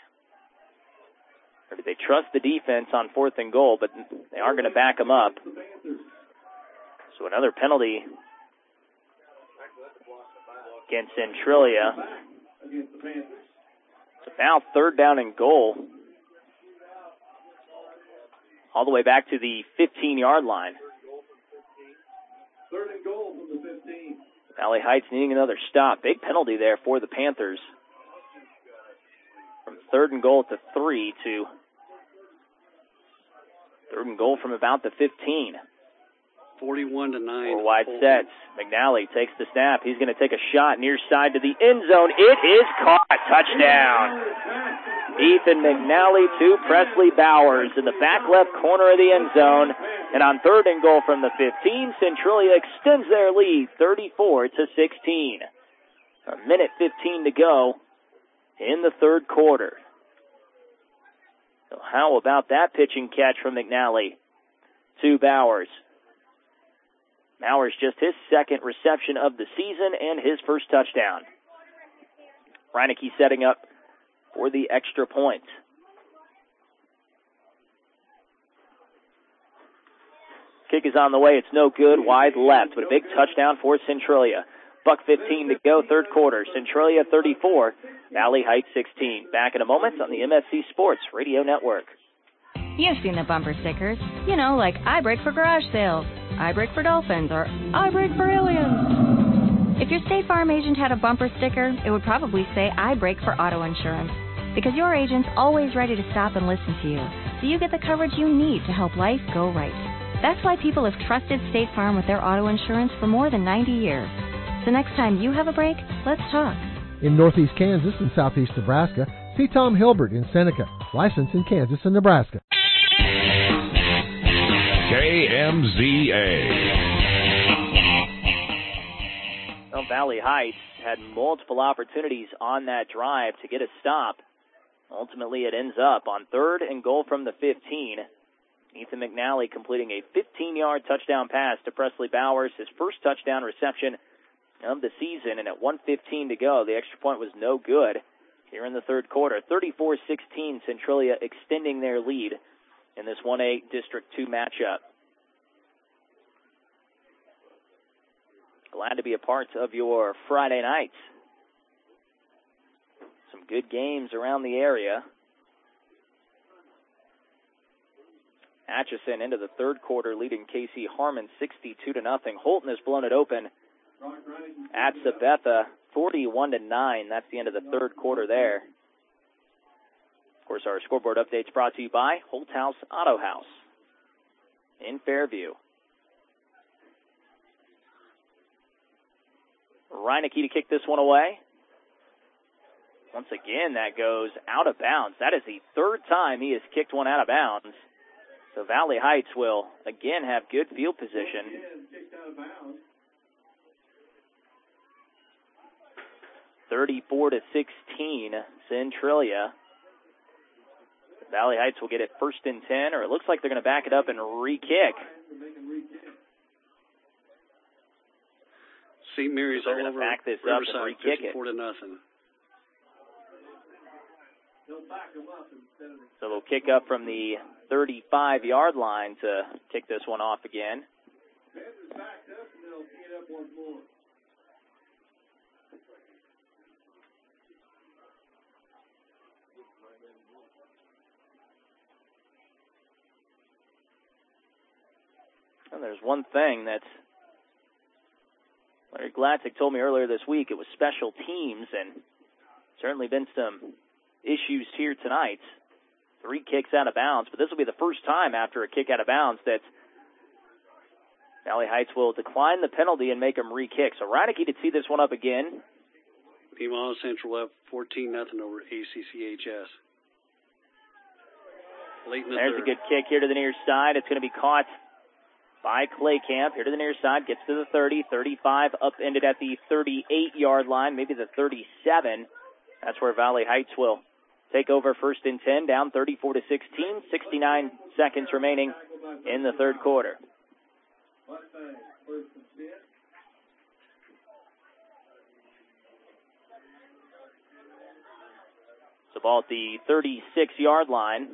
Or do they trust the defense on fourth and goal, but they are going to back them up. So another penalty against Centralia. So now third down and goal. All the way back to the fifteen-yard line. Third and goal from the fifteen. Valley Heights needing another stop. Big penalty there for the Panthers. From third and goal to three to third and goal from about the fifteen. forty-one to nine. Four wide sets. McNally takes the snap. He's going to take a shot near side to the end zone. It is caught. Touchdown. Ethan McNally to Presley Bowers in the back left corner of the end zone. And on third and goal from the fifteen, Centralia extends their lead thirty-four to sixteen. A minute fifteen to go in the third quarter. So how about that pitching catch from McNally to Bowers? Bowers just his second reception of the season and his first touchdown. Reineke setting up for the extra point. Kick is on the way. It's no good. Wide left, but a big touchdown for Centralia. Buck fifteen to go, third quarter. Centralia thirty-four, Valley Heights sixteen. Back in a moment on the M F C Sports Radio Network. You've seen the bumper stickers. You know, like I brake for garage sales, I brake for dolphins, or I brake for aliens. If your State Farm agent had a bumper sticker, it would probably say I brake for auto insurance. Because your agent's always ready to stop and listen to you, so you get the coverage you need to help life go right. That's why people have trusted State Farm with their auto insurance for more than ninety years. So next time you have a break, let's talk. In northeast Kansas and southeast Nebraska, see Tom Hilbert in Seneca, licensed in Kansas and Nebraska. K M Z A. Well, Valley Heights had multiple opportunities on that drive to get a stop. Ultimately, it ends up on third and goal from the fifteen. Ethan McNally completing a fifteen-yard touchdown pass to Presley Bowers, his first touchdown reception of the season, and at one fifteen to go, the extra point was no good here in the third quarter. thirty-four sixteen, Centralia extending their lead in this one A District two matchup. Glad to be a part of your Friday nights. Some good games around the area. Atchison into the third quarter leading K C Harmon sixty-two to nothing. Holton has blown it open at Sabetha forty-one to nine. That's the end of the third quarter there. Of course, our scoreboard updates brought to you by Holthouse Auto House in Fairview. Reineke to kick this one away. Once again, that goes out of bounds. That is the third time he has kicked one out of bounds. So Valley Heights will again have good field position. thirty-four to sixteen, Centralia. Valley Heights will get it first and ten, or it looks like they're going to back it up and re-kick. Saint Mary's all over back this up and re-kick it. fifty-four to nothing. So they'll kick up from the thirty-five-yard line to kick this one off again. And there's one thing that's Larry Glatzik told me earlier this week. It was special teams, and certainly been some issues here tonight. Three kicks out of bounds, but this will be the first time after a kick out of bounds that Valley Heights will decline the penalty and make them re-kick. So Reineke to tee this one up again. Peawaukee Central up fourteen nothing over A C C H S. Late in the There's third. a good kick here to the near side. It's going to be caught by Claycamp. Here to the near side, gets to the thirty, thirty-five, upended at the thirty-eight-yard line, maybe the thirty-seven. That's where Valley Heights will take over first and ten, down thirty-four to sixteen, sixty-nine seconds remaining in the third quarter. So ball at the thirty-six-yard line.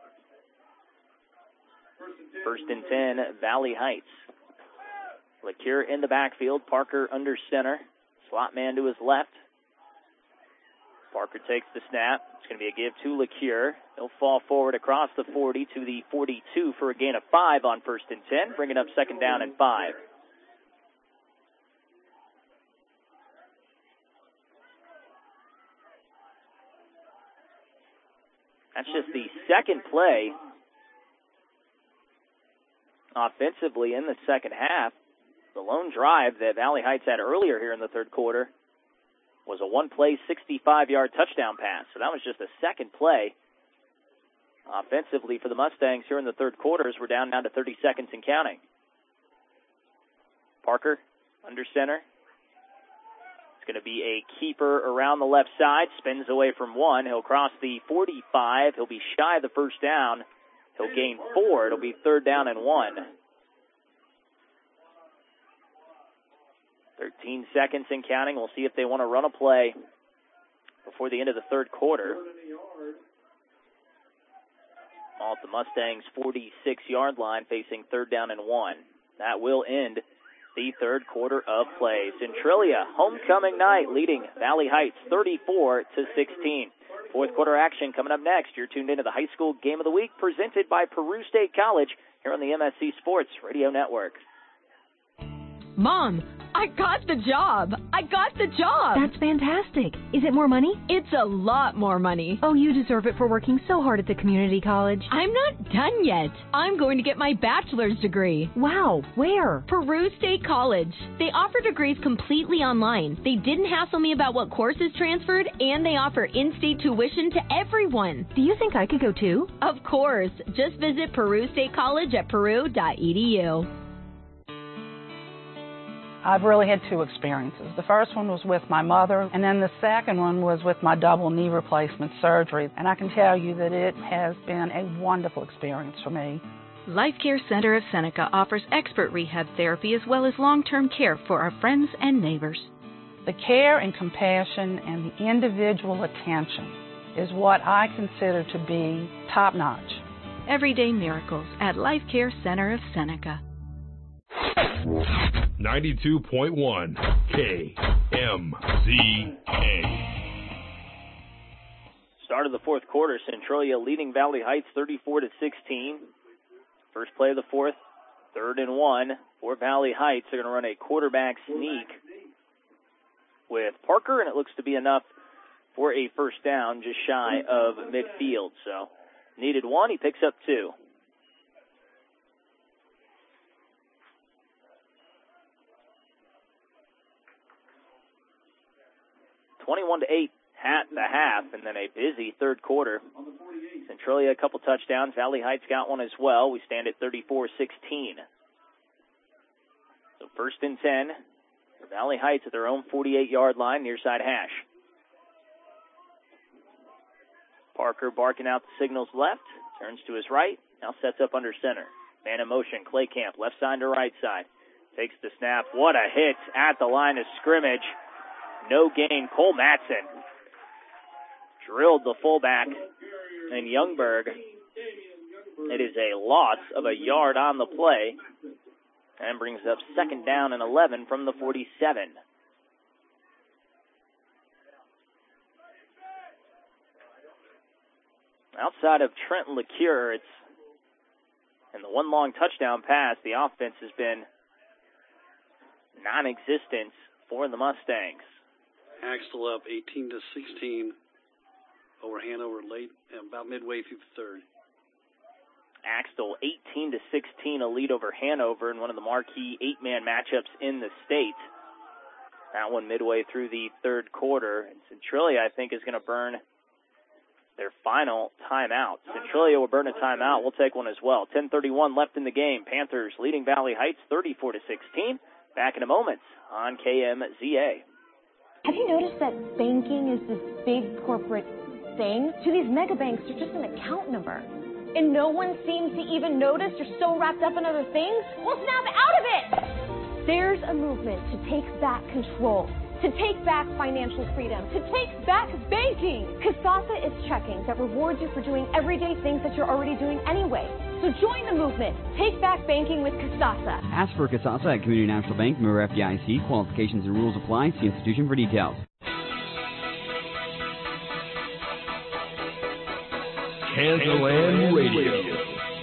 First and ten, Valley Heights. LeCure in the backfield, Parker under center. Slot man to his left. Parker takes the snap. It's going to be a give to LeCure. He'll fall forward across the forty to the forty-two for a gain of five on first and ten, bringing up second down and five. That's just the second play offensively in the second half. The lone drive that Valley Heights had earlier here in the third quarter was a one-play, sixty-five-yard touchdown pass. So that was just a second play offensively for the Mustangs here in the third quarter as we're down now to thirty seconds and counting. Parker under center. It's going to be a keeper around the left side. Spins away from one. He'll cross the forty-five. He'll be shy of the first down. He'll gain four. It'll be third down and one. thirteen seconds and counting. We'll see if they want to run a play before the end of the third quarter. All at the Mustangs' forty-six-yard line, facing third down and one. That will end the third quarter of play. Centralia, homecoming night, leading Valley Heights thirty-four to sixteen. Fourth quarter action coming up next. You're tuned into the High School Game of the Week, presented by Peru State College here on the M S C Sports Radio Network. Mom, I got the job. I got the job. That's fantastic. Is it more money? It's a lot more money. Oh, you deserve it for working so hard at the community college. I'm not done yet. I'm going to get my bachelor's degree. Wow, where? Peru State College. They offer degrees completely online. They didn't hassle me about what courses transferred, and they offer in-state tuition to everyone. Do you think I could go too? Of course. Just visit Peru State College at peru dot e d u. I've really had two experiences. The first one was with my mother, and then the second one was with my double knee replacement surgery. And I can tell you that it has been a wonderful experience for me. Life Care Center of Seneca offers expert rehab therapy as well as long-term care for our friends and neighbors. The care and compassion and the individual attention is what I consider to be top-notch. Everyday miracles at Life Care Center of Seneca. ninety-two point one K M Z A. Start of the fourth quarter, Centralia leading Valley Heights thirty-four to sixteen. First play of the fourth, third and one for Valley Heights. They're going to run a quarterback sneak with Parker, and it looks to be enough for a first down just shy of midfield. So needed one, he picks up two. twenty-one to eight at the half, and then a busy third quarter. Centralia a couple touchdowns. Valley Heights got one as well. We stand at thirty-four sixteen. So first and ten for Valley Heights at their own forty-eight-yard line, near side hash. Parker barking out the signals left, turns to his right, now sets up under center. Man in motion, Claycamp, left side to right side. Takes the snap. What a hit at the line of scrimmage. No gain. Cole Matson drilled the fullback in Youngberg. It is a loss of a yard on the play and brings up second down and eleven from the forty-seven. Outside of Trent LeCure, it's and the one long touchdown pass, the offense has been non-existent for the Mustangs. Axtell up eighteen to sixteen over Hanover late, about midway through the third. Axtell eighteen to sixteen, a lead over Hanover in one of the marquee eight-man matchups in the state. That one midway through the third quarter. And Centralia, I think, is going to burn their final timeout. Centralia will burn a timeout. We'll take one as well. ten thirty-one left in the game. Panthers leading Valley Heights thirty-four to sixteen. Back in a moment on K M Z A. Have you noticed that banking is this big corporate thing? To these mega banks, they're just an account number. And no one seems to even notice you're so wrapped up in other things? Well, snap out of it! There's a movement to take back control, to take back financial freedom, to take back banking. Kasasa is checking that rewards you for doing everyday things that you're already doing anyway. So join the movement. Take back banking with Kasasa. Ask for Kasasa at Community National Bank, member F D I C. Qualifications and rules apply. See institution for details. Kansas Radio.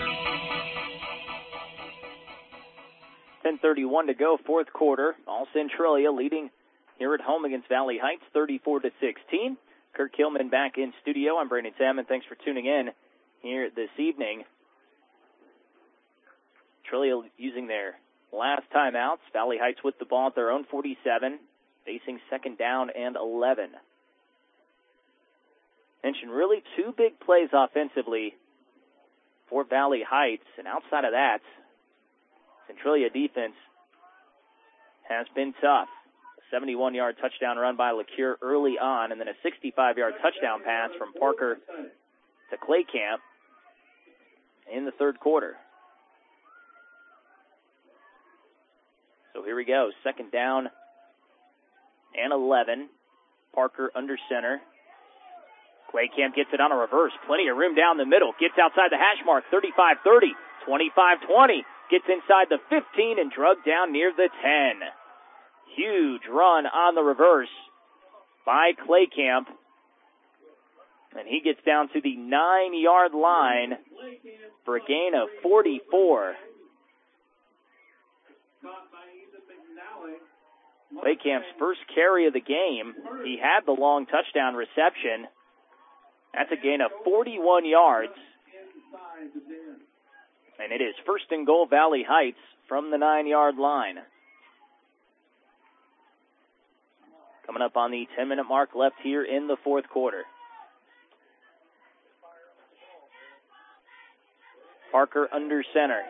ten thirty-one to go, fourth quarter. All Centralia leading here at home against Valley Heights, thirty-four to sixteen. Kirk Hillman back in studio. I'm Brandon Salmon. Thanks for tuning in here this evening. Centralia using their last timeouts. Valley Heights with the ball at their own forty-seven, facing second down and eleven. Mentioned really two big plays offensively for Valley Heights, and outside of that, Centralia defense has been tough. A seventy-one-yard touchdown run by LeCure early on, and then a sixty-five-yard touchdown pass from Parker to Claycamp in the third quarter. So here we go, second down and eleven. Parker under center. Claycamp gets it on a reverse. Plenty of room down the middle. Gets outside the hash mark, thirty-five thirty, twenty-five twenty. Gets inside the fifteen and drugged down near the ten. Huge run on the reverse by Claycamp. And he gets down to the nine-yard line for a gain of forty-four. Wakecamp's first carry of the game. He had the long touchdown reception. That's a gain of forty-one yards. And it is first and goal, Valley Heights, from the nine-yard line. Coming up on the ten-minute mark left here in the fourth quarter. Parker under center.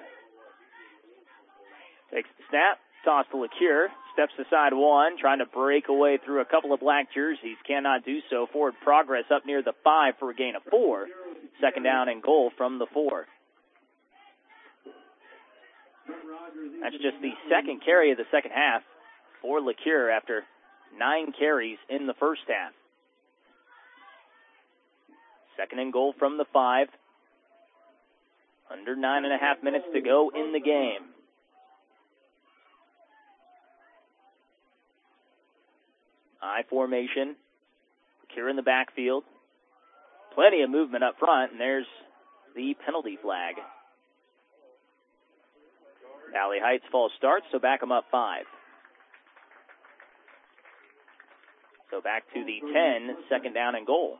Takes the snap, toss to LeCure, steps aside one, trying to break away through a couple of black jerseys. Cannot do so. Forward progress up near the five for a gain of four. Second down and goal from the four. That's just the second carry of the second half for LeCure after nine carries in the first half. Second and goal from the five. Under nine and a half minutes to go in the game. I formation. LeCure in the backfield. Plenty of movement up front, and there's the penalty flag. Valley Heights false start, so back them up five. So back to the ten, second down and goal.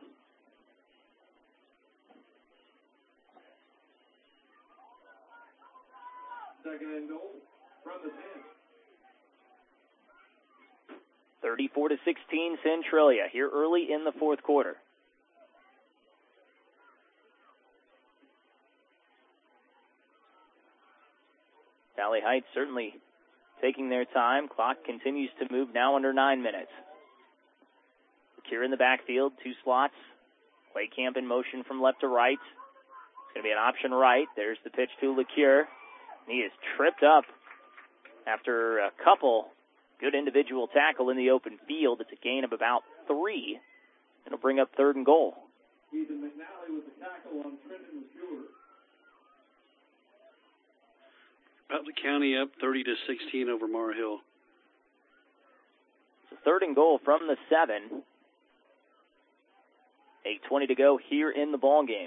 Second and goal from the ten. thirty-four to sixteen, Centralia here early in the fourth quarter. Valley Heights certainly taking their time. Clock continues to move now under nine minutes. LeCure in the backfield, two slots. Waycamp in motion from left to right. It's going to be an option right. There's the pitch to LeCure. He is tripped up after a couple good individual tackle in the open field. It's a gain of about three. It'll bring up third and goal. Ethan McNally with the tackle on Trenton LeCure. Butler County up thirty to sixteen over Mar Hill. So third and goal from the seven. eight twenty to go here in the ball game.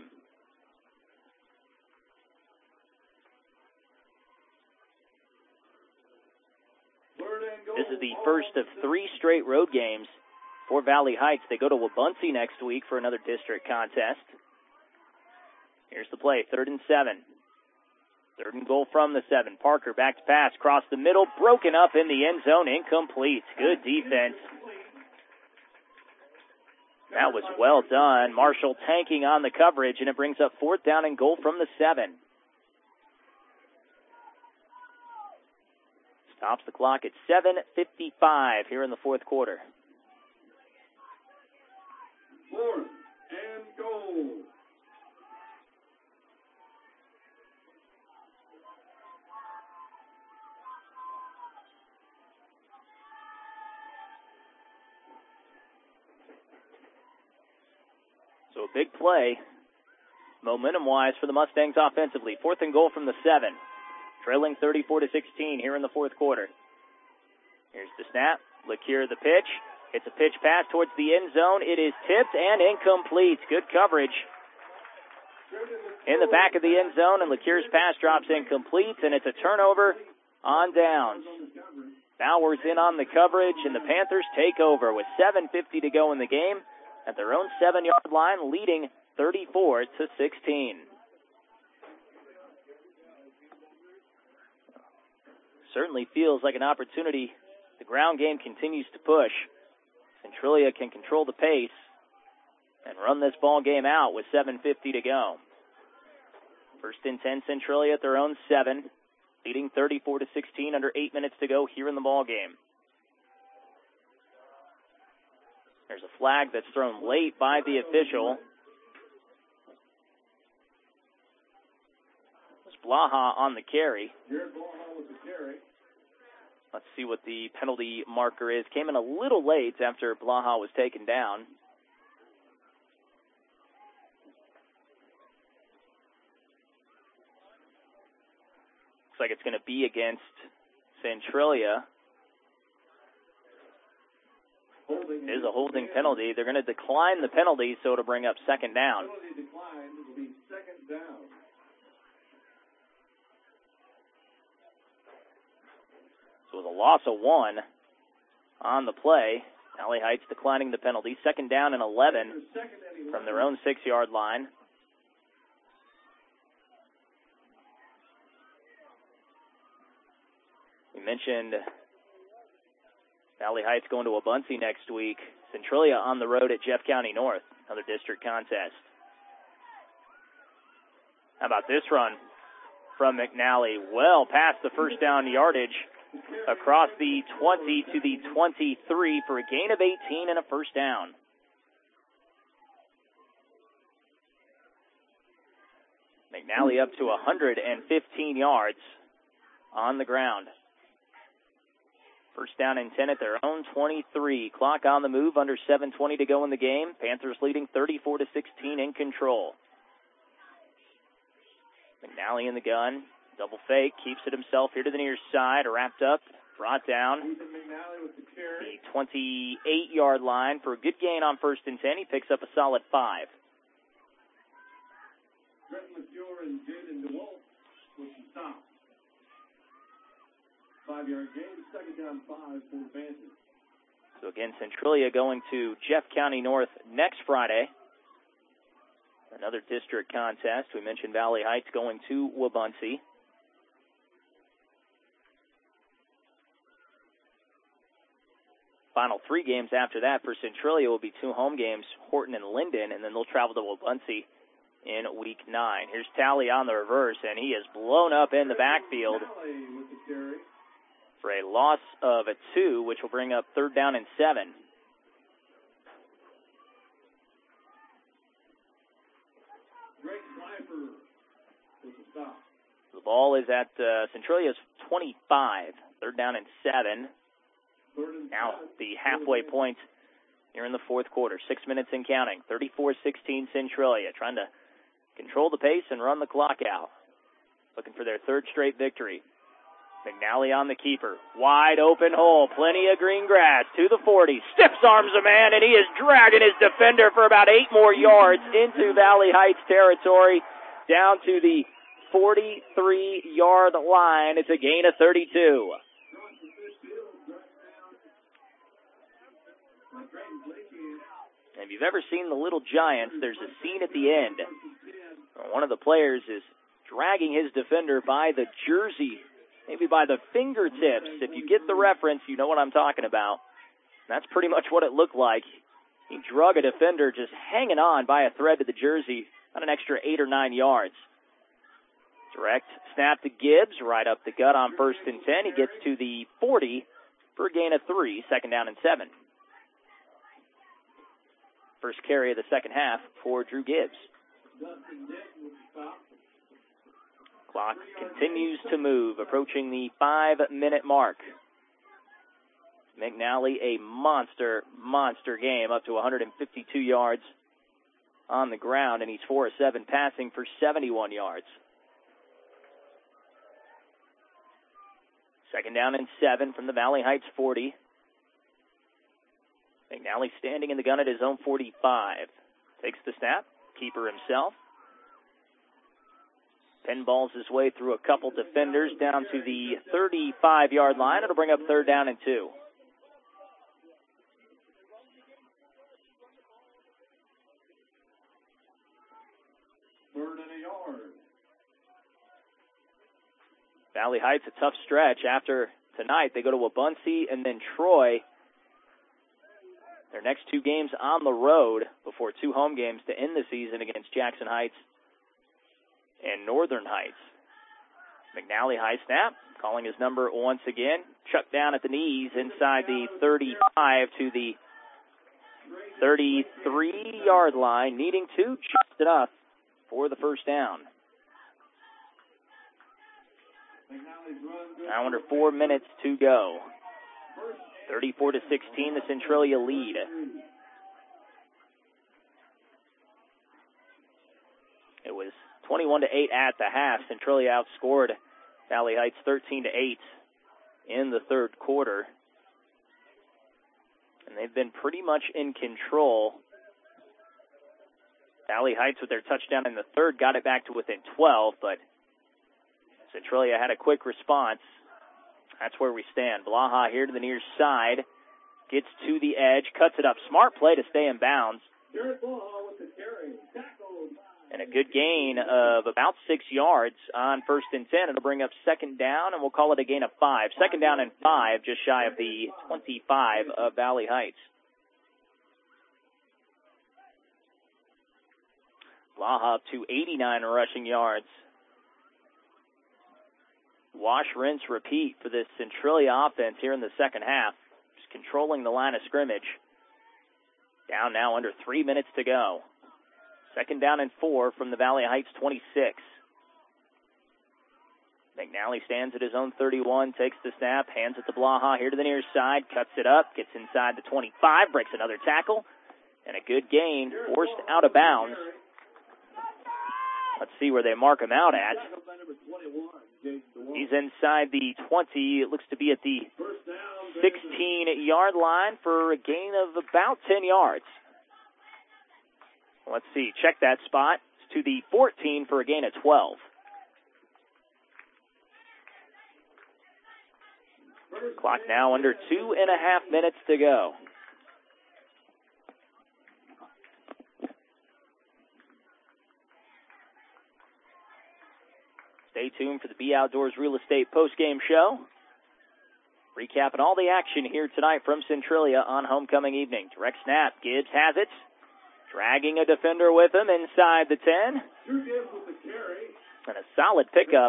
This is the first of three straight road games for Valley Heights. They go to Wabaunsee next week for another district contest. Here's the play, third and seven. Third and goal from the seven. Parker back to pass, across the middle, broken up in the end zone, incomplete. Good defense. That was well done. Marshall tanking on the coverage, and it brings up fourth down and goal from the seven. Stops the clock at seven fifty-five here in the fourth quarter. Fourth and goal. So a big play, momentum-wise, for the Mustangs offensively. Fourth and goal from the seven. Trailing thirty-four to sixteen here in the fourth quarter. Here's the snap. LeCure the pitch. It's a pitch pass towards the end zone. It is tipped and incomplete. Good coverage in the back of the end zone, and LeCure's pass drops incomplete, and it's a turnover on downs. Bowers in on the coverage, and the Panthers take over with seven fifty to go in the game at their own seven-yard line, leading thirty-four to sixteen. Certainly feels like an opportunity. The ground game continues to push. Centralia can control the pace and run this ball game out with seven fifty to go. First and ten, Centralia at their own seven, leading thirty-four to sixteen under eight minutes to go here in the ball game. There's a flag that's thrown late by the official. It's Blaha on the carry. Let's see what the penalty marker is. Came in a little late after Blaha was taken down. Looks like it's going to be against Centralia. It is a holding penalty. They're going to decline the penalty, so it'll bring up second down. Penalty declined. It will be second down. So with a loss of one, on the play. Valley Heights declining the penalty. Second down and eleven from their own six-yard line. We mentioned Valley Heights going to Wabaunsee next week. Centralia on the road at Jeff County North, another district contest. How about this run from McNally? Well past the first down yardage, across the twenty to the twenty-three for a gain of eighteen and a first down. McNally up to one hundred fifteen yards on the ground. First down and ten at their own twenty-three. Clock on the move, under seven twenty to go in the game. Panthers leading thirty-four to sixteen in control. McNally in the gun. Double fake, keeps it himself here to the near side. Wrapped up, brought down the twenty-eight-yard line for a good gain on first and ten. He picks up a solid five. and Jaden DeWolf with the stop. Five-yard gain, second down five for the Panthers. So again, Centralia going to Jeff County North next Friday. Another district contest. We mentioned Valley Heights going to Wabaunsee. Final three games after that for Centralia will be two home games, Horton and Linden, and then they'll travel to Wabaunsee in week nine. Here's Talley on the reverse, and he is blown up in the backfield for a loss of a two, which will bring up third down and seven. The ball is at uh, Centralia's twenty-five, third down and seven. Now the halfway point here in the fourth quarter. Six minutes and counting. thirty-four sixteen Centralia trying to control the pace and run the clock out. Looking for their third straight victory. McNally on the keeper. Wide open hole. Plenty of green grass to the forty. Stiffs arms a man, and he is dragging his defender for about eight more yards into Valley Heights territory. Down to the forty-three-yard line. It's a gain of thirty-two. If you've ever seen The Little Giants, there's a scene at the end. One of the players is dragging his defender by the jersey, maybe by the fingertips. If you get the reference, you know what I'm talking about. That's pretty much what it looked like. He drug a defender just hanging on by a thread to the jersey, about an extra eight or nine yards. Direct snap to Gibbs, right up the gut on first and ten. He gets to the forty for a gain of three, second down and seven. First carry of the second half for Drew Gibbs. Clock continues to move, approaching the five-minute mark. McNally, a monster, monster game, up to one hundred fifty-two yards on the ground, and he's four of seven passing for seventy-one yards. Second down and seven from the Valley Heights forty. McNally standing in the gun at his own forty-five. Takes the snap, keeper himself. Pinballs his way through a couple defenders down to the thirty-five-yard line. It'll bring up third down and two. Third and a yard. Valley Heights, a tough stretch after tonight. They go to Wabaunsee and then Troy. Their next two games on the road before two home games to end the season against Jackson Heights and Northern Heights. McNally high snap, calling his number once again. Chucked down at the knees inside the thirty-five to the thirty-three-yard line, needing two, just enough for the first down. Now under four minutes to go. thirty-four to sixteen, the Centralia lead. It was twenty-one to eight at the half. Centralia outscored Valley Heights thirteen to eight in the third quarter. And they've been pretty much in control. Valley Heights with their touchdown in the third got it back to within twelve, but Centralia had a quick response. That's where we stand. Blaha here to the near side. gets to the edge, cuts it up. Smart play to stay in bounds. And a good gain of about six yards on first and ten. It'll bring up second down, and we'll call it a gain of five. Second down and five, just shy of the twenty-five of Valley Heights. Blaha up to eighty-nine rushing yards. Wash, rinse, repeat for this Centralia offense here in the second half. Just controlling the line of scrimmage. Down now under three minutes to go. Second down and four from the Valley Heights twenty-six. McNally stands at his own thirty-one, takes the snap, hands it to Blaha here to the near side, cuts it up, gets inside the twenty-five, breaks another tackle, and a good gain, forced out of bounds. Let's see where they mark him out at. He's inside the twenty. It looks to be at the sixteen-yard line for a gain of about ten yards. Let's see. Check that spot. It's to the fourteen for a gain of twelve. Clock now under two and a half minutes to go. Stay tuned for the B Outdoors Real Estate postgame show. Recapping all the action here tonight from Centralia on homecoming evening. Direct snap. Gibbs has it. Dragging a defender with him inside the ten. And a solid pickup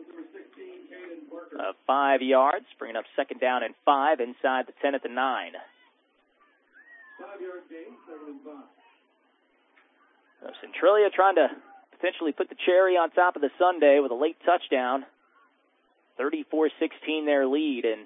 of five yards, bringing up second down and five inside the ten at the nine. So Centralia trying to potentially put the cherry on top of the sundae with a late touchdown. thirty-four sixteen their lead, and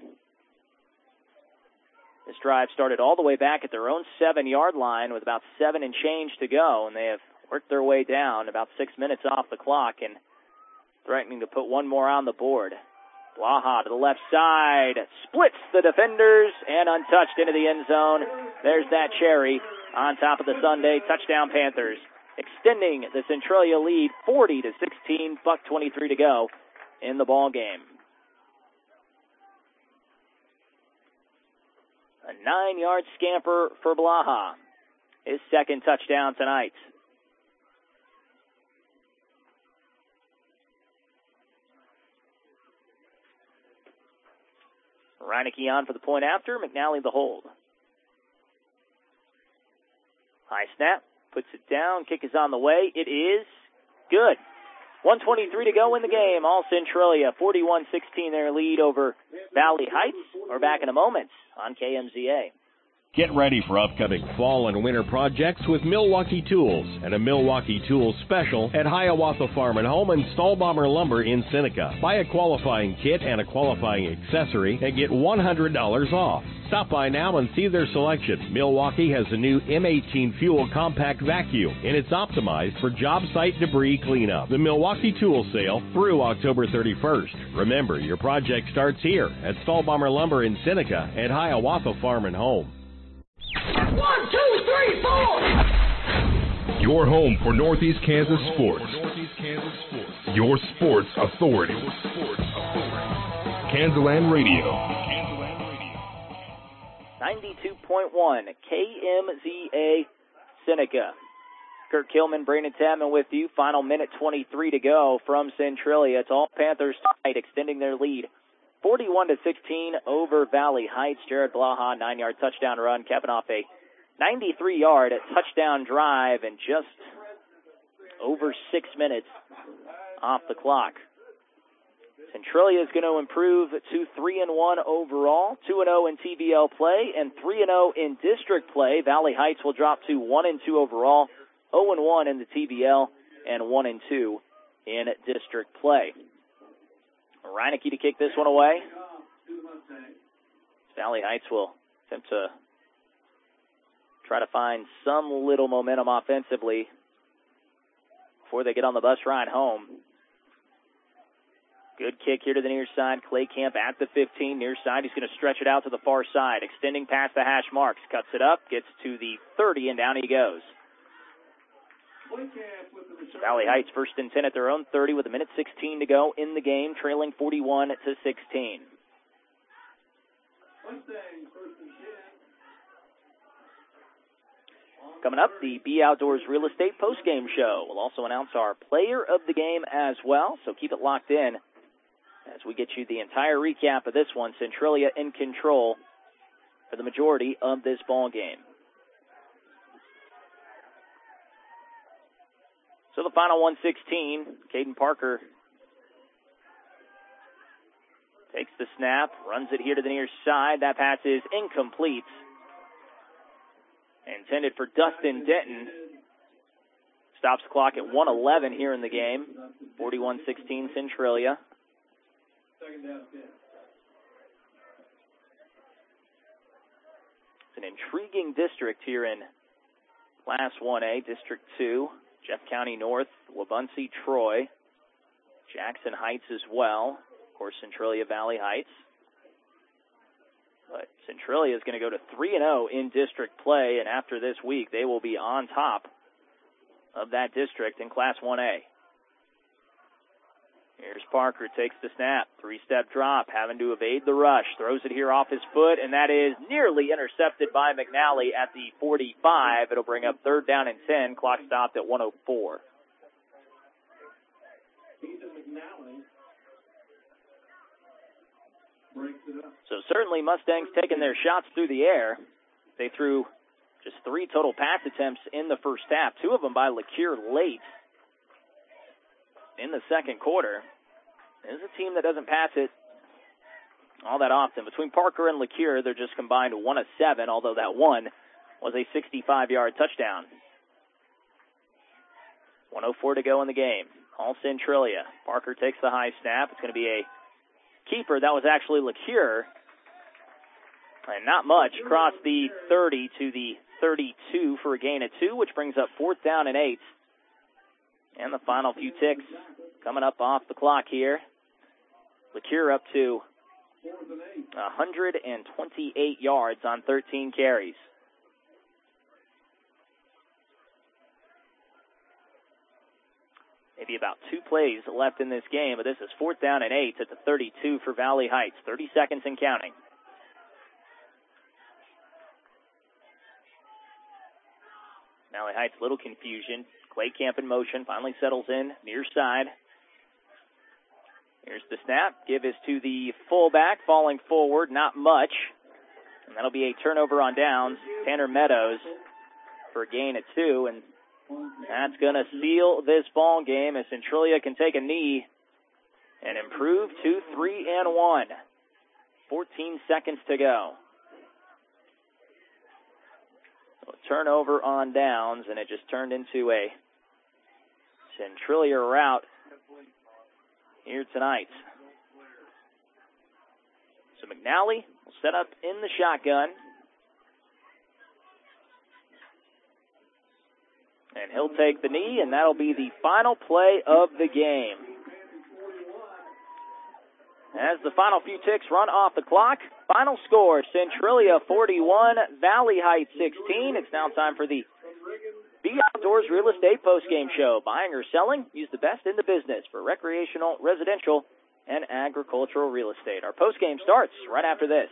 this drive started all the way back at their own seven-yard line with about seven and change to go, and they have worked their way down about six minutes off the clock and threatening to put one more on the board. Blaha to the left side, splits the defenders, and untouched into the end zone. There's that cherry on top of the sundae. Touchdown Panthers, extending the Centralia lead forty to sixteen, buck twenty-three to go in the ball game. A nine-yard scamper for Blaha. His second touchdown tonight. Reineke on for the point after. McNally the hold. High snap. Puts it down. Kick is on the way. It is good. one twenty-three to go in the game. All Centralia, forty-one sixteen their lead over Valley Heights. We're back in a moment on K M Z A. Get ready for upcoming fall and winter projects with Milwaukee Tools and a Milwaukee Tools special at Hiawatha Farm and Home and Stahlbomber Lumber in Seneca. Buy a qualifying kit and a qualifying accessory and get one hundred dollars off. Stop by now and see their selection. Milwaukee has a new M eighteen Fuel compact vacuum, and it's optimized for job site debris cleanup. The Milwaukee Tool Sale through October thirty-first. Remember, your project starts here at Stahlbomber Lumber in Seneca at Hiawatha Farm and Home. One, two, three, four! Your home for Northeast Kansas sports. Your sports authority. Kansaland Radio. ninety-two point one K M Z A Seneca. Kurt Kilman, Brandon Tapman with you. Final minute twenty-three to go from Centralia. It's all Panthers tonight, extending their lead forty-one to sixteen over Valley Heights. Jared Blaha, nine-yard touchdown run, capping off a ninety-three-yard touchdown drive and just over six minutes off the clock. Centralia is going to improve to three and one overall, two and oh in T V L play, and three and oh in district play. Valley Heights will drop to one and two overall, oh and one in the T V L, and one and two in district play. Reineke to kick this one away. Valley Heights will attempt to try to find some little momentum offensively before they get on the bus ride home. Good kick here to the near side. Clay Camp at the fifteen. Near side, he's going to stretch it out to the far side. Extending past the hash marks. Cuts it up, gets to the thirty, and down he goes. Valley Heights first and ten at their own thirty with a minute sixteen to go in the game, trailing forty-one to sixteen. Coming up, the Be Outdoors Real Estate postgame show. We'll also announce our player of the game as well, so keep it locked in as we get you the entire recap of this one. Centralia in control for the majority of this ball game. So the final one sixteen, Caden Parker takes the snap, runs it here to the near side. That pass is incomplete. Intended for Dustin Denton. Stops the clock at one eleven here in the game. forty-one sixteen Centralia. It's an intriguing district here in Class one A, District two. Jeff County North, Wabaunsee, Troy, Jackson Heights as well. Of course, Centralia Valley Heights. But Centralia is going to go to three and oh in district play, and after this week, they will be on top of that district in Class one A. Here's Parker, takes the snap, three-step drop, having to evade the rush, throws it here off his foot, and that is nearly intercepted by McNally at the forty-five. It'll bring up third down and ten, clock stopped at one oh four. So certainly Mustangs taking their shots through the air. They threw just three total pass attempts in the first half, two of them by LeCure late in the second quarter. This is a team that doesn't pass it all that often. Between Parker and LeCure, they're just combined one of seven, although that one was a sixty-five-yard touchdown. one oh four to go in the game. All Centralia. Parker takes the high snap. It's going to be a keeper. That was actually LeCure. And not much. Across the thirty to the thirty-two for a gain of two, which brings up fourth down and eight. And the final few ticks coming up off the clock here. LeCure up to one hundred twenty-eight yards on thirteen carries. Maybe about two plays left in this game, but this is fourth down and eight at the thirty-two for Valley Heights. thirty seconds and counting. Valley Heights, little confusion. Clay Camp in motion, finally settles in, near side. Here's the snap. Give is to the fullback, falling forward, not much. And that'll be a turnover on downs. Tanner Meadows for a gain of two, and that's going to seal this ball game as Centralia can take a knee and improve to three and one. fourteen seconds to go. So a turnover on downs, and it just turned into a Centralia route here tonight. So McNally will set up in the shotgun. And he'll take the knee, and that'll be the final play of the game. As the final few ticks run off the clock, final score, Centralia forty-one, Valley Heights sixteen. It's now time for the Be Outdoors Real Estate postgame show. Buying or selling? Use the best in the business for recreational, residential, and agricultural real estate. Our postgame starts right after this.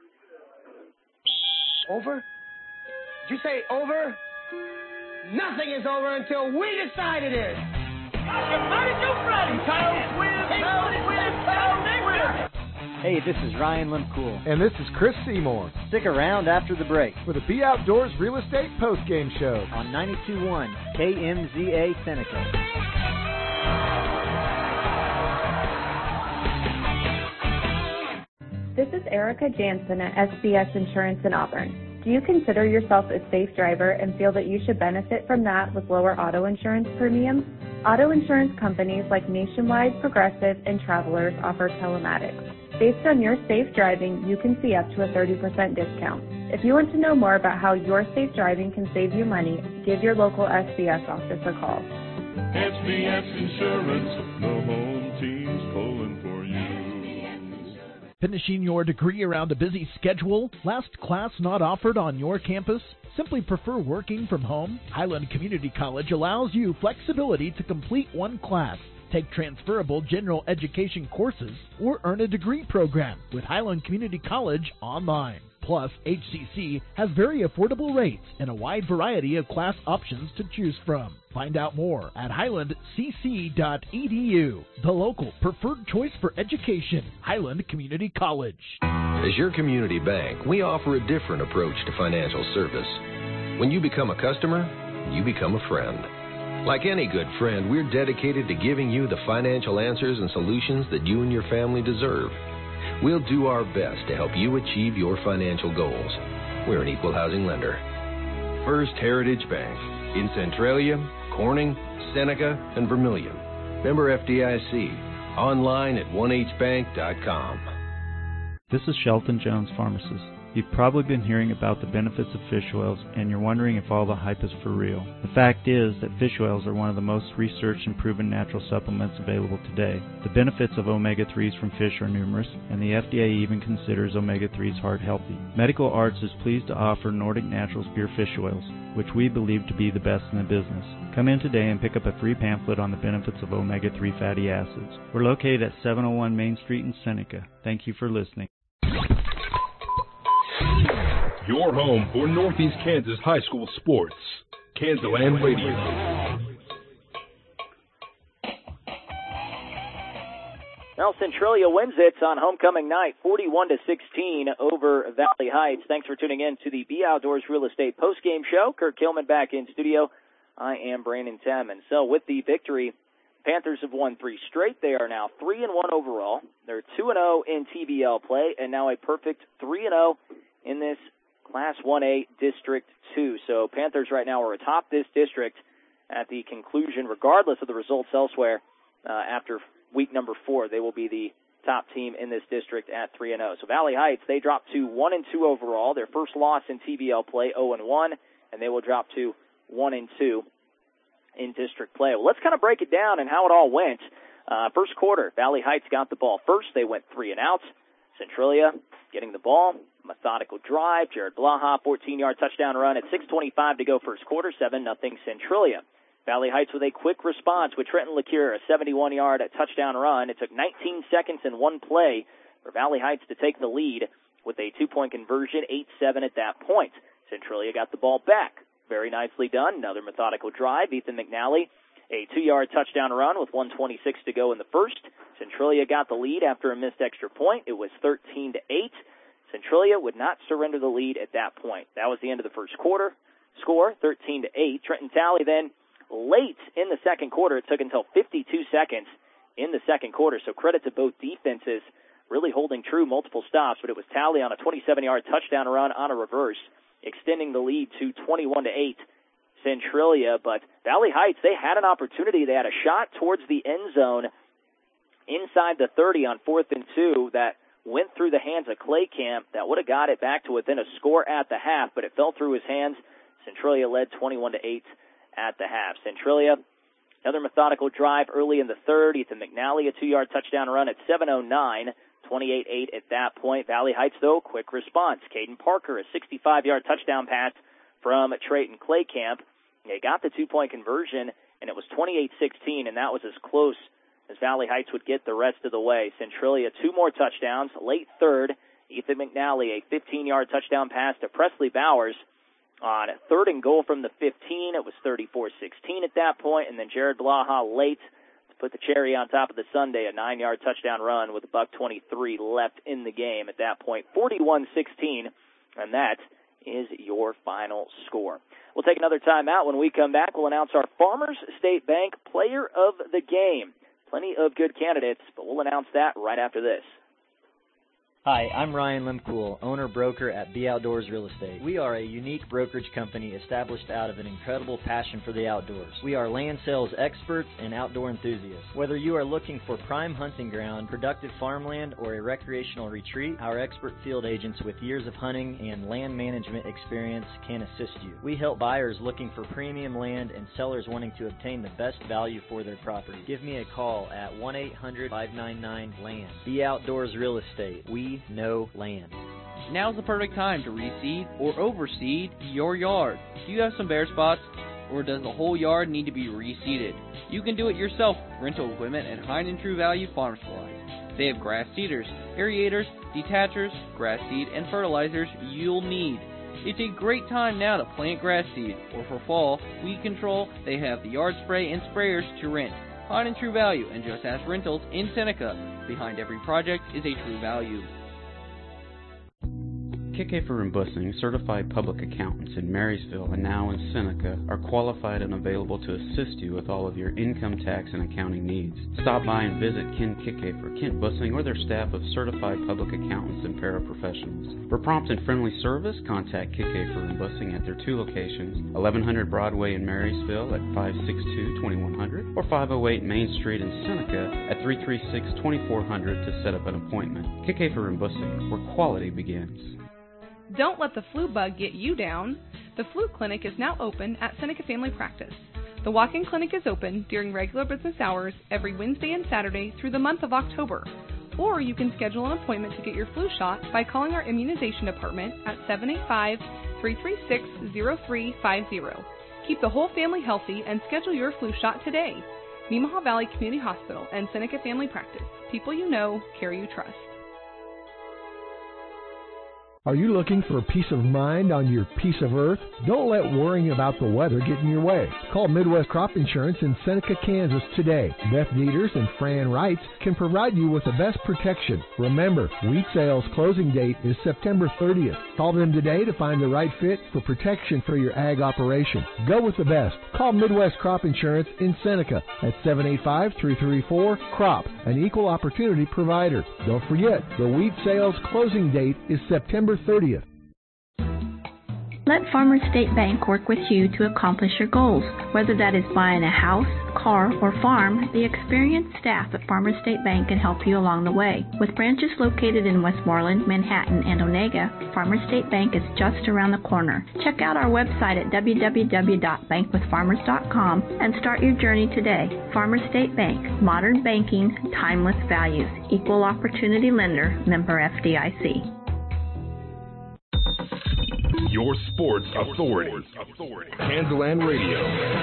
Over? Did you say over? Nothing is over until we decide it is. Hey, this is Ryan Limcool. And this is Chris Seymour. Stick around after the break for the Be Outdoors Real Estate postgame show on ninety-two point one K M Z A Seneca. This is Erica Jansen at S B S Insurance in Auburn. Do you consider yourself a safe driver and feel that you should benefit from that with lower auto insurance premiums? Auto insurance companies like Nationwide, Progressive, and Travelers offer telematics. Based on your safe driving, you can see up to a thirty percent discount. If you want to know more about how your safe driving can save you money, give your local S B S office a call. S B S Insurance, no home teams pulling for you. Finishing your degree around a busy schedule? Last class not offered on your campus? Simply prefer working from home? Highland Community College allows you flexibility to complete one class, take transferable general education courses, or earn a degree program with Highland Community College online. Plus, H C C has very affordable rates and a wide variety of class options to choose from. Find out more at highland c c dot e d u, the local preferred choice for education, Highland Community College. As your community bank, we offer a different approach to financial service. When you become a customer, you become a friend. Like any good friend, we're dedicated to giving you the financial answers and solutions that you and your family deserve. We'll do our best to help you achieve your financial goals. We're an equal housing lender. First Heritage Bank in Centralia, Corning, Seneca, and Vermilion. Member F D I C. Online at one h bank dot com. This is Shelton Jones, pharmacist. You've probably been hearing about the benefits of fish oils, and you're wondering if all the hype is for real. The fact is that fish oils are one of the most researched and proven natural supplements available today. The benefits of omega threes from fish are numerous, and the F D A even considers omega threes heart healthy. Medical Arts is pleased to offer Nordic Naturals Pure Fish Oils, which we believe to be the best in the business. Come in today and pick up a free pamphlet on the benefits of omega three fatty acids. We're located at seven oh one Main Street in Seneca. Thank you for listening. Your home for Northeast Kansas high school sports. Kansaland Radio. Well, Centralia wins it on homecoming night, forty-one to sixteen over Valley Heights. Thanks for tuning in to the B Outdoors Real Estate postgame show. Kirk Hillman back in studio. I am Brandon Tamman. So with the victory, Panthers have won three straight. They are now three and one overall. They're two and oh in T B L play, and now a perfect three and oh in this Class one A District two. So Panthers right now are atop this district at the conclusion, regardless of the results elsewhere. Uh, after week number four, they will be the top team in this district at three and oh. So Valley Heights, they drop to one and two overall. Their first loss in T B L play, oh and one, and they will drop to one and two in district play. Well, let's kind of break it down and how it all went. Uh, first quarter, Valley Heights got the ball first. They went three and out. Centralia getting the ball, methodical drive. Jared Blaha, fourteen-yard touchdown run at six twenty-five to go first quarter, seven nothing Centralia. Valley Heights with a quick response with Trenton LeCure, a seventy-one-yard touchdown run. It took nineteen seconds and one play for Valley Heights to take the lead with a two-point conversion, eight seven at that point. Centralia got the ball back. Very nicely done. Another methodical drive. Ethan McNally, a two-yard touchdown run with one twenty-six to go in the first. Centralia got the lead after a missed extra point. It was thirteen to eight. Centralia would not surrender the lead at that point. That was the end of the first quarter. Score, thirteen to eight. Trenton Talley then late in the second quarter. It took until fifty-two seconds in the second quarter. So credit to both defenses really holding true, multiple stops. But it was Talley on a twenty-seven-yard touchdown run on a reverse, extending the lead to twenty-one to eight. Centralia, but Valley Heights, they had an opportunity. They had a shot towards the end zone inside the thirty on fourth and two that went through the hands of Clay Camp. That would have got it back to within a score at the half, but it fell through his hands. Centralia led twenty-one to eight at the half. Centralia, another methodical drive early in the third. Ethan McNally, a two-yard touchdown run at seven oh nine, twenty-eight eight at that point. Valley Heights, though, quick response. Caden Parker, a sixty-five-yard touchdown pass from Trayton Clay Camp. They got the two-point conversion, and it was twenty-eight sixteen, and that was as close as Valley Heights would get the rest of the way. Centralia, two more touchdowns. Late third, Ethan McNally, a fifteen-yard touchdown pass to Presley Bowers on third and goal from the fifteen. It was thirty-four sixteen at that point, and then Jared Blaha late to put the cherry on top of the sundae, a nine-yard touchdown run with a buck twenty-three left in the game at that point, forty-one sixteen, and that is your final score. We'll take another timeout. When we come back, we'll announce our Farmers State Bank Player of the Game. Plenty of good candidates, but we'll announce that right after this. Hi, I'm Ryan Limcool, owner-broker at B Outdoors Real Estate. We are a unique brokerage company established out of an incredible passion for the outdoors. We are land sales experts and outdoor enthusiasts. Whether you are looking for prime hunting ground, productive farmland, or a recreational retreat, our expert field agents with years of hunting and land management experience can assist you. We help buyers looking for premium land and sellers wanting to obtain the best value for their property. Give me a call at one eight hundred, five nine nine, land. B Outdoors Real Estate. We know land. Now's the perfect time to reseed or overseed your yard. Do you have some bare spots, or does the whole yard need to be reseeded? You can do it yourself with rental equipment and high and true value farm supplies. They have grass seeders, aerators, detachers, grass seed, and fertilizers you'll need. It's a great time now to plant grass seed, or for fall, weed control, they have the yard spray and sprayers to rent. Find a true value and just ask Rentals in Seneca. Behind every project is a true value. Kickafer and Bussing, certified public accountants in Marysville and now in Seneca, are qualified and available to assist you with all of your income tax and accounting needs. Stop by and visit Ken Kickafer, Kent Bussing, or their staff of certified public accountants and paraprofessionals. For prompt and friendly service, contact Kickafer and Bussing at their two locations, eleven hundred Broadway in Marysville at five six two, two one zero zero or five oh eight Main Street in Seneca at three three six, two four zero zero to set up an appointment. Kickafer and Bussing, where quality begins. Don't let the flu bug get you down. The flu clinic is now open at Seneca Family Practice. The walk-in clinic is open during regular business hours every Wednesday and Saturday through the month of October. Or you can schedule an appointment to get your flu shot by calling our immunization department at seven eight five, three three six, zero three five zero. Keep the whole family healthy and schedule your flu shot today. Nemaha Valley Community Hospital and Seneca Family Practice. People you know, care you trust. Are you looking for peace of mind on your piece of earth? Don't let worrying about the weather get in your way. Call Midwest Crop Insurance in Seneca, Kansas today. Beth Dieters and Fran Wrights can provide you with the best protection. Remember, wheat sales closing date is September thirtieth. Call them today to find the right fit for protection for your ag operation. Go with the best. Call Midwest Crop Insurance in Seneca at seven eight five, three three four, C R O P, an equal opportunity provider. Don't forget, the wheat sales closing date is September thirtieth. Let Farmers State Bank work with you to accomplish your goals. Whether that is buying a house, car, or farm, the experienced staff at Farmers State Bank can help you along the way. With branches located in Westmoreland, Manhattan, and Onega, Farmers State Bank is just around the corner. Check out our website at w w w dot bank with farmers dot com and start your journey today. Farmers State Bank, modern banking, timeless values, equal opportunity lender, member F D I C. Your sports authority. Kansas Radio.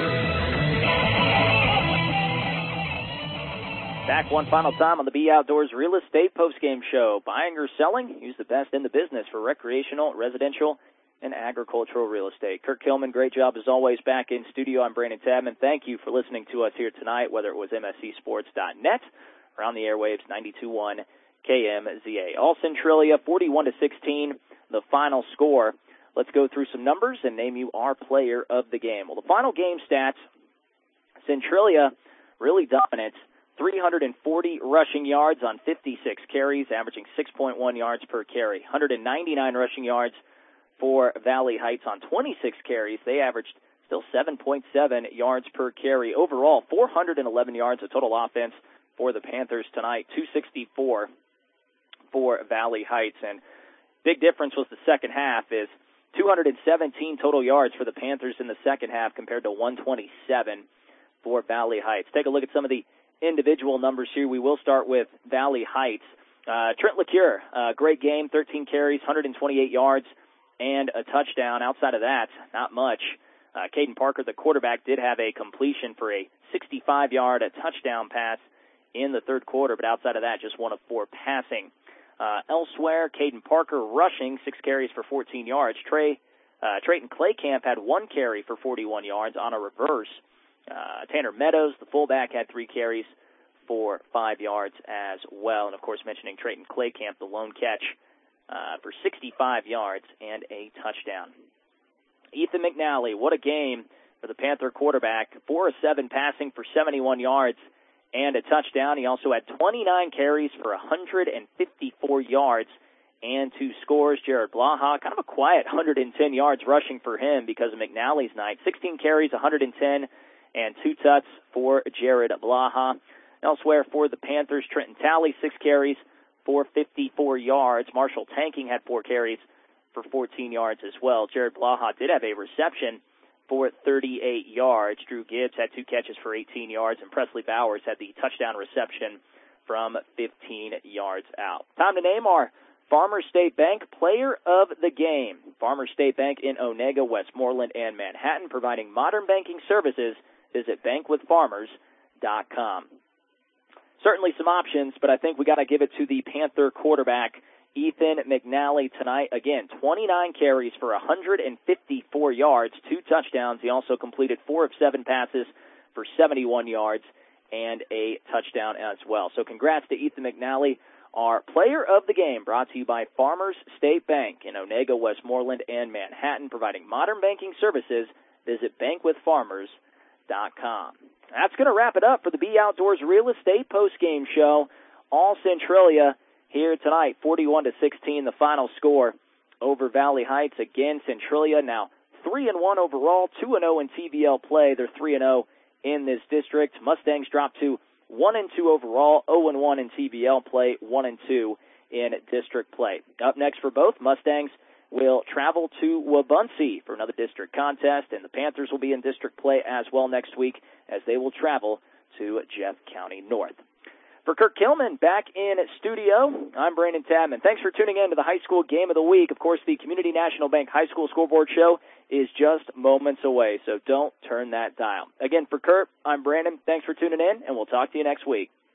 Back one final time on the Be Outdoors Real Estate Postgame Show. Buying or selling? Use the best in the business for recreational, residential, and agricultural real estate. Kirk Hillman, great job as always back in studio. I'm Brandon Tabman. Thank you for listening to us here tonight, whether it was M S C sports dot net or on the airwaves ninety-two point one K M Z A. All Centralia forty-one to sixteen, the final score. Let's go through some numbers and name you our player of the game. Well, the final game stats, Centralia really dominant. three hundred forty rushing yards on fifty-six carries, averaging six point one yards per carry. one hundred ninety-nine rushing yards for Valley Heights on twenty-six carries. They averaged still seven point seven yards per carry. Overall, four hundred eleven yards of total offense for the Panthers tonight, two sixty-four for Valley Heights. And big difference was the second half is two hundred seventeen total yards for the Panthers in the second half compared to one twenty-seven for Valley Heights. Take a look at some of the individual numbers here. We will start with Valley Heights. Uh, Trent LeCure, uh, great game, thirteen carries, one hundred twenty-eight yards, and a touchdown. Outside of that, not much. Uh, Caden Parker, the quarterback, did have a completion for a sixty-five-yard a touchdown pass in the third quarter, but outside of that, just one of four passing. Uh, elsewhere, Caden Parker rushing, six carries for fourteen yards. Trey, uh, Trayton Claycamp had one carry for forty-one yards on a reverse. Uh, Tanner Meadows, the fullback, had three carries for five yards as well. And, of course, mentioning Trayton Claycamp, the lone catch uh, for sixty-five yards and a touchdown. Ethan McNally, what a game for the Panther quarterback. four of seven passing for seventy-one yards and a touchdown. He also had twenty-nine carries for one hundred fifty-four yards and two scores. Jared Blaha, kind of a quiet one hundred ten yards rushing for him because of McNally's night. sixteen carries, one hundred ten, and two tuts for Jared Blaha. Elsewhere for the Panthers, Trenton Talley, six carries for fifty-four yards. Marshall Tanking had four carries for fourteen yards as well. Jared Blaha did have a reception for thirty-eight yards. Drew Gibbs had two catches for eighteen yards, and Presley Bowers had the touchdown reception from fifteen yards out. Time to name our Farmers State Bank Player of the Game. Farmers State Bank in Onega, Westmoreland, and Manhattan, providing modern banking services. Visit bank with farmers dot com. Certainly some options, but I think we got to give it to the Panther quarterback Ethan McNally tonight. Again, twenty-nine carries for one hundred fifty-four yards, two touchdowns. He also completed four of seven passes for seventy-one yards and a touchdown as well. So congrats to Ethan McNally, our player of the game, brought to you by Farmers State Bank in Onega, Westmoreland, and Manhattan, providing modern banking services. Visit bank with farmers dot com. That's going to wrap it up for the B Outdoors Real Estate postgame show. All Centralia here tonight, forty-one to sixteen, the final score over Valley Heights. Again, Centralia now three and one overall, two and oh in T V L play. They're three and oh in this district. Mustangs drop to one and two overall, oh and one in T V L play, one and two in district play. Up next for both, Mustangs will travel to Wabaunsee for another district contest, and the Panthers will be in district play as well next week as they will travel to Jeff County North. For Kirk Kilman, back in studio, I'm Brandon Tadman. Thanks for tuning in to the High School Game of the Week. Of course, the Community National Bank High School Scoreboard Show is just moments away, so don't turn that dial. Again, for Kirk, I'm Brandon. Thanks for tuning in, and we'll talk to you next week.